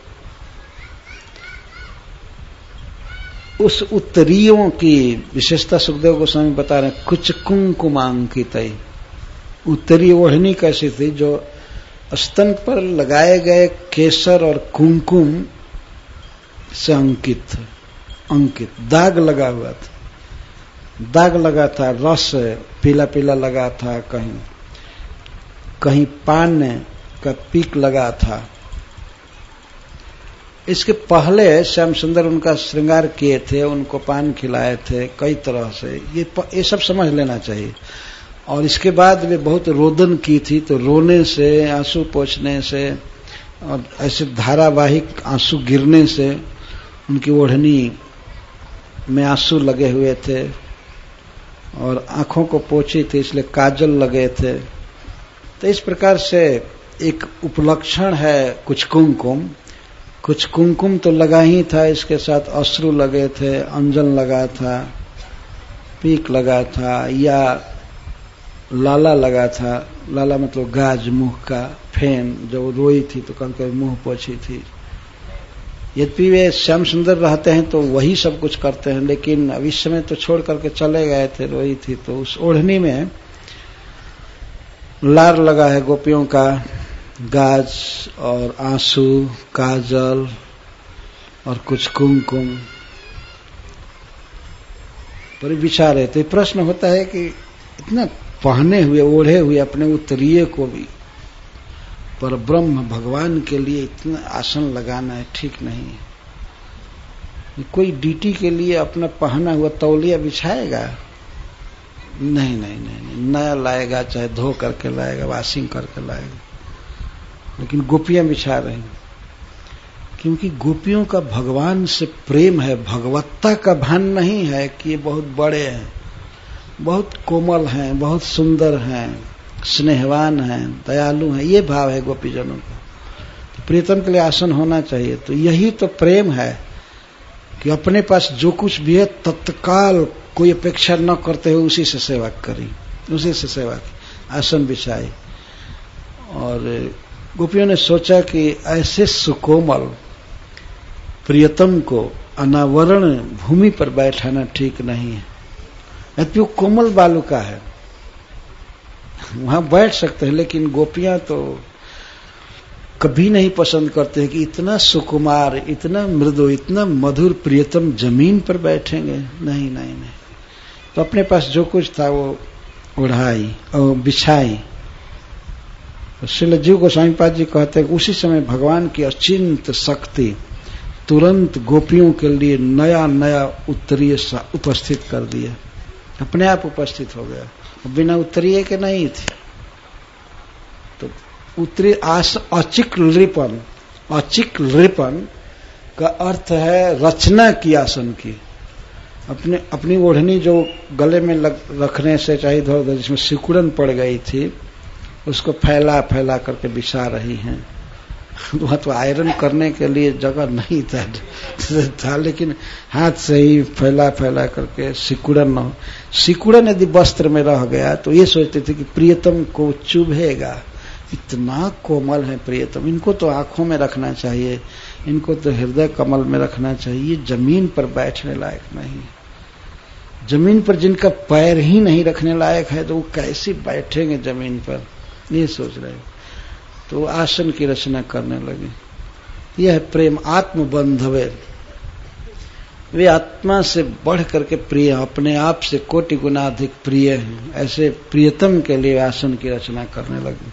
उस उत्तरीयों की विशेषता सुखदेव गोस्वामी बता रहे हैं, कुछ कुंकुमांकित। उत्तरीय ओढ़नी कैसी थी, जो स्तन पर लगाए गए केसर और कुमकुम से अंकित दाग लगा हुआ था, दाग लगा था, रस पीला पीला लगा था, कहीं पान का पीक लगा था। इसके पहले श्याम सुंदर उनका श्रृंगार किए थे, उनको पान खिलाए थे कई तरह से, ये सब समझ लेना चाहिए। और इसके बाद वे बहुत रोदन की थी, तो रोने से, आंसू पोंछने से और ऐसे धारावाहिक आंसू गिरने से उनकी ओढ़नी में आंसू लगे हुए थे, और आंखों को पोंछी थी इसलिए काजल लगे थे। तो इस प्रकार से एक उपलक्षण है कुछ कुमकुम तो लगा ही था, इसके साथ अश्रु लगे थे, अंजन लगा था, पीक लगा था, या लाला लगा था। लाला मतलब गाज, मुंह का फेन, जब रोई थी तो कभी मुंह पोंछी थी। यद्यपि वे श्याम सुंदर रहते हैं तो वही सब कुछ करते हैं, लेकिन अब इस समय तो छोड़ करके चले गए थे, रोई थी, तो उस ओढ़नी में लार लगा है गोपियों का, गाज और आंसू, काजल और कुछ कुमकुम पर बिछा रहे थे। प्रश्न होता है कि इतना पहने हुए, ओढ़े हुए अपने उत्तरीय को भी पर ब्रह्म भगवान के लिए इतना आसन लगाना है, ठीक नहीं है। कोई ड्यूटी के लिए अपना पहना हुआ तौलिया बिछाएगा? नहीं, नया लाएगा, चाहे धो करके लाएगा, वॉशिंग करके लाएगा। लेकिन गोपियां बिछा रही, क्योंकि गोपियों का भगवान से प्रेम है, भगवत्ता का भान नहीं है कि ये बहुत बड़े हैं, बहुत कोमल हैं, बहुत सुंदर हैं, स्नेहवान हैं, दयालु हैं, ये भाव है गोपीजनों का। तो प्रियतम के लिए आसन होना चाहिए। तो यही तो प्रेम है कि अपने पास जो कुछ भी है तत्काल कोई अपेक्षा न करते हुए उसी से सेवा करी, उसी से सेवा की, आसन बिछाई। और गोपियों ने सोचा कि ऐसे सुकोमल प्रियतम को अनावरण भूमि पर बैठाना ठीक नहीं है। यद्यपि वो कोमल बालू का है, वहां बैठ सकते हैं, लेकिन गोपियां तो कभी नहीं पसंद करते हैं कि इतना सुकुमार, इतना मृदु, इतना मधुर प्रियतम जमीन पर बैठेंगे। नहीं। तो अपने पास जो कुछ था वो ओढ़ाई और बिछाई। श्रील जीव गोस्वामी पाद जी कहते हैं उसी समय भगवान की अचिंत शक्ति तुरंत गोपियों के लिए नया उत्तरीय उपस्थित कर दिया, अपने आप उपस्थित हो गया, बिना उत्तरीय के नहीं थी। तो उत्तरी अचिक नृपन का अर्थ है रचना की आसन की। अपनी ओढ़नी जो गले में रखने से चाहे इधर उधर जिसमें सिकुड़न पड़ गई थी, उसको फैला करके बिछा रही हैं। वहां तो आयरन करने के लिए जगह नहीं था, लेकिन हाथ से ही फैला करके सिकुड़न न हो। सिकुड़न यदि वस्त्र में रह गया तो ये सोचते थे कि प्रियतम को चुभेगा, इतना कोमल है प्रियतम, इनको तो आंखों में रखना चाहिए, इनको तो हृदय कमल में रखना चाहिए, ये जमीन पर बैठने लायक नहीं। जमीन पर जिनका पैर ही नहीं रखने लायक है तो वो कैसे बैठेंगे जमीन पर, ये सोच रहे। तो आसन की रचना करने लगे। यह है प्रेम, आत्मबंधवे। वे आत्मा से बढ़ करके प्रिय, अपने आप से कोटि गुना अधिक प्रिय हैं। ऐसे प्रियतम के लिए आसन की रचना करने लगे।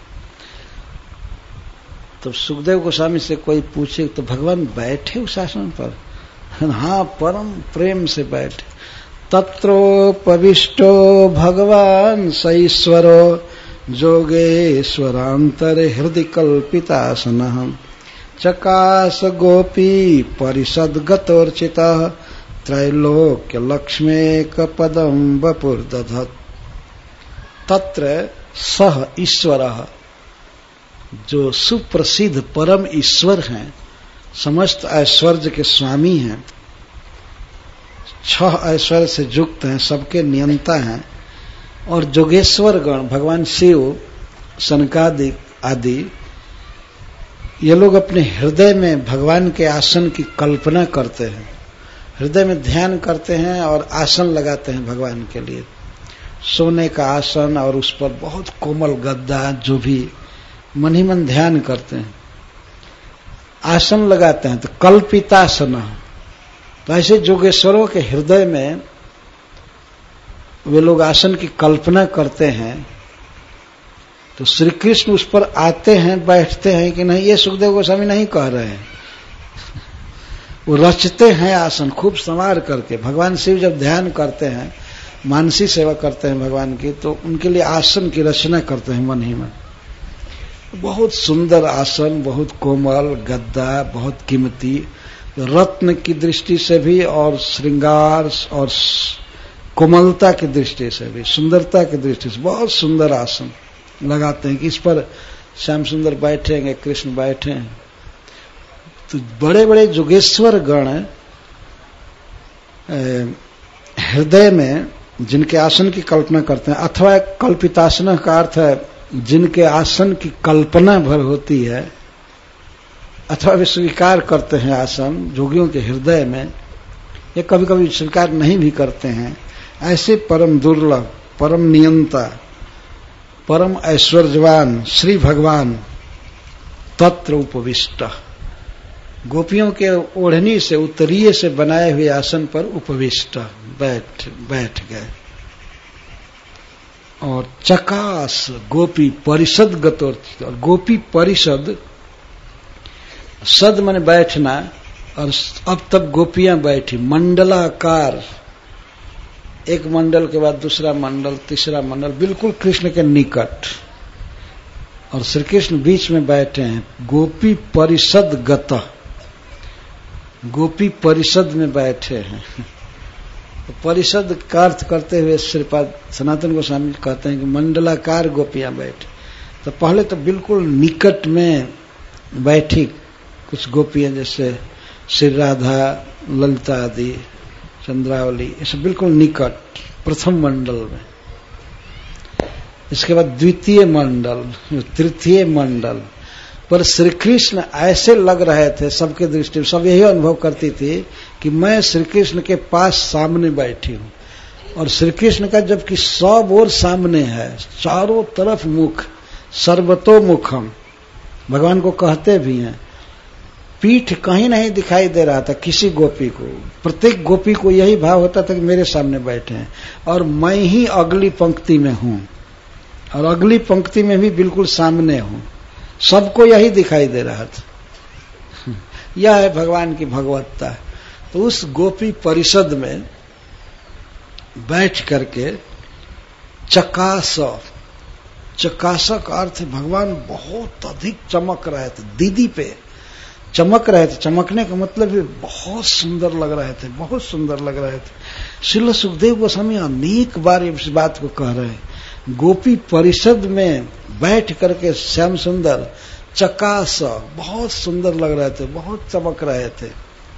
तो सुखदेव गोस्वामी से कोई पूछे तो भगवान बैठे उस आसन पर? हाँ, परम प्रेम से बैठे। तत्रोपविष्टो भगवान सईश्वरो जोगेश्वरांतर हृदय कल्पितासनः चकास गोपी परिषद गतोर्चितः त्रैलोक्य लक्ष्मेक पदम वपुर्दधत्। तत्र सह ईश्वरः, जो सुप्रसिद्ध परम ईश्वर हैं, समस्त ऐश्वर्य के स्वामी हैं, 6 ऐश्वर्य से युक्त हैं, सबके नियंता हैं, और जोगेश्वर गण भगवान शिव, सनकादिक आदि, ये लोग अपने हृदय में भगवान के आसन की कल्पना करते हैं, हृदय में ध्यान करते हैं और आसन लगाते हैं भगवान के लिए, सोने का आसन और उस पर बहुत कोमल गद्दा, जो भी मन ही मन ध्यान करते हैं, आसन लगाते हैं, तो कल्पितासन। तो ऐसे जोगेश्वरों के हृदय में वे लोग आसन की कल्पना करते हैं, तो श्री कृष्ण उस पर आते हैं, बैठते हैं कि नहीं, ये सुखदेव गोस्वामी नहीं कह रहे हैं, वो रचते हैं आसन खूब संवार करके। भगवान शिव जब ध्यान करते हैं, मानसी सेवा करते हैं भगवान की, तो उनके लिए आसन की रचना करते हैं मन ही मन। बहुत सुंदर आसन, बहुत कोमल गद्दा, बहुत कीमती, रत्न की दृष्टि से भी और श्रृंगार और कोमलता की दृष्टि से भी, सुंदरता की दृष्टि से बहुत सुंदर आसन लगाते हैं कि इस पर श्याम सुंदर बैठेंगे, कृष्ण बैठे हैं। तो बड़े बड़े जोगेश्वर गण हृदय में जिनके आसन की कल्पना करते हैं, अथवा कल्पितासन का अर्थ है जिनके आसन की कल्पना भर होती है, अथवा वे स्वीकार करते हैं आसन जोगियों के हृदय में, या कभी कभी स्वीकार नहीं भी करते हैं, ऐसे परम दुर्लभ, परम नियंता, परम ऐश्वर्यवान श्री भगवान तत्र उपविष्ट, गोपियों के ओढ़नी से उत्तरीय से बनाए हुए आसन पर उपविष्ट बैठ गए। और चकास गोपी परिषद गतोर, और गोपी परिषद, सद माने बैठना, और अब तक गोपियां बैठी मंडलाकार, एक मंडल के बाद दूसरा मंडल, तीसरा मंडल, बिल्कुल कृष्ण के निकट, और श्री कृष्ण बीच में बैठे हैं। गोपी परिषद गत, गोपी परिषद में बैठे हैं। तो परिषद का अर्थ करते हुए श्रीपाद सनातन गोस्वामी कहते हैं कि मंडलाकार गोपियां बैठी। तो पहले तो बिल्कुल निकट में बैठी कुछ गोपियां, जैसे श्री राधा, ललिता आदि, चंद्रावली, ये सब बिल्कुल निकट प्रथम मंडल में। इसके बाद द्वितीय मंडल, तृतीय मंडल पर श्री कृष्ण ऐसे लग रहे थे, सबके दृष्टि में सब यही अनुभव करती थी कि मैं श्री कृष्ण के पास सामने बैठी हूं, और श्री कृष्ण का जबकि सब ओर सामने है, चारों तरफ मुख, सर्वतोमुखम, भगवान को कहते भी हैं। पीठ कहीं नहीं दिखाई दे रहा था किसी गोपी को, प्रत्येक गोपी को यही भाव होता था कि मेरे सामने बैठे हैं, और मैं ही अगली पंक्ति में हूं, और अगली पंक्ति में भी बिल्कुल सामने हूं, सबको यही दिखाई दे रहा था। यह है भगवान की भगवत्ता। तो उस गोपी परिषद में बैठ करके चकासक, चकासक अर्थ भगवान बहुत अधिक चमक रहे थे, दीदी पे चमक रहे थे। चमकने का मतलब भी बहुत सुंदर लग रहे थे, बहुत सुंदर लग रहे थे। श्रील सुखदेव गोस्वामी अनेक बार इस बात को कह रहे हैं, गोपी परिषद में बैठ करके श्याम सुंदर चकासक बहुत सुंदर लग रहे थे, बहुत चमक रहे थे।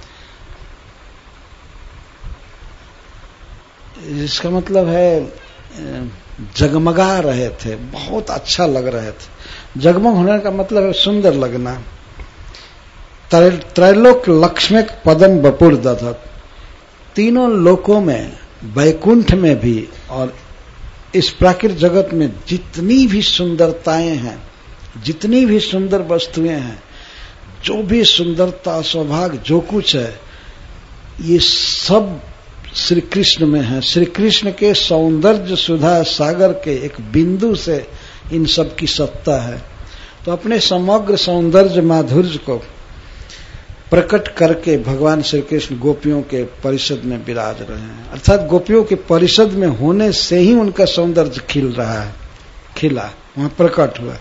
इसका मतलब है जगमगा रहे थे, बहुत अच्छा लग रहे थे। जगमग होने का मतलब है सुंदर लगना। त्रैलोक लक्ष्मी पदम बपुर दधत, तीनों लोकों में, वैकुंठ में भी और इस प्राकृतिक जगत में जितनी भी सुंदरताएं हैं, जितनी भी सुंदर वस्तुएं हैं, जो भी सुंदरता सौभाग्य जो कुछ है, ये सब श्री कृष्ण में है। श्री कृष्ण के सौंदर्य सुधा सागर के एक बिंदु से इन सब की सत्ता है। तो अपने समग्र सौंदर्य माधुर्य को प्रकट करके भगवान श्री कृष्ण गोपियों के परिषद में विराज रहे हैं, अर्थात गोपियों के परिषद में होने से ही उनका सौंदर्य खिल रहा है, खिला, वहां प्रकट हुआ।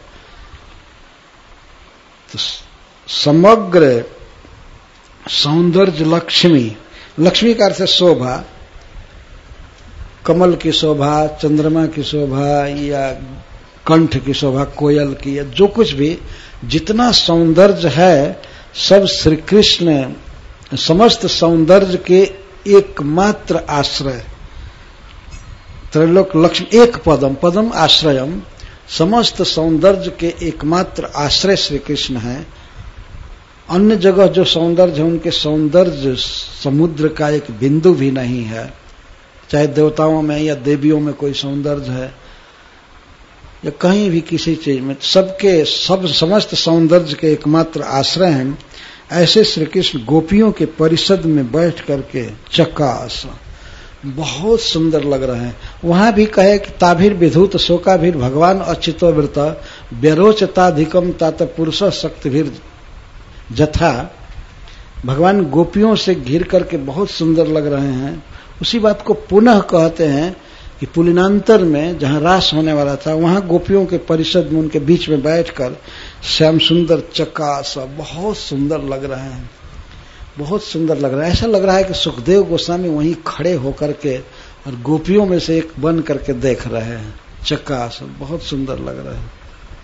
तो समग्र सौंदर्य लक्ष्मी, लक्ष्मी का अर्थ है शोभा, कमल की शोभा, चंद्रमा की शोभा, या कंठ की शोभा, कोयल की, जो कुछ भी जितना सौंदर्य है सब श्री कृष्ण समस्त सौंदर्य के एकमात्र आश्रय। त्रैलोक लक्ष्मी एक पदम, पदम आश्रयम, समस्त सौंदर्य के एकमात्र आश्रय श्री कृष्ण है। अन्य जगह जो सौंदर्य है उनके सौंदर्य समुद्र का एक बिंदु भी नहीं है। चाहे देवताओं में या देवियों में कोई सौंदर्य है या कहीं भी किसी चीज में, सबके सब समस्त सौंदर्य के एकमात्र आश्रय हैं। ऐसे श्री कृष्ण गोपियों के परिषद में बैठ करके चकास बहुत सुंदर लग रहे हैं। वहां भी कहे कि ताभिर विधूत शोकाभिर भगवान अच्युतो वृत व्यरोचताधिकम तात पुरुष शक्तिभिर जथा। भगवान गोपियों से घिर करके बहुत सुंदर लग रहे हैं। उसी बात को पुनः कहते हैं कि पुलिनांतर में जहां रास होने वाला था वहां गोपियों के परिषद में उनके बीच में बैठकर श्याम सुंदर चकास बहुत सुंदर लग रहे हैं, बहुत सुंदर लग रहा है। ऐसा लग रहा है कि सुखदेव गोस्वामी वहीं खड़े होकर के और गोपियों में से एक बन करके देख रहे हैं। चकास बहुत सुंदर लग रहा है।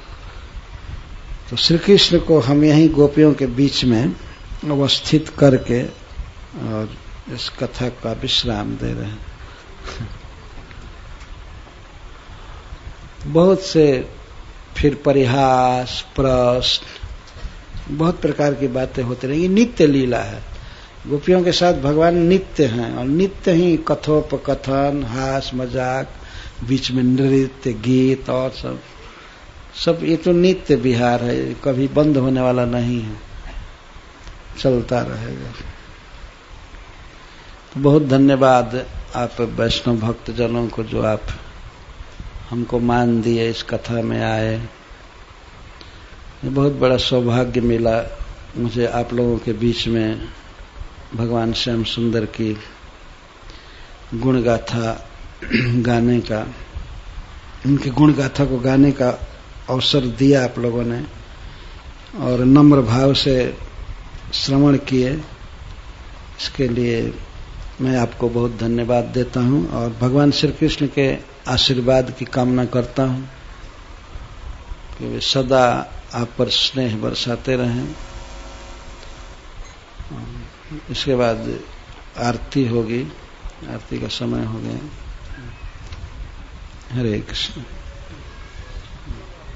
तो श्री कृष्ण को हम यहीं गोपियों के बीच में अवस्थित करके और इस कथा का विश्राम दे रहे हैं। बहुत से फिर परिहास, प्रश्न, बहुत प्रकार की बातें होती रहेंगी। नित्य लीला है, गोपियों के साथ भगवान नित्य हैं और नित्य ही कथोपकथन, हास मजाक, बीच में नृत्य, गीत और सब ये तो नित्य विहार है, कभी बंद होने वाला नहीं है, चलता रहेगा। तो बहुत धन्यवाद आप वैष्णव भक्त जनों को जो आप हमको मान दिए, इस कथा में आए। ये बहुत बड़ा सौभाग्य मिला मुझे आप लोगों के बीच में भगवान श्याम सुंदर की गुण गाथा गाने का, उनकी गुण गाथा को गाने का अवसर दिया आप लोगों ने और नम्र भाव से श्रवण किए। इसके लिए मैं आपको बहुत धन्यवाद देता हूं और भगवान श्री कृष्ण के आशीर्वाद की कामना करता हूं कि वे सदा आप पर स्नेह बरसाते रहें। इसके बाद आरती होगी, आरती का समय हो गया। हरे कृष्ण।